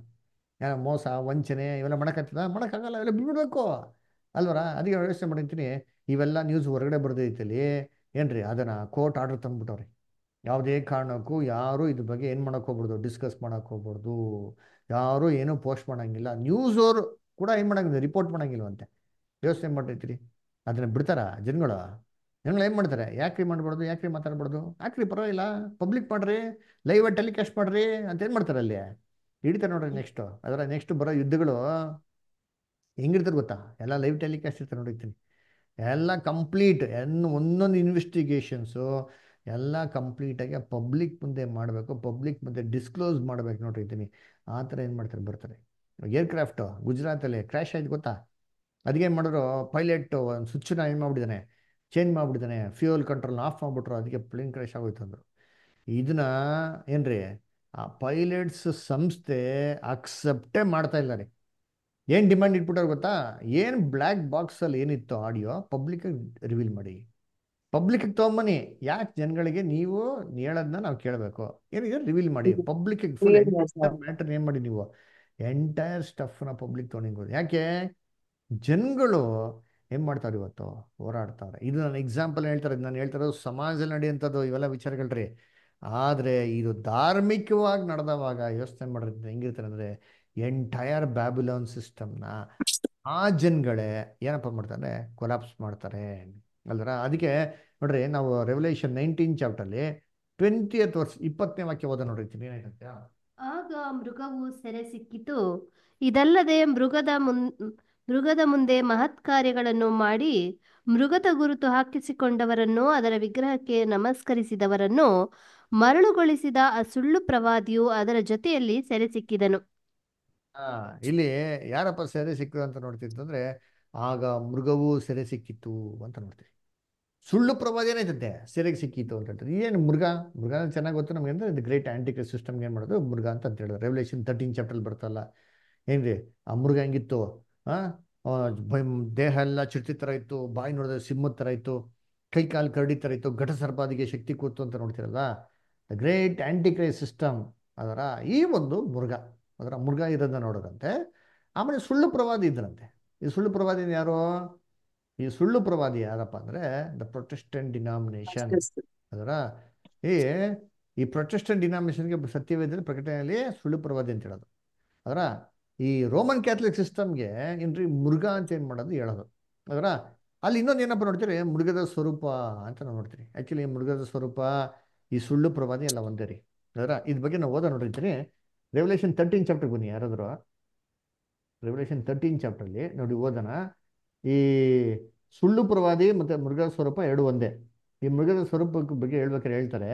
ಮೋಸ ವಂಚನೆ ಇವೆಲ್ಲ ಮಾಡೋಕ್ಕಾಗಲ್ಲ, ಇವೆಲ್ಲ ಬಿಡ್ಬೇಕು ಅಲ್ವರ. ಅದಕ್ಕೆ ವ್ಯವಸ್ಥೆ ಮಾಡಿರ್ತೀನಿ. ಇವೆಲ್ಲ ನ್ಯೂಸ್ ಹೊರಗಡೆ ಬರ್ದೈತಲ್ಲಿ ಏನ್ರಿ, ಅದನ್ನ ಕೋರ್ಟ್ ಆರ್ಡರ್ ತಂದ್ಬಿಟ್ಟವ್ರಿ. ಯಾವುದೇ ಕಾರಣಕ್ಕೂ ಯಾರು ಇದ್ರ ಬಗ್ಗೆ ಏನು ಮಾಡಕ್ ಹೋಗ್ಬಾರ್ದು, ಡಿಸ್ಕಸ್ ಮಾಡಕ್ ಹೋಗ್ಬಾರ್ದು. ಯಾರು ಏನೂ ಪೋಸ್ಟ್ ಮಾಡಂಗಿಲ್ಲ. ನ್ಯೂಸ್ ಅವರು ಕೂಡ ಏನು ಮಾಡಂಗಿಲ್ಲ, ರಿಪೋರ್ಟ್ ಮಾಡಂಗಿಲ್ವಂತೆ. ಯೋಚನೆ ಮಾಡಿರ್ತೀರಿ, ಅದನ್ನ ಬಿಡ್ತಾರ ಜನಗಳು? ಜನಗಳು ಏನು ಮಾಡ್ತಾರೆ, ಯಾಕ್ರಿ ಮಾಡ್ಬಾರ್ದು, ಯಾಕ್ರಿ ಮಾತಾಡ್ಬಾರ್ದು, ಯಾಕ್ರಿ ಪರವಾಗಿಲ್ಲ ಪಬ್ಲಿಕ್ ಮಾಡ್ರಿ, ಲೈವ್ ಟೆಲಿಕಾಸ್ಟ್ ಮಾಡ್ರಿ ಅಂತ ಏನು ಮಾಡ್ತಾರೆ ಅಲ್ಲಿ ಹಿಡಿತಾರೆ ನೋಡ್ರಿ. ನೆಕ್ಸ್ಟ್ ಬರೋ ಯುದ್ಧಗಳು ಹೆಂಗಿರ್ತಾರೆ ಗೊತ್ತಾ? ಎಲ್ಲ ಲೈವ್ ಟೆಲಿಕಾಸ್ಟ್ ಇರ್ತಾರೆ ನೋಡಿರ್ತೀನಿ. ಎಲ್ಲ ಕಂಪ್ಲೀಟ್ ಒಂದೊಂದು ಇನ್ವೆಸ್ಟಿಗೇಷನ್ಸು ಎಲ್ಲ ಕಂಪ್ಲೀಟಾಗಿ ಪಬ್ಲಿಕ್ ಮುಂದೆ ಮಾಡಬೇಕು, ಪಬ್ಲಿಕ್ ಮುಂದೆ ಡಿಸ್ಕ್ಲೋಸ್ ಮಾಡ್ಬೇಕು ನೋಡಿರ್ತೀನಿ. ಆ ಥರ ಏನು ಮಾಡ್ತಾರೆ, ಬರ್ತಾರೆ. ಏರ್ಕ್ರಾಫ್ಟು ಗುಜರಾತಲ್ಲಿ ಕ್ರ್ಯಾಶ್ ಆಯ್ತು ಗೊತ್ತಾ? ಅದಕ್ಕೇನು ಮಾಡಿದ್ರು, ಪೈಲಟ್ ಒಂದು ಸ್ವಿಚ್ನ ಏನು ಮಾಡ್ಬಿಟ್ಟಿದ್ದಾನೆ, ಚೇಂಜ್ ಮಾಡ್ಬಿಟ್ಟಿದ್ದಾನೆ, ಫ್ಯೂಯಲ್ ಕಂಟ್ರೋಲ್ನ ಆಫ್ ಮಾಡಿಬಿಟ್ರು, ಅದಕ್ಕೆ ಪ್ಲೇನ್ ಕ್ರ್ಯಾಶ್ ಆಗೋಯ್ತು ಅಂದರು. ಇದನ್ನ ಏನ್ರಿ, ಆ ಪೈಲಟ್ಸ್ ಸಂಸ್ಥೆ ಅಕ್ಸೆಪ್ಟೇ ಮಾಡ್ತಾ ಇಲ್ಲ ರೀ. ಏನು ಡಿಮ್ಯಾಂಡ್ ಇಟ್ಬಿಟ್ಟಾರೆ ಗೊತ್ತಾ? ಏನು ಬ್ಲ್ಯಾಕ್ ಬಾಕ್ಸಲ್ಲಿ ಏನಿತ್ತು ಆಡಿಯೋ ಪಬ್ಲಿಕ್ಕಿಗೆ ರಿವೀಲ್ ಮಾಡಿ, ಪಬ್ಲಿಕ್ಕಿಗೆ ತೊಗೊಂಬನ್ನಿ. ಯಾಕೆ ಜನಗಳಿಗೆ ನೀವು ಹೇಳೋದನ್ನ ನಾವು ಕೇಳಬೇಕು, ಏನಿದೆ ರಿವೀಲ್ ಮಾಡಿ ಪಬ್ಲಿಕ್ಕಿಗೆ. ಫುಲ್ ಮ್ಯಾಟರ್ ಏನು ಮಾಡಿ ನೀವು ಎಂಟೈರ್ ಸ್ಟಫ್ನ ಪಬ್ಲಿಕ್ ತೊಗೊಂಡಿರ್ಬೋದು. ಯಾಕೆ ಜನಗಳು ಏನು ಮಾಡ್ತಾರೆ ಇವತ್ತು, ಹೋರಾಡ್ತಾರೆ. ಇದು ನಾನು ಎಕ್ಸಾಂಪಲ್ ಹೇಳ್ತಾರೆ, ನಾನು ಹೇಳ್ತಾರೋ ಸಮಾಜದಲ್ಲಿ ನಡೆಯುವಂಥದ್ದು ಇವೆಲ್ಲ ವಿಚಾರಗಳ್ರಿ. ಆದರೆ ಇದು ಧಾರ್ಮಿಕವಾಗಿ ನಡೆದವಾಗ ಯೋಚನೆ ಮಾಡಿದ್ರೆ ಹೆಂಗಿರ್ತಾರೆ ಅಂದರೆ, ಎಂಟೈರ್ ಬ್ಯಾಬಿಲಾನ್ ಸಿಸ್ಟಮ್ನ ಆ ಜನಗಳೇ ಏನಪ್ಪ ಮಾಡ್ತಾರೆ, ಕೊಲಾಪ್ಸ್ ಮಾಡ್ತಾರೆ ಅಲ್ದರ. ಅದಕ್ಕೆ ನೋಡ್ರಿ, ನಾವು ರೆವಲ್ಯೂಷನ್ 19 ಚಾಪ್ಟರ್ಲಿ 20th ವರ್ಷ 20ನೇ ವಾಕ್ಯ ಓದ ನೋಡಿರ್ತೀನಿ. ಏನಾಯ್ತಂತೆ?
ಆಗ ಮೃಗವು ಸೆರೆ ಸಿಕ್ಕಿತು. ಇದಲ್ಲದೆ ಮೃಗದ ಮುಂದೆ ಮಹತ್ ಕಾರ್ಯಗಳನ್ನು ಮಾಡಿ ಮೃಗದ ಗುರುತು ಹಾಕಿಸಿಕೊಂಡವರನ್ನು ಅದರ ವಿಗ್ರಹಕ್ಕೆ ನಮಸ್ಕರಿಸಿದವರನ್ನು ಮರಳುಗೊಳಿಸಿದ ಆ ಸುಳ್ಳು ಪ್ರವಾದಿಯು ಅದರ ಜೊತೆಯಲ್ಲಿ ಸೆರೆ ಸಿಕ್ಕಿದನು.
ಇಲ್ಲಿ ಯಾರಪ್ಪ ಸೆರೆ ಸಿಕ್ಕಿದ್ರು ಅಂತ ನೋಡ್ತಿರ್ತಂದ್ರೆ, ಆಗ ಮೃಗವು ಸೆರೆ ಸಿಕ್ಕಿತ್ತು ಅಂತ ನೋಡ್ತೀವಿ. ಸುಳ್ಳು ಪ್ರವಾದಿ ಏನಾಯ್ತಂತೆ, ಸೆರೆಗೆ ಸಿಕ್ಕಿತ್ತು ಅಂತ ಹೇಳ್ತಾರೆ. ಏನು ಮೃಗ ಚೆನ್ನಾಗಿ ಗೊತ್ತು ನಮ್ಗೆ ಅಂದ್ರೆ, ಇದು ಗ್ರೇಟ್ ಆಂಟಿಕ್ರೈಸ್ಟ್ ಸಿಸ್ಟಮ್ಗೆ ಏನು ಮಾಡೋದು ಮೃಗ ಅಂತ ಹೇಳಿದ್ರು. ರೆವಲ್ಯೂಷನ್ 13 ಚಾಪ್ಟರ್ ಬರ್ತಲ್ಲ ಏನ್ರಿ, ಆ ಮೃಗ ಹೆಂಗಿತ್ತು, ಆ ದೇಹ ಎಲ್ಲ ಚಿರತೆ ಥರ ಇತ್ತು, ಬಾಯಿ ನೋಡಿದ್ರೆ ಸಿಂಹದ ಥರ ಇತ್ತು, ಕೈ ಕಾಲು ಕರಡಿ ಥರ ಇತ್ತು, ಘಟ ಸರ್ಪಾದಿಗೆ ಶಕ್ತಿ ಕೂತು ಅಂತ ನೋಡ್ತಿರಲ್ಲ. ದ ಗ್ರೇಟ್ ಆಂಟಿಕ್ರೈಸ್ಟ್ ಸಿಸ್ಟಮ್ ಅದರ ಈ ಒಂದು ಮೃಗ ಇರೋದನ್ನ ನೋಡೋದಂತೆ. ಆಮೇಲೆ ಸುಳ್ಳು ಪ್ರವಾದಿ ಇದ್ರಂತೆ. ಈ ಸುಳ್ಳು ಪ್ರವಾದಿ ಯಾರು? ಈ ಸುಳ್ಳು ಪ್ರವಾದಿ ಯಾರಪ್ಪ ಅಂದರೆ ದ ಪ್ರೊಟೆಸ್ಟೆಂಟ್ ಡಿನಾಮಿನೇಷನ್ ಅದರ. ಈ ಪ್ರೊಟೆಸ್ಟೆಂಟ್ ಡಿನಾಮಿನೇಷನ್ಗೆ ಸತ್ಯವೇದದಲ್ಲಿ ಪ್ರಕಟಣೆಯಲ್ಲಿ ಸುಳ್ಳು ಪ್ರವಾದಿ ಅಂತ ಹೇಳೋದು ಅದರ. ಈ ರೋಮನ್ ಕ್ಯಾಥಲಿಕ್ ಸಿಸ್ಟಮ್ಗೆ ಏನ್ರಿ ಮೃಗ ಅಂತ ಏನು ಮಾಡೋದು ಹೇಳೋದು ಅದರ. ಅಲ್ಲಿ ಇನ್ನೊಂದು ಏನಪ್ಪ ನೋಡ್ತೀರಿ, ಮೃಗದ ಸ್ವರೂಪ ಅಂತ ನಾವು ನೋಡ್ತೀರಿ. ಆ್ಯಕ್ಚುಲಿ ಮೃಗದ ಸ್ವರೂಪ ಈ ಸುಳ್ಳು ಪ್ರವಾದಿ ಎಲ್ಲ ಒಂದೇ ರೀ ಅದರ. ಇದ್ರ ಬಗ್ಗೆ ನಾವು ನೋಡಿರ್ತೀನಿ. ರೆವಲ್ಯೂಷನ್ 13 ಚಾಪ್ಟರ್ ಬನ್ನಿ ಯಾರಾದರೂ. ರೆವಲ್ಯೂಷನ್ 13 ಚಾಪ್ಟರ್ಲಿ ನೋಡಿ ಓದೋಣ. ಈ ಸುಳ್ಳು ಪ್ರವಾದಿ ಮತ್ತು ಮೃಗದ ಸ್ವರೂಪ ಎರಡು ಒಂದೇ. ಈ ಮೃಗದ ಸ್ವರೂಪ ಬಗ್ಗೆ ಹೇಳ್ಬೇಕಾದ್ರೆ ಹೇಳ್ತಾರೆ,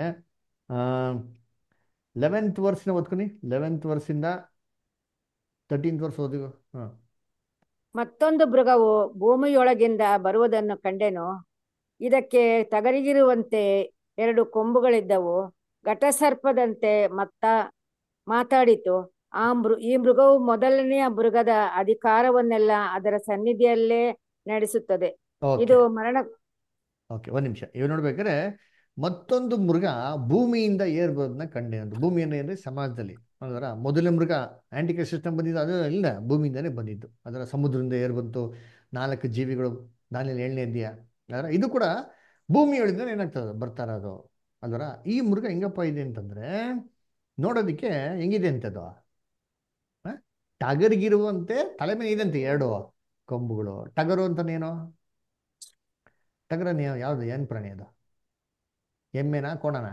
11th ವರ್ಷನ ಓದ್ಕೊನಿ, 11th ವರ್ಷದಿಂದ 13th ವರ್ಷ ಓದಿ.
ಮತ್ತೊಂದು ಮೃಗವು ಭೂಮಿಯೊಳಗಿಂದ ಬರುವುದನ್ನು ಕಂಡೆನು. ಇದಕ್ಕೆ ಟಗರಿಗಿರುವಂತೆ 2 ಕೊಂಬುಗಳಿದ್ದವು. ಘಟಸರ್ಪದಂತೆ ಮಾತಾಡಿತು. ಈ ಮೃಗವು ಮೊದಲನೆಯ ಮೃಗದ ಅಧಿಕಾರವನ್ನೆಲ್ಲ ಅದರ ಸನ್ನಿಧಿಯಲ್ಲೇ ನಡೆಸುತ್ತದೆ. ಇದು
ಓಕೆ
ಮರಣ
ಓಕೆ ಒಂದ್ ನಿಮಿಷ ಇವ್ ನೋಡ್ಬೇಕಾದ್ರೆ ಮತ್ತೊಂದು ಮೃಗ ಭೂಮಿಯಿಂದ ಏರ್ಬೋದನ್ನ ಕಂಡೆ ಅಂತ. ಭೂಮಿಯನ್ನು ಏನ್ರಿ ಸಮಾಜದಲ್ಲಿ ಅದರ ಮೊದಲ ಮೃಗ ಆಂಟಿಕ ಸಿಸ್ಟಮ್ ಬಂದಿದ್ದು ಅದು ಇಲ್ಲ, ಭೂಮಿಯಿಂದಾನೇ ಬಂದಿದ್ದು. ಅದರ ಸಮುದ್ರದಿಂದ ಏರ್ ಬಂತು 4 ಜೀವಿಗಳು, ದಾನಿಯೇಲ 7ನೇ ಅಧ್ಯಾಯ. ಅದರ ಇದು ಕೂಡ ಭೂಮಿಯೊಳಗಿಂದ ಏನಾಗ್ತದೆ ಬರ್ತಾ ಇರೋದು. ಅದರ ಈ ಮೃಗ ಹೆಂಗಪ್ಪ ಇದೆ ಅಂತಂದ್ರೆ ನೋಡೋದಿಕ್ಕೆ ಹೆಂಗಿದೆ ಅಂತದು, ಟಗರಿಗಿರುವಂತೆ ತಲೆ ಮೇಲೆ ಇದಂತೆ 2 ಕೊಂಬುಗಳು. ಟಗರು ಅಂತಾನೇನು? ಟಗರನ್ನ ಯಾವ್ದು ಏನ್ ಪ್ರಾಣಿ ಅದು? ಎಮ್ಮೆನಾ ಕೋಣನ?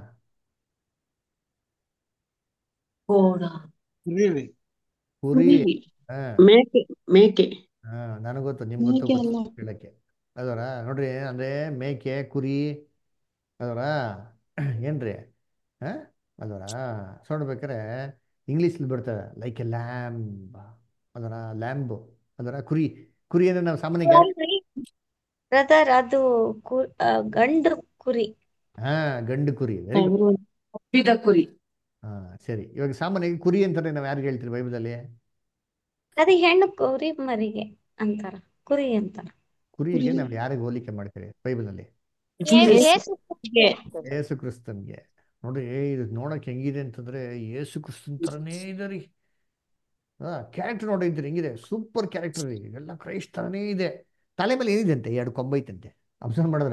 ಕೋಣ,
ಕುರಿ.
ಕುರಿ.
ಕುರಿ,
ಹಾ
ಮೇಕೆ, ಮೇಕೆ,
ಹಾ ನನಗೊತ್ತು, ನಿಮ್ಗೊತ್ತು
ಮೇಕೆ
ಗೊತ್ತು
ಅಲ್ಲ.
ಕೇಳಕ್ಕೆ. ಅದರ ನೋಡ್ರಿ ಅಂದ್ರೆ ಮೇಕೆ ಕುರಿ ಅದರ ಏನ್ರಿ ಹಾ ಅದರ ನೋಡ್ಬೇಕಾರೆ ಇಂಗ್ಲೀಷ್ ಬರ್ತದೆ ಲೈಕ್ ಎ ಲ್ಯಾಂಬ್. ಅದರ ಲ್ಯಾಂಬ್ ಅದರ ಕುರಿ. ಕುರಿ ಅಂದ್ರೆ ನಾವು ಸಾಮಾನ್ಯವಾಗಿ
ಬ್ರದರ್ ಅದು ಗಂಡು ಕುರಿ.
ಹಾ ಗಂಡು ಕುರಿ. Very good.
ಅವರು ಒಪ್ಪಿದ ಕುರಿ.
ಹಾ ಸರಿ. ಇವಾಗ ಸಾಮಾನ್ಯವಾಗಿ ಕುರಿ ಅಂತಾರೆ ನಾವು ಯಾರಿಗೆ ಹೇಳ್ತೀರಿ ಬೈಬಲಲ್ಲಿ?
ಅದು ಹೆಣ್ಣು ಕುರಿ ಮರಿಗೆ ಅಂತಾರ, ಕುರಿ ಅಂತಾರ.
ಕುರಿಗೆ ನಾವು ಯಾರಿಗೆ ಹೋಲಿಕೆ ಮಾಡ್ತೀರಿ ಬೈಬಲಲ್ಲಿ?
ಯೇಸು
ಹೀಗೆ
ಯೇಸು ಕ್ರಿಸ್ತನ್ಗೆ. ನೋಡ್ರಿ ಇದು ನೋಡಕ್ ಹೆಂಗಿದೆ ಅಂತಂದ್ರೆ ಯೇಸು ಕ್ರಿಸ್ತನ್ ತರನೇ ಇದೆ ರೀ. ಕ್ಯಾರೆಕ್ಟರ್ ನೋಡಿದ್ರಿ ಹೆಂಗಿದೆ, ಸೂಪರ್ ಕ್ಯಾರೆಕ್ಟರ್ ರೀ. ಎಲ್ಲ ಕ್ರೈಸ್ಟ್ ತರನೇ ಇದೆ. ತಲೆ ಮೇಲೆ ಏನಿದೆ ಅಂತೆ, 2 ಕೊಂಬೈತಂತೆ. ಅಬ್ಸರ್ವ್ ಮಾಡಿದ್ರ?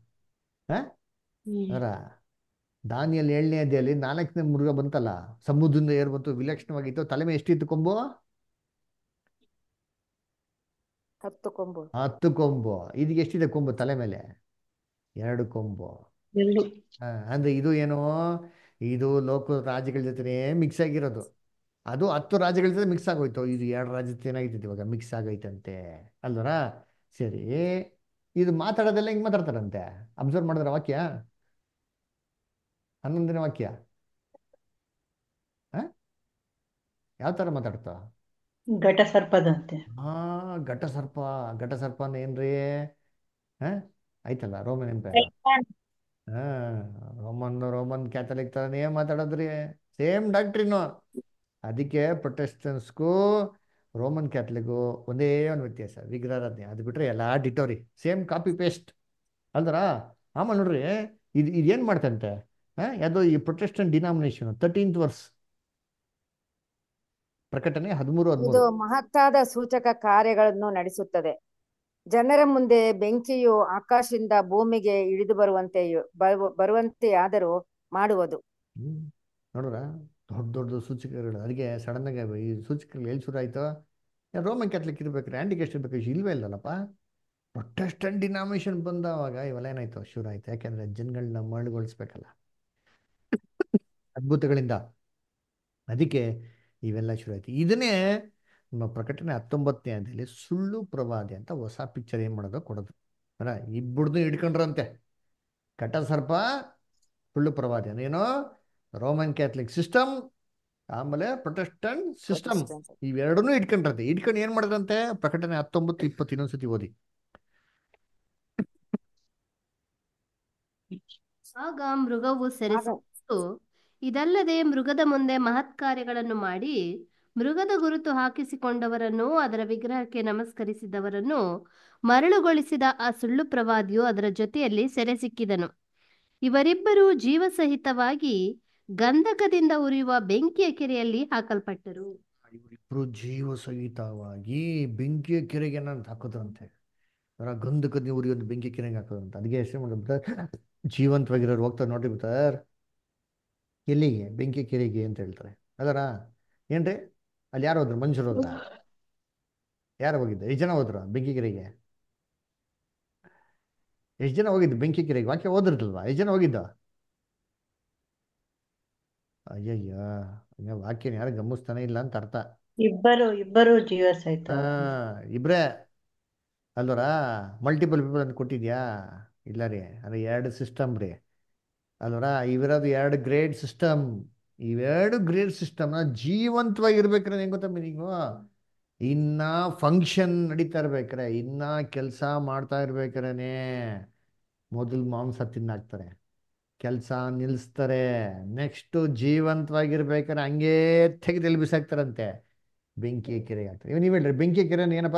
ಅದರ ದಾನಿಯೇಲ 7ನೇ ಅಧ್ಯಾಯದಲ್ಲಿ 4ನೇ ಮೃಗ ಬಂತಲ್ಲ, ಸಮುದ್ರದಿಂದ ಏರ್ ಬಂತು, ವಿಲಕ್ಷಣವಾಗಿತ್ತು. ತಲೆ ಮೇಲೆ ಎಷ್ಟಿತ್ತು ಕೊಂಬು?
10 ಕೊಂಬು.
10 ಕೊಂಬು. ಇದಕ್ಕೆ ಎಷ್ಟಿದೆ ಕೊಂಬು ತಲೆ ಮೇಲೆ? 2 ಕೊಂಬು.
ಎರಡು.
ಅಂದ್ರೆ ಇದು ಏನು, ಇದು ಲೋಕ ರಾಜ್ಯಗಳ ಜೊತೆ ಮಿಕ್ಸ್ ಆಗಿರೋದು. ಅದು 10 ರಾಜ್ಯಗಳ ಜೊತೆ ಮಿಕ್ಸ್ ಆಗೋಯ್ತು. ಇದು 2 ರಾಜ್ಯ ಜೊತೆ ಏನಾಗೈತೆ ಇವಾಗ ಮಿಕ್ಸ್ ಆಗೈತಂತೆ ಅಲ್ವರ? ಸರಿ, ಇದು ಮಾತಾಡೋದೆಲ್ಲ ಹಿಂಗ್ ಮಾತಾಡ್ತಾರಂತೆ. ಅಬ್ಸರ್ವ್ ಮಾಡಿದ್ರ ವಾಕ್ಯ? 11ನೇ ವಾಕ್ಯ ಯಾವ ತರ ಮಾತಾಡ್ತಾ?
ಘಟ ಸರ್ಪದಂತೆ.
ಹಾ ಘಟ ಸರ್ಪ. ಘಟ ಸರ್ಪ ಅಂದ್ರೆ ಏನ್ರಿ? ಹಾ ಆಯ್ತಲ್ಲ, ರೋಮನ್ ಎಂಪೈರ್. ಹಾ ರೋಮನ್ ಕ್ಯಾಥಲಿಕ್ ತರನೇ ಮಾತಾಡೋದ್ರಿ. ಸೇಮ್ ಡಾಕ್ಟ್ರಿನು. ಅದಕ್ಕೆ ಪ್ರೊಟೆಸ್ಟೆಂಟ್ಸ್ಗೂ ರೋಮನ್ ಕ್ಯಾಥಲಿಕ್ಗೂ ಒಂದೇ ಒಂದು ವ್ಯತ್ಯಾಸ, ವಿಗ್ರಹಾರಾಧನೆ. ಅದು ಬಿಟ್ರೆ ಎಲ್ಲ ಡಿಟೋರಿ ಸೇಮ್ ಕಾಪಿ ಪೇಸ್ಟ್ ಅಲ್ದರ. ಆಮೇಲೆ ನೋಡ್ರಿ ಇದೇನು ಮಾಡ್ತಂತೆ, ಯಾವುದೋ ಈ ಪ್ರೊಟೆಸ್ಟೆಂಟ್ ಡಿನಾಮಿನೇಷನ್ 13th ವರ್ಸ್, ಪ್ರಕಟಣೆ 13:13.
ಇದು ಮಹತ್ತಾದ ಸೂಚಕ ಕಾರ್ಯಗಳನ್ನು ನಡೆಸುತ್ತದೆ. ಜನರ ಮುಂದೆ ಬೆಂಕಿಯು ಆಕಾಶದಿಂದ ಭೂಮಿಗೆ ಇಳಿದು ಬರುವಂತೆಯಾದರೂ ಮಾಡುವುದು.
ನೋಡ್ರ ದೊಡ್ಡ ದೊಡ್ಡ ಸೂಚಕಗಳು. ಅದಕ್ಕೆ ಸಡನ್ ಆಗಿ ಈ ಸೂಚಕಗಳು ಎಲ್ಲಿ ಶುರು ಆಯ್ತು? ರೋಮನ್ ಕ್ಯಾಥಲಿಕ್ ಇರ್ಬೇಕ್ರಿ, ಆಂಟಿಕ್ ಇರ್ಬೇಕು, ಇಲ್ವೇ ಇಲ್ಲಲ್ಲಪ್ಪ. ಪ್ರೊಟೆಸ್ಟೆಂಟ್ ಡಿನಾಮಿನೇಷನ್ ಬಂದವಾಗ ಇವೆಲ್ಲ ಏನಾಯ್ತು ಶುರು ಆಯ್ತು. ಯಾಕೆಂದ್ರೆ ಜನಗಳನ್ನ ಮರಳುಗೊಳಿಸ್ಬೇಕಲ್ಲ ಅದ್ಭುತಗಳಿಂದ. ಅದಕ್ಕೆ ಇವೆಲ್ಲ ಶುರು ಆಯ್ತು. ಇದನ್ನೇ ನಮ್ಮ ಪ್ರಕಟಣೆ 19ನೇ ಅಧ್ಯಾಯದಲ್ಲಿ ಸುಳ್ಳು ಪ್ರವಾದಿ ಅಂತ ಹೊಸ ಪಿಕ್ಚರ್ ಏನ್ ಮಾಡೋದು ಕೊಡೋದು. ಅಲ್ಲ ಇಬ್ಬರದು ಹಿಡ್ಕೊಂಡ್ರಂತೆ, ಘಟ ಸರ್ಪ, ಸುಳ್ಳು ಪ್ರವಾದಿ ಅಂದ್ರೇನೋ ರೋಮನ್ ಕ್ಯಾಥಲಿಕ್ ಸಿಸ್ಟಮ್, ಆಮೇಲೆ ಪ್ರೊಟೆಸ್ಟೆಂಟ್ ಸಿಸ್ಟಮ್. ಇವೆರಡನ್ನೂ ಇಟ್ಕೊಂಡ್ರಂತೆ. ಇಟ್ಕೊಂಡು ಏನ್ ಮಾಡಿದ್ರಂತೆ? ಪ್ರಕಟಣೆ 19:20 ಇನ್ನೊಂದ್ಸತಿ ಓದಿ.
ಆಗ ಮೃಗವು ಸೆರೆಸಿಕೊಂಡು ಇದಲ್ಲದೆ ಮೃಗದ ಮುಂದೆ ಮಹತ್ ಕಾರ್ಯಗಳನ್ನು ಮಾಡಿ ಮೃಗದ ಗುರುತು ಹಾಕಿಸಿಕೊಂಡವರನ್ನು ಅದರ ವಿಗ್ರಹಕ್ಕೆ ನಮಸ್ಕರಿಸಿದವರನ್ನು ಮರಳುಗೊಳಿಸಿದ ಆ ಸುಳ್ಳು ಪ್ರವಾದಿಯು ಅದರ ಜೊತೆಯಲ್ಲಿ ಸೆರೆ ಸಿಕ್ಕಿದನು. ಇವರಿಬ್ಬರು ಜೀವಸಹಿತವಾಗಿ ಗಂಧಕದಿಂದ ಉರಿಯುವ ಬೆಂಕಿಯ ಕೆರೆಯಲ್ಲಿ ಹಾಕಲ್ಪಟ್ಟರು.
ಇವರಿಬ್ರು ಜೀವ ಸಹಿತವಾಗಿ ಬೆಂಕಿಯ ಕೆರೆಗೆ ಹಾಕೋದ್ರಂತೆ. ಗಂಧಕದ ಉರಿಯೊಂದು ಬೆಂಕಿ ಕೆರೆಗೆ ಹಾಕೋದಂತ. ಅದಕ್ಕೆ ಎಷ್ಟು ಮಾಡ್ತಾರೆ, ಜೀವಂತವಾಗಿರೋರು ಹೋಗ್ತಾರೆ ನೋಡ್ರಿ ಬಿಡ್ತಾರೆ ಎಲ್ಲಿಗೆ? ಬೆಂಕಿ ಕೆರೆಗೆ ಅಂತ ಹೇಳ್ತಾರೆ. ಅದರ ಏನ್ರಿ ಅಲ್ಲಿ ಯಾರು ಹೋದ್ರು? ಮನುಷ್ಯರು ಹೋದ್ರ? ಯಾರು ಹೋಗಿದ್ದ? ಎಷ್ಟು ಜನ ಹೋದ್ರು ಬೆಂಕಿ ಕೆರೆಗೆ? ಎಷ್ಟು ಜನ ಹೋಗಿದ್ದು ಬೆಂಕಿ ಕೆರೆಗೆ? ವಾಕ್ಯ ಓದಿರ್ತಲ್ವಾ? ಎಷ್ಟು ಜನ ಹೋಗಿದ್ದ? ಅಯ್ಯಯ್ಯ, ವಾಕ್ಯನ ಯಾರು ಗಮನಿಸ್ತಾನೆ ಇಲ್ಲ ಅಂತ ಅರ್ಥ.
ಇಬ್ಬರು ಜೀವ ಸಹಿತ.
ಇಬ್ರೇ ಅಲ್ವರ? ಮಲ್ಟಿಪಲ್ ಪೀಪಲ್ ಅಂತ ಕೊಟ್ಟಿದ್ಯಾ? ಇಲ್ಲ ರೀ, ಅದು 2 ಸಿಸ್ಟಮ್ ರೀ ಅಲ್ವರ. ಇವಿರೋದು 2 ಗ್ರೇಡ್ ಸಿಸ್ಟಮ್. ಇವೆರಡು ಗ್ರೇಡ್ ಸಿಸ್ಟಮ್ನ ಜೀವಂತವಾಗಿರ್ಬೇಕ್ರೆ ಹೆಂಗ್ ಗೊತ್ತಾ ಮೀನಿಂಗು? ಇನ್ನ ಫಂಕ್ಷನ್ ನಡೀತಾ ಇರ್ಬೇಕ್ರೆ, ಇನ್ನ ಕೆಲಸ ಮಾಡ್ತಾ ಇರ್ಬೇಕ್ರೇನೆ ಮೊದಲು ಮಾಂಸ ತಿನ್ನಾಕ್ತಾರೆ. ಕೆಲಸ ನಿಲ್ಲಿಸ್ತಾರೆ. ನೆಕ್ಸ್ಟ್ ಜೀವಂತವಾಗಿರ್ಬೇಕಾದ್ರೆ ಹಂಗೇ ತೆಗೆದು ಬಿಸಾಕ್ತಾರಂತೆ, ಬೆಂಕಿ ಕೆರೆ ಆಗ್ತಾರೆ. ನೀವು ಹೇಳ್ರಿ ಬೆಂಕಿ ಕೆರೆ ಏನಪ್ಪ?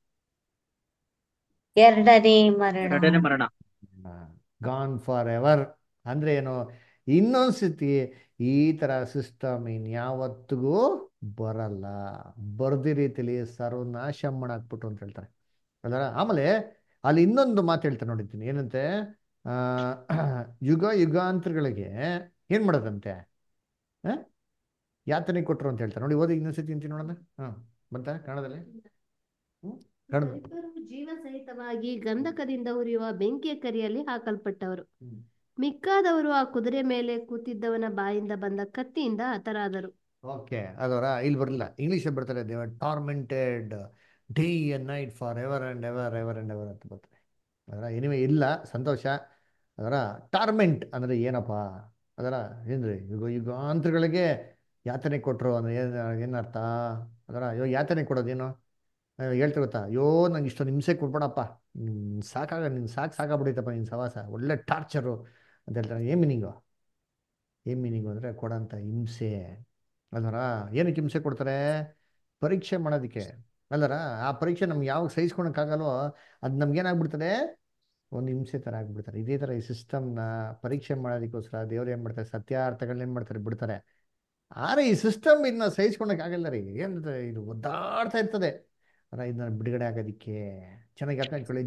ಎರಡನೇ ಮರಣ.
ಎರಡನೇ ಮರಣ.
ಗಾನ್ ಫಾರ್ ಎವರ್ ಅಂದ್ರೆ ಏನು? ಇನ್ನೊಂದ್ಸತಿ ಈ ತರ ಸಿಸ್ಟಮ್ ಇನ್ಯಾವತ್ತಿಗೂ ಬರಲ್ಲ, ಬರ್ದಿ ರೀತಿಲಿ ಸರ್ವನಾಶ ಮಾಡಾಕ್ಬಿಟ್ಟು ಅಂತ ಹೇಳ್ತಾರೆ ಅಲ್ಲ. ಆಮೇಲೆ ಅಲ್ಲಿ ಇನ್ನೊಂದು ಮಾತು ಹೇಳ್ತಾರೆ ನೋಡಿದ್ದೀನಿ, ಏನಂತೆ? ಆ ಯುಗ ಯುಗಾಂತರಗಳಿಗೆ ಏನ್ ಮಾಡೋದಂತೆ? ಆ? ಯಾತನೆ ಕೊಟ್ರು ಅಂತ ಹೇಳ್ತಾರೆ ನೋಡಿ. ಓದಿ ಇನ್ನೊಂದ್ಸತಿ ಅಂತೀನಿ ನೋಡೋಣ. ಬಂತ ಕನ್ನಡದಲ್ಲಿ? ಕನ್ನಡ.
ಇವರಿಬ್ಬರು ಜೀವ ಸಹಿತವಾಗಿ ಗಂಧಕದಿಂದ ಉರಿಯುವ ಬೆಂಕಿಯ ಕರಿಯಲ್ಲಿ ಹಾಕಲ್ಪಟ್ಟವರು. ಮಿಕ್ಕಾದವರು ಆ ಕುದುರೆ ಮೇಲೆ ಕೂತಿದ್ದವನ ಬಾಯಿಂದ ಬಂದ ಕತ್ತಿಯಿಂದ ಹತರಾದರು.
ಓಕೆ, ಅದರ ಇಲ್ಲಿ ಬರಲಿಲ್ಲ, ಇಂಗ್ಲೀಷ್ ಬರ್ತಾರೆ. ದೇವರ್ tormented day and night for ever and ever ever and ever ಅಂತ ಬರ್ತಾರೆ. ಅದರ ಎನಿವೆ ಇಲ್ಲ, ಸಂತೋಷ. ಅದರ ಟಾರ್ಮೆಂಟ್ ಅಂದ್ರೆ ಏನಪ್ಪ? ಅದರ ಏನ್ರಿ ಯುಗಾಂತರಗಳಿಗೆ ಯಾತನೆ ಕೊಟ್ಟರು ಅಂದ್ರೆ ಏನರ್ಥ? ಅದರ ಇವಾಗ ಯಾತನೆ ಕೊಡೋದೇನು ಹೇಳ್ತಾ ಗೊತ್ತಾ? ಅಯ್ಯೋ ನಂಗೆ ಇಷ್ಟೊಂದು ಹಿಂಸೆ ಕೊಡ್ಬೇಡಪ್ಪ, ನಿನ್ ಸಾಕಾಗ್ಬಿಡೈತಪ್ಪ ನಿನ್ನ ಸವಾಸ, ಒಳ್ಳೆ ಟಾರ್ಚರು ಅಂತ ಹೇಳ್ತಾರೆ. ಏನ್ ಮೀನಿಂಗು ಅಂದರೆ ಕೊಡೋಂಥ ಹಿಂಸೆ. ಅಲ್ವರ ಏನಕ್ಕೆ ಹಿಂಸೆ ಕೊಡ್ತಾರೆ? ಪರೀಕ್ಷೆ ಮಾಡೋದಕ್ಕೆ ಅಲ್ಲರ. ಆ ಪರೀಕ್ಷೆ ನಮ್ಗೆ ಯಾವಾಗ ಸಹಿಸ್ಕೊಳಕ್ಕಾಗಲ್ವೋ ಅದು ನಮ್ಗೇನಾಗ್ಬಿಡ್ತಾರೆ? ಒಂದು ಹಿಂಸೆ ಥರ ಆಗ್ಬಿಡ್ತಾರೆ. ಇದೇ ಥರ ಈ ಸಿಸ್ಟಮ್ನ ಪರೀಕ್ಷೆ ಮಾಡೋದಕ್ಕೋಸ್ಕರ ದೇವ್ರು ಏನು ಮಾಡ್ತಾರೆ? ಸತ್ಯಾರ್ಥಗಳನ್ನ ಏನು ಮಾಡ್ತಾರೆ? ಬಿಡ್ತಾರೆ. ಆದರೆ ಈ ಸಿಸ್ಟಮ್ ಇದನ್ನ ಸಹಿಸ್ಕೊಳಕ್ಕಾಗಲ್ಲ ರೀ. ಏನಂದ್ರೆ ಇದು ಒದ್ದಾಡ್ತಾ ಇರ್ತದೆ. ಇದನ್ನ ಬಿಡುಗಡೆ ಆಗೋದಕ್ಕೆ ಚೆನ್ನಾಗಿ ಅರ್ಥ ಮಾಡ್ಕೊಳ್ಳಿ.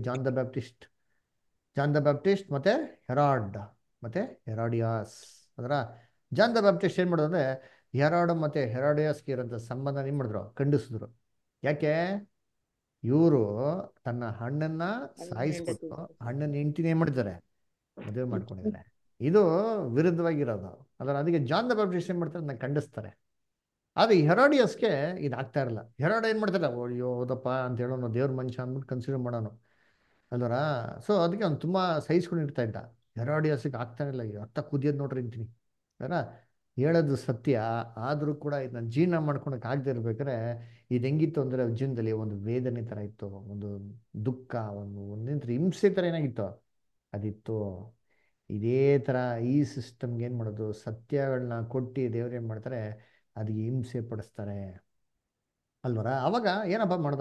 ಜಾನ್ ದ ಬ್ಯಾಪ್ಟಿಸ್ಟ್ ಮತ್ತೆ ಹೆರಾಡ್ ಮತ್ತೆ ಹೆರಾಡಿಯಾಸ್. ಅದರ ಜಾನ್ ದ ಬ್ಯಾಪ್ಟಿಸ್ಟ್ ಏನು ಮಾಡೋದು ಅಂದರೆ ಹೆರಾಡ್ ಮತ್ತೆ ಹೆರಾಡಿಯಾಸ್ಗೆ ಇರೋಂಥ ಸಂಬಂಧ ಏನು ಮಾಡಿದ್ರು? ಖಂಡಿಸಿದ್ರು. ಯಾಕೆ? ಇವರು ತನ್ನ ಹಣ್ಣನ್ನ ಸಾಯಿಸ್ಬಿಟ್ಟು ಹಣ್ಣನ್ನ ಹೆಂಡ್ತಿನ ಏನ್ ಮಾಡಿದ್ದಾರೆ? ಮದುವೆ ಮಾಡ್ಕೊಂಡಿದ್ದಾರೆ. ಇದು ವಿರುದ್ಧವಾಗಿರೋದು. ಅದಕ್ಕೆ ಜಾನ್ ದ ಬ್ಯಾಪ್ಟಿಸ್ಟ್ ಏನ್ ಮಾಡ್ತಾರೆ? ಅದನ್ನ ಖಂಡಿಸ್ತಾರೆ. ಆದ್ರೆ ಈ ಹೆರಾಡಿಯಸ್ಗೆ ಇದು ಆಗ್ತಾ ಇರಲ್ಲ. ಹೆರಾಡ್ ಏನ್ ಮಾಡ್ತಾರೆ? ಅಯ್ಯೋ ಹೌದಪ್ಪ ಅಂತ ಹೇಳೋನು, ದೇವ್ರ ಮನುಷ್ಯ ಅಂದ್ಬಿಟ್ಟು ಕನ್ಸಿಡರ್ ಮಾಡೋನು ಅಲ್ವರ. ಸೊ ಅದಕ್ಕೆ ಅವ್ನು ತುಂಬಾ ಸಹಿಸ್ಕೊಂಡಿರ್ತಾ ಇದ್ದ. ಹೆರಾಡಿಯಸ್ಗೆ ಆಗ್ತಾ ಇರಲ್ಲ, ಅರ್ಥ ಕುದಿಯೋದು ನೋಡ್ರಿ ಅಂತೀನಿ ಅಲ್ಲ. ಹೇಳೋದು ಸತ್ಯ, ಆದರೂ ಕೂಡ ಇದನ್ನ ಜೀರ್ಣ ಮಾಡ್ಕೊಳಕ್ ಆಗದೆ ಇರ್ಬೇಕಾದ್ರೆ ಇದು ಹೆಂಗಿತ್ತು ಅಂದರೆ ಜೀವನದಲ್ಲಿ ಒಂದು ವೇದನೆ ಥರ ಇತ್ತು, ಒಂದು ದುಃಖ, ಒಂದೇಂತರ ಹಿಂಸೆ ಥರ ಏನಾಗಿತ್ತು ಅದಿತ್ತು. ಇದೇ ಥರ ಈ ಸಿಸ್ಟಮ್ಗೆ ಏನು ಮಾಡೋದು? ಸತ್ಯಗಳನ್ನ ಕೊಟ್ಟು ದೇವ್ರು ಏನು ಮಾಡ್ತಾರೆ? ಅದಕ್ಕೆ ಹಿಂಸೆ ಪಡಿಸ್ತಾರೆ ಅಲ್ವರ. ಅವಾಗ ಏನಪ್ಪ ಮಾಡ್ದ?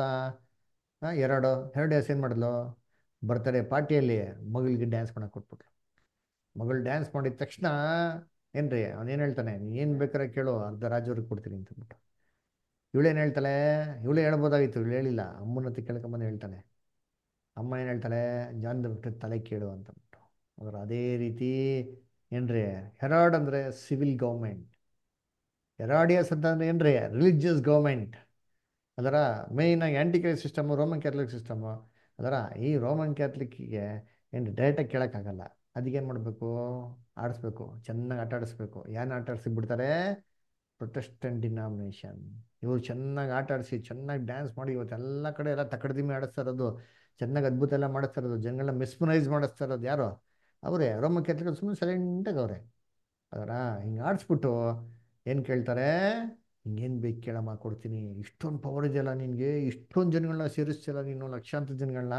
ಎರಡು ದಿವಸ ಏನು ಮಾಡಿದ್ಲು? ಬರ್ತಾರೆ ಪಾರ್ಟಿಯಲ್ಲಿ ಮಗಳಿಗೆ ಡ್ಯಾನ್ಸ್ ಮಾಡಕ್ಕೆ ಕೊಟ್ಬಿಟ್ಲು. ಮಗಳು ಡ್ಯಾನ್ಸ್ ಮಾಡಿದ ತಕ್ಷಣ ಏನ್ರಿ ಅವನೇನು ಹೇಳ್ತಾನೆ? ಏನು ಬೇಕಾರೆ ಕೇಳು, ಅರ್ಧ ರಾಜ್ಯವ್ರಿಗೆ ಕೊಡ್ತೀನಿ ಅಂತಂದ್ಬಿಟ್ಟು. ಇವಳೇನು ಹೇಳ್ತಾಳೆ? ಇವಳು ಹೇಳ್ಬೋದಾಗಿತ್ತು, ಇವಳು ಹೇಳಿಲ್ಲ. ಅಮ್ಮನ ಹತ್ರ ಕೇಳ್ಕೊಂಬಂದು ಹೇಳ್ತಾನೆ. ಅಮ್ಮ ಏನು ಹೇಳ್ತಾಳೆ? ಜಾನ್ ಬಿಟ್ಟು ತಲೆ ಕೇಳು ಅಂತಂದ್ಬಿಟ್ಟು. ಅದೇ ರೀತಿ ಏನ್ರಿ ಹೆರಾಡ್ ಅಂದರೆ ಸಿವಿಲ್ ಗೌರ್ಮೆಂಟ್, ಹೆರಾಡಿಯಸ್ ಅಂತಂದ್ರೆ ಏನ್ರಿ ರಿಲಿಜಿಯಸ್ ಗೌರ್ಮೆಂಟ್. ಅದರ ಮೇಯ್ನಾಗಿ antichrist system Roman Catholic system. ಅದರ ಈ ರೋಮನ್ ಕ್ಯಾಥಲಿಕ್ಕಿಗೆ ಏನು ಡೈರೆಕ್ಟಾಗಿ ಕೇಳೋಕ್ಕಾಗಲ್ಲ. ಅದಕ್ಕೇನು ಮಾಡಬೇಕು? ಆಡಿಸ್ಬೇಕು, ಚೆನ್ನಾಗಿ ಆಟ ಆಡಿಸ್ಬೇಕು. ಏನು ಆಟ ಆಡಿಸಿ ಬಿಡ್ತಾರೆ? ಪ್ರೊಟೆಸ್ಟೆಂಟ್ ಡಿನಾಮಿನೇಷನ್ ಇವರು ಚೆನ್ನಾಗಿ ಆಟ ಆಡಿಸಿ ಚೆನ್ನಾಗಿ ಡ್ಯಾನ್ಸ್ ಮಾಡಿ ಇವತ್ತೆಲ್ಲ ಕಡೆ ಎಲ್ಲ ತಕಡ್ದಿಮೆ ಆಡಿಸ್ತಾ ಇರೋದು, ಚೆನ್ನಾಗಿ ಅದ್ಭುತ ಎಲ್ಲ ಮಾಡಿಸ್ತಾ ಇರೋದು, ಜನಗಳನ್ನ ಮೆಸ್ಮರೈಸ್ ಮಾಡಿಸ್ತಾ ಇರೋದು ಯಾರು? ಅವರೇ ರೋಮನ್ ಕ್ಯಾಥಲಿಕ್. ಸುಮ್ಮನೆ ಸೈಲೆಂಟಾಗಿ ಅವರೇ ಅದರ ಹಿಂಗೆ ಆಡಿಸ್ಬಿಟ್ಟು ಏನು ಕೇಳ್ತಾರೆ? ಹಿಂಗೇನು ಬೇಕು ಕೇಳಮ್ಮ ಕೊಡ್ತೀನಿ. ಇಷ್ಟೊಂದು ಪವರ್ ಇದೆಯಲ್ಲ ನಿನಗೆ, ಇಷ್ಟೊಂದು ಜನಗಳನ್ನ ಸೇರಿಸ್ತಿಲ್ಲ ನೀನು, ಲಕ್ಷಾಂತರ ಜನಗಳನ್ನ,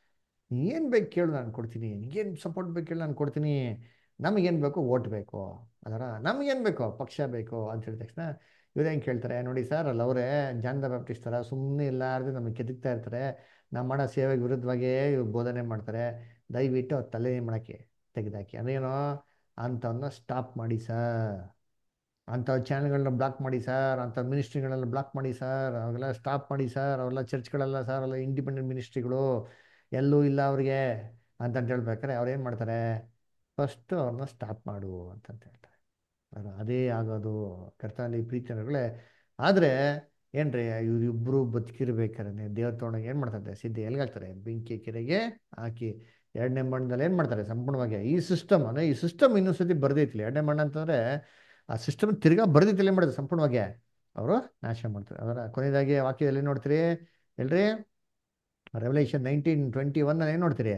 ಏನು ಬೇಕು ಕೇಳು ನಾನು ಕೊಡ್ತೀನಿ. ನಿನಗೇನು ಸಪೋರ್ಟ್ ಬೇಕು ಕೇಳಿ ನಾನು ಕೊಡ್ತೀನಿ. ನಮಗೇನು ಬೇಕು? ಓಟ್ ಬೇಕು. ಅದರ ನಮಗೇನು ಬೇಕೋ? ಪಕ್ಷ ಬೇಕು ಅಂತ ಹೇಳಿದ ತಕ್ಷಣ ಇವ್ರು ಹೆಂಗೆ ಕೇಳ್ತಾರೆ? ನೋಡಿ ಸರ್, ಅಲ್ಲ ಅವರೇ ಜಾನ್ ದ ಬ್ಯಾಪ್ಟಿಸ್ಟ್ ಥರ ಸುಮ್ಮನೆ ಇಲ್ಲಾರ್ದೆ ನಮಗೆ ಕೆದಕ್ತಾ ಇರ್ತಾರೆ, ನಾವು ಮಾಡೋ ಸೇವೆಗೆ ವಿರುದ್ಧವಾಗೇ ಇವ್ರು ಬೋಧನೆ ಮಾಡ್ತಾರೆ. ದಯವಿಟ್ಟು ಅವ್ರ ತಲೆ ಮಾಡೋಕ್ಕೆ ತೆಗೆದಾಕಿ. ಅದೇನೋ ಅಂಥವನ್ನ ಸ್ಟಾಪ್ ಮಾಡಿ ಸರ್, ಅಂಥ ಚಾನಲ್ಗಳನ್ನ ಬ್ಲಾಕ್ ಮಾಡಿ ಸರ್, ಅಂಥ ಮಿನಿಸ್ಟ್ರಿಗಳನ್ನ ಬ್ಲಾಕ್ ಮಾಡಿ ಸರ್, ಅವೆಲ್ಲ ಸ್ಟಾಪ್ ಮಾಡಿ ಸರ್, ಅವೆಲ್ಲ ಚರ್ಚ್ಗಳೆಲ್ಲ ಸರ್, ಅವೆಲ್ಲ ಇಂಡಿಪೆಂಡೆಂಟ್ ಮಿನಿಸ್ಟ್ರಿಗಳು, ಎಲ್ಲೂ ಇಲ್ಲ ಅವ್ರಿಗೆ ಅಂತಂತ ಹೇಳ್ಬೇಕಾರೆ ಅವ್ರು ಏನು ಮಾಡ್ತಾರೆ? ಫಸ್ಟು ಅವ್ರನ್ನ ಸ್ಟಾಪ್ ಮಾಡು ಅಂತಂತ ಹೇಳ್ತಾರೆ. ಅದೇ ಆಗೋದು ಕರ್ತನಲ್ಲಿ ಪ್ರೀತಿಗಳೇ. ಆದರೆ ಏನ್ರಿ ಇವರಿಬ್ಬರು ಬದುಕಿರ್ಬೇಕಾರೆ ದೇವ್ರ ತೊಗೊಂಡಾಗ ಏನು ಮಾಡ್ತಾರೆ? ಸಿದ್ಧ ಎಲ್ಗಾಗ್ತಾರೆ? ಬೆಂಕಿ ಕೆರೆಗೆ ಹಾಕಿ ಎರಡನೇ ಮಣ್ಣದಲ್ಲಿ ಏನು ಮಾಡ್ತಾರೆ? ಸಂಪೂರ್ಣವಾಗಿ ಈ ಸಿಸ್ಟಮ್ ಅಂದರೆ ಈ ಸಿಸ್ಟಮ್ ಇನ್ನೊಂದ್ಸತಿ ಬರ್ದೈತಿಲ್ಲ. ಎರಡನೇ ಮಣ್ಣು ಅಂತಂದರೆ ಆ ಸಿಸ್ಟಮ್ ತಿರ್ಗಾ ಬರ್ದೈತಿಲ್ಲ, ಏನು ಮಾಡಿದ್ರೆ ಸಂಪೂರ್ಣವಾಗಿ ಅವರು ನಾಶ ಮಾಡ್ತಾರೆ. ಅದರ ಕೊನೆಯದಾಗಿ ವಾಕ್ಯದಲ್ಲಿ ನೋಡ್ತೀರಿ ಎಲ್ರಿ, ರೆವಲ್ಯೂಷನ್ 19:21 ಏನು ನೋಡ್ತೀರಿ?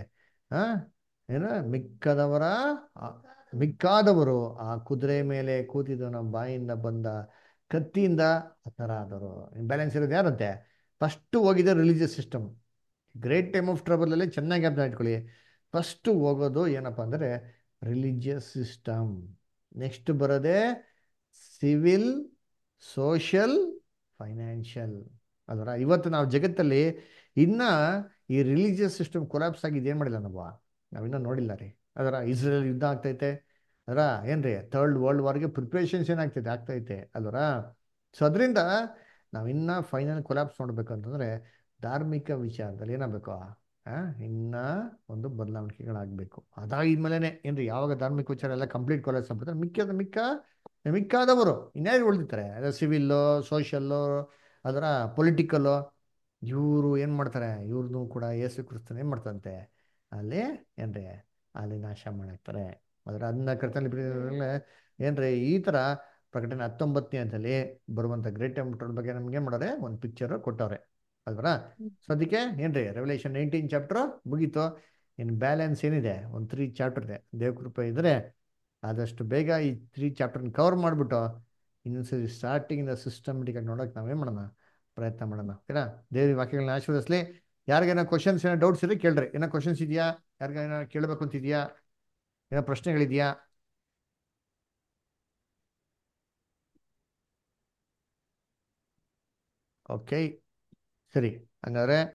ಏನು ಮಿಕ್ಕಾದವರು ಆ ಕುದುರೆ ಮೇಲೆ ಕೂತಿದ್ದವನ ಬಾಯಿಂದ ಬಂದ ಕತ್ತಿಯಿಂದ ಹತರಾದರು. ಬ್ಯಾಲೆನ್ಸ್ ಇರೋದು ಯಾರಂತೆ? ಫಸ್ಟು ಹೋಗಿದೆ religious system. Great time of ಟ್ರಬಲಲ್ಲಿ ಚೆನ್ನಾಗಿ ಅರ್ಥ ಇಟ್ಕೊಳ್ಳಿ. ಫಸ್ಟು ಹೋಗೋದು ಏನಪ್ಪ ಅಂದರೆ ರಿಲಿಜಿಯಸ್ ಸಿಸ್ಟಮ್. ನೆಕ್ಸ್ಟ್ ಬರೋದೇ ಸಿವಿಲ್, ಸೋಷಿಯಲ್, ಫೈನಾನ್ಷಿಯಲ್. ಅದರ ಇವತ್ತು ನಾವು ಜಗತ್ತಲ್ಲಿ ಇನ್ನ ಈ ರಿಲಿಜಿಯಸ್ ಸಿಸ್ಟಮ್ ಕೊಲಾಪ್ಸ್ ಆಗಿದೆ ಏನು ಮಾಡಿಲ್ಲ ನಾವಿನ್ನ ನೋಡಿಲ್ಲ ರೀ. ಅದರ ಇಸ್ರೇಲ್ ಯುದ್ಧ ಆಗ್ತೈತೆ, ಅದರ ಏನ್ರಿ ಥರ್ಡ್ ವರ್ಲ್ಡ್ ವಾರ್ಗೆ ಪ್ರಿಪ್ರೇಷನ್ಸ್ ಏನಾಗ್ತೈತೆ ಆಗ್ತೈತೆ ಅಲ್ವರ. ಸೊ ಅದರಿಂದ ನಾವಿನ್ನ ಫೈನಲ್ ಕೊಲಾಪ್ಸ್ ನೋಡ್ಬೇಕಂತಂದ್ರೆ ಧಾರ್ಮಿಕ ವಿಚಾರದಲ್ಲಿ ಏನಾಗಬೇಕು, ಇನ್ನ ಒಂದು ಬದಲಾವಣೆಗಳಾಗಬೇಕು. ಅದಾಗಿದ್ಮೇಲೆ ಏನ್ರಿ ಯಾವಾಗ ಧಾರ್ಮಿಕ ವಿಚಾರ ಎಲ್ಲ ಕಂಪ್ಲೀಟ್ ಕೊಲಾಪ್ಸ್ ಆಗ್ಬಿಡ್ತಾರೆ, ಮಿಕ್ಕಾದವರು ಇನ್ಯಾರು ಉಳಿದಿರ್ತಾರೆ, ಅದೇ ಸಿವಿಲ್ಲು, ಸೋಷಿಯಲ್ಲು, ಅದರ ಪೊಲಿಟಿಕಲ್ಲು, ಇವರು ಏನು ಮಾಡ್ತಾರೆ, ಇವ್ರನ್ನೂ ಕೂಡ ಯೇಸು ಕ್ರಿಸ್ತನ ಏನು ಮಾಡ್ತಾರಂತೆ ಅಲ್ಲಿ ಏನ್ರಿ ಅಲ್ಲಿ ನಾಶ ಮಾಡಾಕ್ತಾರೆ. ಅದರ ಅದನ್ನ ಕರ್ತನಲ್ಲಿ ಏನ್ರಿ ಈ ಥರ ಪ್ರಕಟಣೆ 19ನೇ ಅಂತಲ್ಲಿ ಬರುವಂಥ ಗ್ರೇಟ್ ಟೆಂಪ್ಟರ್ ಬಗ್ಗೆ ನಮ್ಗೆ ಏನು ಮಾಡೋರೆ ಒಂದು ಪಿಕ್ಚರ್ ಕೊಟ್ಟವ್ರೆ ಅಲ್ವರ. ಸೊ ಅದಕ್ಕೆ ಏನ್ರಿ ರೆವಲ್ಯೂಷನ್ 19 ಚಾಪ್ಟರ್ ಮುಗೀತು. ಇನ್ನು ಬ್ಯಾಲೆನ್ಸ್ ಏನಿದೆ ಒಂದು 3 ಚಾಪ್ಟರ್ ಇದೆ. ದೇವಕೃಪೆ ಇದ್ದರೆ ಆದಷ್ಟು ಬೇಗ ಈ 3 ಚಾಪ್ಟರ್ನ ಕವರ್ ಮಾಡಿಬಿಟ್ಟು ಇನ್ನೊಂದ್ಸರಿ ಸ್ಟಾರ್ಟಿಂಗಿಂದ ಸಿಸ್ಟಮೆಟಿಕ್ ಆಗಿ ನೋಡೋಕೆ ನಾವೇನು ಮಾಡೋಣ, ಪ್ರಯತ್ನ ಮಾಡೋಣ. ಓಕೆನಾ? ದೇವ್ರ ವಾಕ್ಯಗಳನ್ನ ಆಶೀರ್ವದಿಸಲಿ. ಯಾರಿಗೇನೋ ಕ್ವಶನ್ಸ್ ಏನೋ ಡೌಟ್ಸ್ ಇದ್ರೆ ಕೇಳ್ರಿ. ಏನೋ ಕ್ವಶನ್ಸ್ ಇದೆಯಾ, ಯಾರಿಗೇನೋ ಕೇಳಬೇಕು ಅಂತಿದೆಯಾ, ಏನೋ ಪ್ರಶ್ನೆಗಳಿದೆಯಾ? ಓಕೆ, ಸರಿ. ಹಂಗಾದ್ರೆ